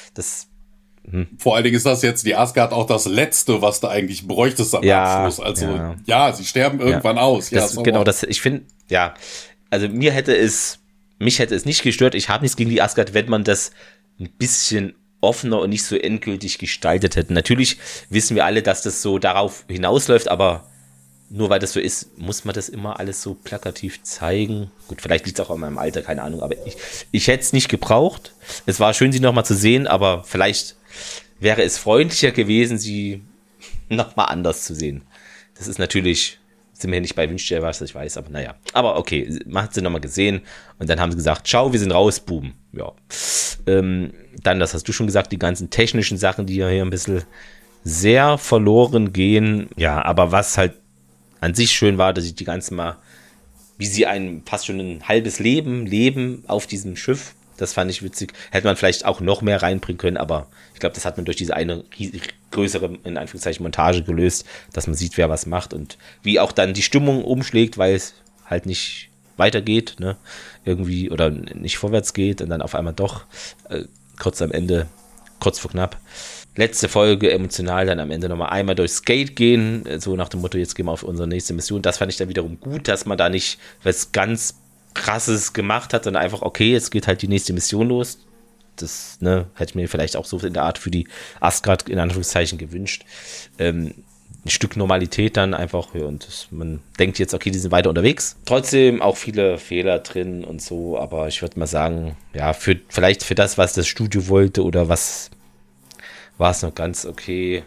Vor allen Dingen ist das jetzt die Asgard auch das Letzte, was du eigentlich bräuchtest am Abschluss. Also ja, sie sterben irgendwann aus. Ja, genau, ich finde, ja, also mich hätte es nicht gestört. Ich habe nichts gegen die Asgard, wenn man das ein bisschen offener und nicht so endgültig gestaltet hätte. Natürlich wissen wir alle, dass das so darauf hinausläuft, aber nur weil das so ist, muss man das immer alles so plakativ zeigen. Gut, vielleicht liegt es auch an meinem Alter, keine Ahnung, aber ich hätte es nicht gebraucht. Es war schön, sie nochmal zu sehen, aber vielleicht wäre es freundlicher gewesen, sie nochmal anders zu sehen. Das ist natürlich, sind wir nicht bei Wünsch dir was, ich weiß, aber naja. Aber okay, man hat sie nochmal gesehen und dann haben sie gesagt, ciao, wir sind raus, Buben. Ja. Dann, das hast du schon gesagt, die ganzen technischen Sachen, die hier ein bisschen sehr verloren gehen. Ja, aber was halt an sich schön war, dass ich die ganzen mal wie sie fast schon ein halbes Leben leben auf diesem Schiff. Das fand ich witzig. Hätte man vielleicht auch noch mehr reinbringen können, aber ich glaube, das hat man durch diese eine größere, in Anführungszeichen, Montage gelöst, dass man sieht, wer was macht und wie auch dann die Stimmung umschlägt, weil es halt nicht weitergeht, ne? Irgendwie, oder nicht vorwärts geht und dann auf einmal doch kurz am Ende, kurz vor knapp. Letzte Folge emotional dann am Ende nochmal einmal durchs Gate gehen, so nach dem Motto, jetzt gehen wir auf unsere nächste Mission. Das fand ich dann wiederum gut, dass man da nicht was ganz Krasses gemacht hat, sondern einfach, okay, jetzt geht halt die nächste Mission los. Das hätte ich mir vielleicht auch so in der Art für die Asgard in Anführungszeichen gewünscht. Ein Stück Normalität dann einfach, und man denkt jetzt, okay, die sind weiter unterwegs. Trotzdem auch viele Fehler drin und so, aber ich würde mal sagen, ja, vielleicht für das, was das Studio wollte oder was war es noch ganz okay.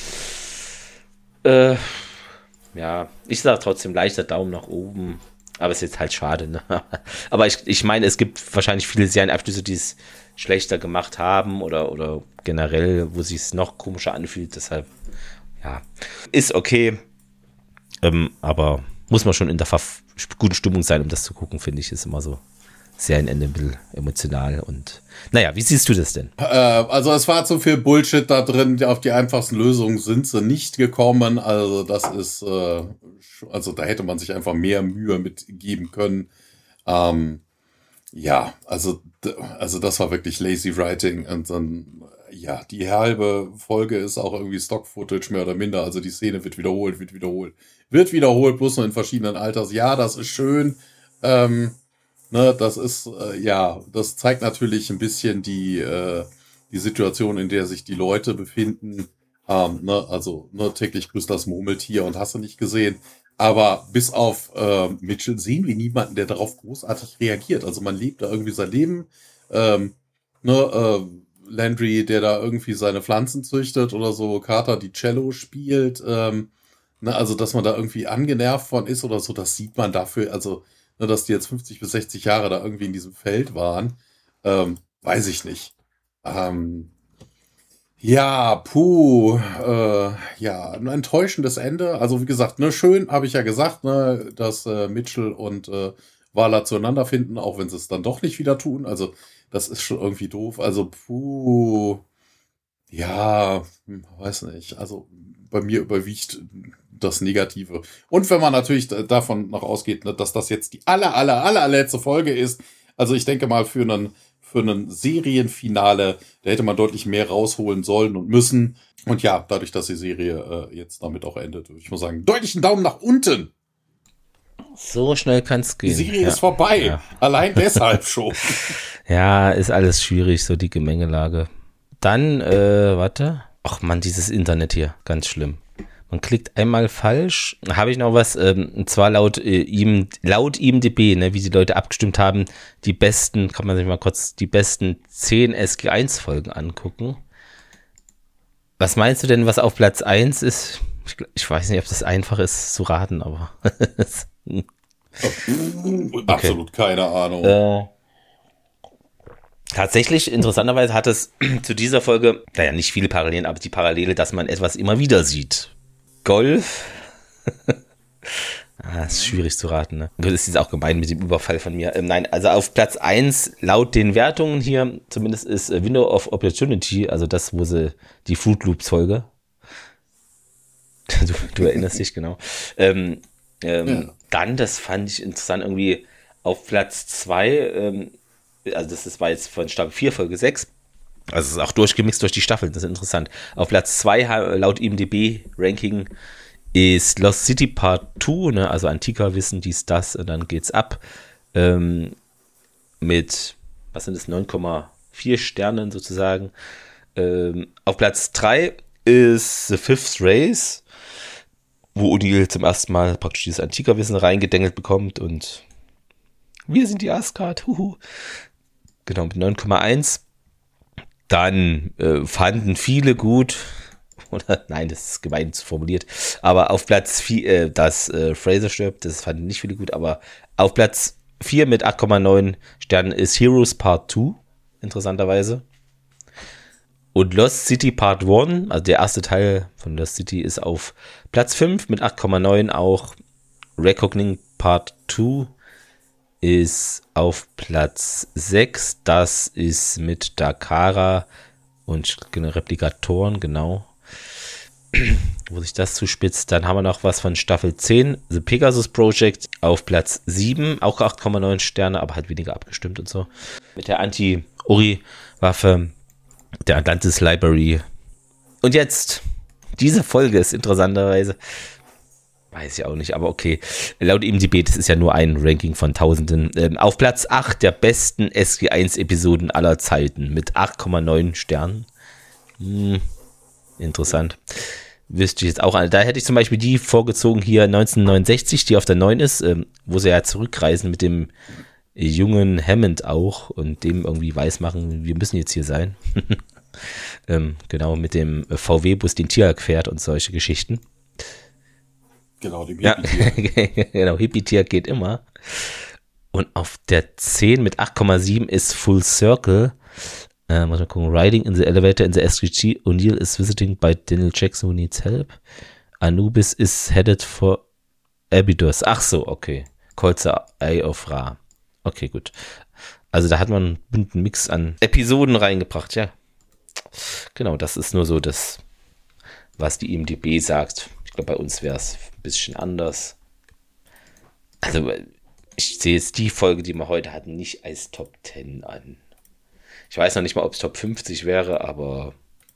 Ja, ich sage trotzdem leichter Daumen nach oben. Aber ist jetzt halt schade, ne? Aber ich meine, es gibt wahrscheinlich viele Serienabschlüsse, die es schlechter gemacht haben oder generell, wo sich es noch komischer anfühlt. Deshalb, ja, ist okay. Aber muss man schon in der guten Stimmung sein, um das zu gucken, finde ich, ist immer so Serienende ein bisschen emotional. Und naja, wie siehst du das denn? Also es war zu viel Bullshit da drin, auf die einfachsten Lösungen sind sie nicht gekommen. Also das ist, also da hätte man sich einfach mehr Mühe mitgeben können. Ja, also das war wirklich lazy writing. Und dann, ja, die halbe Folge ist auch irgendwie Stock-Footage, mehr oder minder. Also die Szene wird wiederholt, bloß nur in verschiedenen Alters. Ja, das ist schön. Das ist, das zeigt natürlich ein bisschen die Situation, in der sich die Leute befinden. Täglich grüßt das Murmeltier und hast du nicht gesehen. Aber bis auf Mitchell sehen wir niemanden, der darauf großartig reagiert. Also man lebt da irgendwie sein Leben. Landry, der da irgendwie seine Pflanzen züchtet oder so, Carter, die Cello spielt. Also dass man da irgendwie angenervt von ist oder so, das sieht man dafür, also dass die jetzt 50 bis 60 Jahre da irgendwie in diesem Feld waren, weiß ich nicht. Ein enttäuschendes Ende. Also wie gesagt, schön, habe ich ja gesagt, dass Mitchell und Vala zueinander finden, auch wenn sie es dann doch nicht wieder tun. Also das ist schon irgendwie doof. Also weiß nicht. Also bei mir überwiegt das Negative. Und wenn man natürlich davon noch ausgeht, dass das jetzt die allerletzte Folge ist, also ich denke mal für einen Serienfinale, da hätte man deutlich mehr rausholen sollen und müssen. Und ja, dadurch, dass die Serie jetzt damit auch endet, würde ich mal sagen, deutlichen Daumen nach unten. So schnell kann es gehen. Die Serie ist vorbei. Ja. Allein deshalb schon. Ja, ist alles schwierig, so die Gemengelage. Dann, warte. Ach man, dieses Internet hier, ganz schlimm. Man klickt einmal falsch. Habe ich noch was, und zwar laut IMDb, ne, wie die Leute abgestimmt haben, die besten 10 SG1-Folgen angucken. Was meinst du denn, was auf Platz 1 ist? Ich weiß nicht, ob das einfach ist zu raten, aber absolut keine Ahnung. Tatsächlich, interessanterweise hat es zu dieser Folge, naja, nicht viele Parallelen, aber die Parallele, dass man etwas immer wieder sieht. Golf. Ist schwierig zu raten, ne? Das ist jetzt auch gemein mit dem Überfall von mir. Nein, also auf Platz 1, laut den Wertungen hier, zumindest ist Window of Opportunity, also das, wo sie die Fruit Loops Folge. Du erinnerst dich, genau. Dann, das fand ich interessant, irgendwie auf Platz 2, also das war jetzt von Staffel 4, Folge 6, also es ist auch durchgemixt durch die Staffeln, das ist interessant. Auf Platz 2 laut IMDb-Ranking ist Lost City Part 2, ne, also Antika-Wissen, dies, das, und dann geht's ab mit, was sind das, 9,4 Sternen sozusagen. Auf Platz 3 ist The Fifth Race, wo O'Neill zum ersten Mal praktisch dieses Antika-Wissen reingedengelt bekommt und wir sind die Asgard, genau, mit 9,1. Dann fanden viele gut, oder nein, das ist gemein formuliert, aber auf Platz 4, dass Fraser stirbt, das fanden nicht viele gut, aber auf Platz 4 mit 8,9 Sternen ist Heroes Part 2, interessanterweise. Und Lost City Part 1, also der erste Teil von Lost City, ist auf Platz 5 mit 8,9, auch Reckoning Part 2 ist auf Platz 6. Das ist mit Dakara und Replikatoren, genau. Wo sich das zuspitzt. Dann haben wir noch was von Staffel 10, The Pegasus Project, auf Platz 7, auch 8,9 Sterne, aber halt weniger abgestimmt und so. Mit der Anti-Ori-Waffe, der Atlantis Library. Und jetzt, diese Folge ist interessanterweise, weiß ich auch nicht, aber okay. Laut IMDb, das ist ja nur ein Ranking von Tausenden. Auf Platz 8 der besten SG1-Episoden aller Zeiten mit 8,9 Sternen. Interessant. Wüsste ich jetzt auch. Da hätte ich zum Beispiel die vorgezogen hier 1969, die auf der 9 ist, wo sie ja zurückreisen mit dem jungen Hammond auch und dem irgendwie weismachen, wir müssen jetzt hier sein. Genau, mit dem VW-Bus den Tierjagd fährt und solche Geschichten. Genau, dem Hippie-Tier. Ja, genau, Hippie-Tier geht immer. Und auf der 10 mit 8,7 ist Full Circle. Muss mal gucken. Riding in the elevator in the SGG. O'Neill is visiting by Daniel Jackson who needs help. Anubis is headed for Abydos. Ach so, okay. Calls the Eye of Ra. Okay, gut. Also da hat man einen bunten Mix an Episoden reingebracht, ja. Genau, das ist nur so das, was die IMDb sagt. Ich glaube, bei uns wäre es ein bisschen anders. Also, ich sehe jetzt die Folge, die wir heute hatten, nicht als Top 10 an. Ich weiß noch nicht mal, ob es Top 50 wäre, aber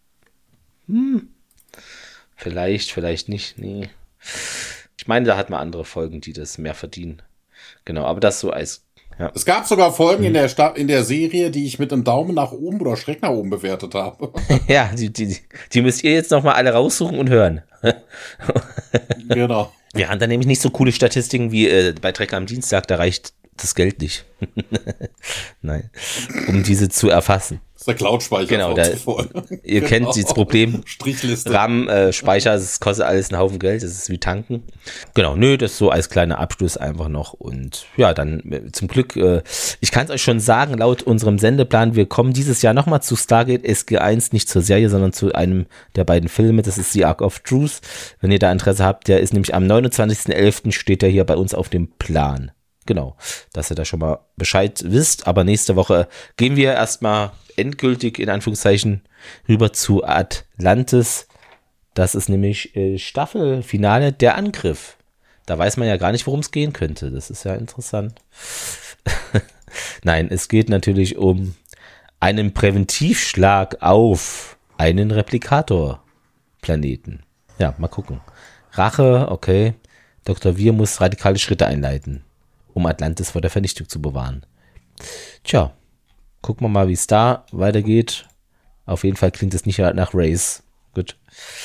vielleicht nicht, nee. Ich meine, da hat man andere Folgen, die das mehr verdienen. Genau, aber das so als, ja. Es gab sogar Folgen in der Serie, die ich mit einem Daumen nach oben oder Schreck nach oben bewertet habe. Ja, die müsst ihr jetzt nochmal alle raussuchen und hören. Genau. Wir haben da nämlich nicht so coole Statistiken wie bei Trecker am Dienstag, da reicht das Geld nicht. Nein, um diese zu erfassen. Das ist der Cloud-Speicher. Genau, ihr kennt das Problem. Strichliste. RAM, Speicher, das kostet alles einen Haufen Geld, das ist wie tanken. Genau, das so als kleiner Abschluss einfach noch. Und ja, dann zum Glück, ich kann es euch schon sagen, laut unserem Sendeplan, wir kommen dieses Jahr nochmal zu Stargate SG1, nicht zur Serie, sondern zu einem der beiden Filme, das ist The Ark of Truth. Wenn ihr da Interesse habt, der ist nämlich am 29.11. steht der hier bei uns auf dem Plan. Genau, dass ihr da schon mal Bescheid wisst. Aber nächste Woche gehen wir erstmal endgültig in Anführungszeichen rüber zu Atlantis. Das ist nämlich Staffelfinale, der Angriff. Da weiß man ja gar nicht, worum es gehen könnte. Das ist ja interessant. Nein, es geht natürlich um einen Präventivschlag auf einen Replikator-Planeten. Ja, mal gucken. Rache, okay. Dr. Wir muss radikale Schritte einleiten, um Atlantis vor der Vernichtung zu bewahren. Tja, gucken wir mal, wie es da weitergeht. Auf jeden Fall klingt es nicht nach Race. Gut.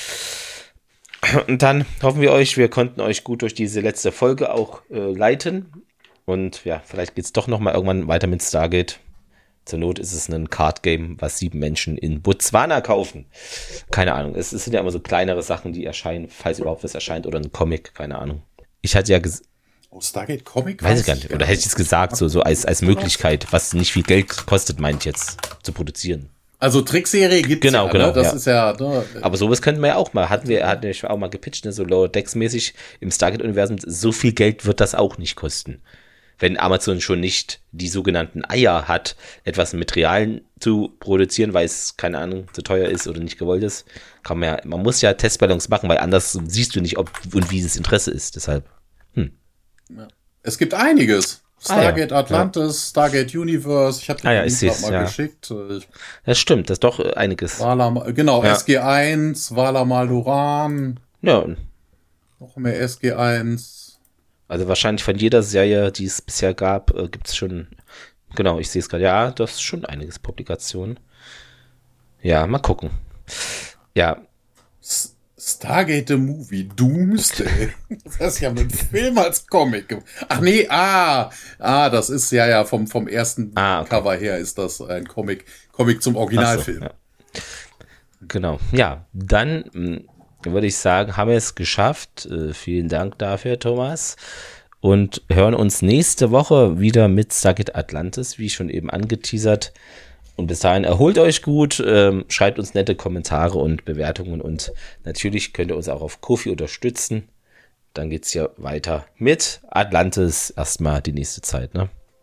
Und dann hoffen wir konnten euch gut durch diese letzte Folge auch leiten. Und ja, vielleicht geht es doch nochmal irgendwann weiter mit Stargate. Zur Not ist es ein Card-Game, was 7 Menschen in Botswana kaufen. Keine Ahnung. Es sind ja immer so kleinere Sachen, die erscheinen, falls überhaupt was erscheint. Oder ein Comic, keine Ahnung. Ich hatte ja Stargate Comic? Weiß ich gar nicht. Oder hätte ich es gesagt, so als Möglichkeit, was nicht viel Geld kostet, meint jetzt, zu produzieren. Also Trickserie gibt es genau, ne? Das ja. ist ja... Ne? Aber sowas könnten wir ja auch mal. Hatten wir auch mal gepitcht, ne? So Lower-Decks-mäßig im Stargate-Universum. So viel Geld wird das auch nicht kosten. Wenn Amazon schon nicht die sogenannten Eier hat, etwas mit Realen zu produzieren, weil es, keine Ahnung, zu teuer ist oder nicht gewollt ist, man muss ja Testballons machen, weil anders siehst du nicht, ob und wie das Interesse ist. Deshalb, Ja. Es gibt einiges. Stargate Atlantis, Stargate Universe. Ich habe dir mal geschickt. Das stimmt, das ist doch einiges. Genau, ja. SG1, Vala Maldoran. Ja. Noch mehr SG1. Also wahrscheinlich von jeder Serie, die es bisher gab, gibt es schon, genau, ich sehe es gerade, ja, das ist schon einiges Publikationen. Ja, mal gucken. Ja. Stargate the Movie, Doomsday. Das heißt, ich habe einen Film als Comic gemacht. Ach nee, das ist ja vom ersten okay. Cover her ist das ein Comic zum Originalfilm. Ja. Genau, ja, dann würde ich sagen, haben wir es geschafft. Vielen Dank dafür, Thomas. Und hören uns nächste Woche wieder mit Stargate Atlantis, wie schon eben angeteasert. Und bis dahin erholt euch gut, schreibt uns nette Kommentare und Bewertungen und natürlich könnt ihr uns auch auf Ko-fi unterstützen. Dann geht's ja weiter mit Atlantis erstmal die nächste Zeit, ne?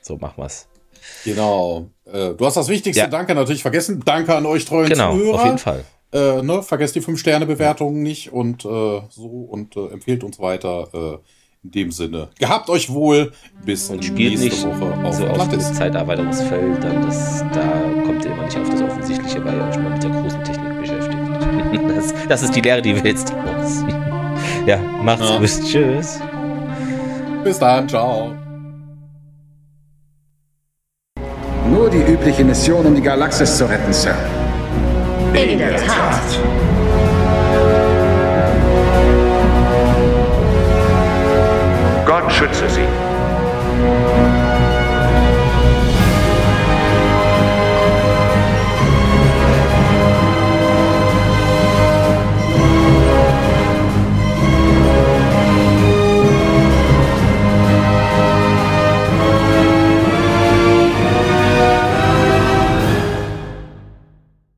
So machen wir's. Genau. Du hast das Wichtigste, danke natürlich vergessen. Danke an euch treuen Zuhörer. Genau, auf jeden Fall. Vergesst die 5-Sterne-Bewertungen nicht und empfehlt uns weiter. In dem Sinne. Gehabt euch wohl. Bis und spielt nächste nicht Woche auf so auf Atlantis. das Zeiterweiterungsfeld, dann da kommt ihr immer nicht auf das Offensichtliche, weil ihr euch mal mit der großen Technik beschäftigt. Das ist die Lehre, die wir jetzt draus ziehen. Ja, macht's gut. Tschüss. Bis dann. Ciao. Nur die übliche Mission, um die Galaxis zu retten, Sir. In der Tat. Gott schütze Sie.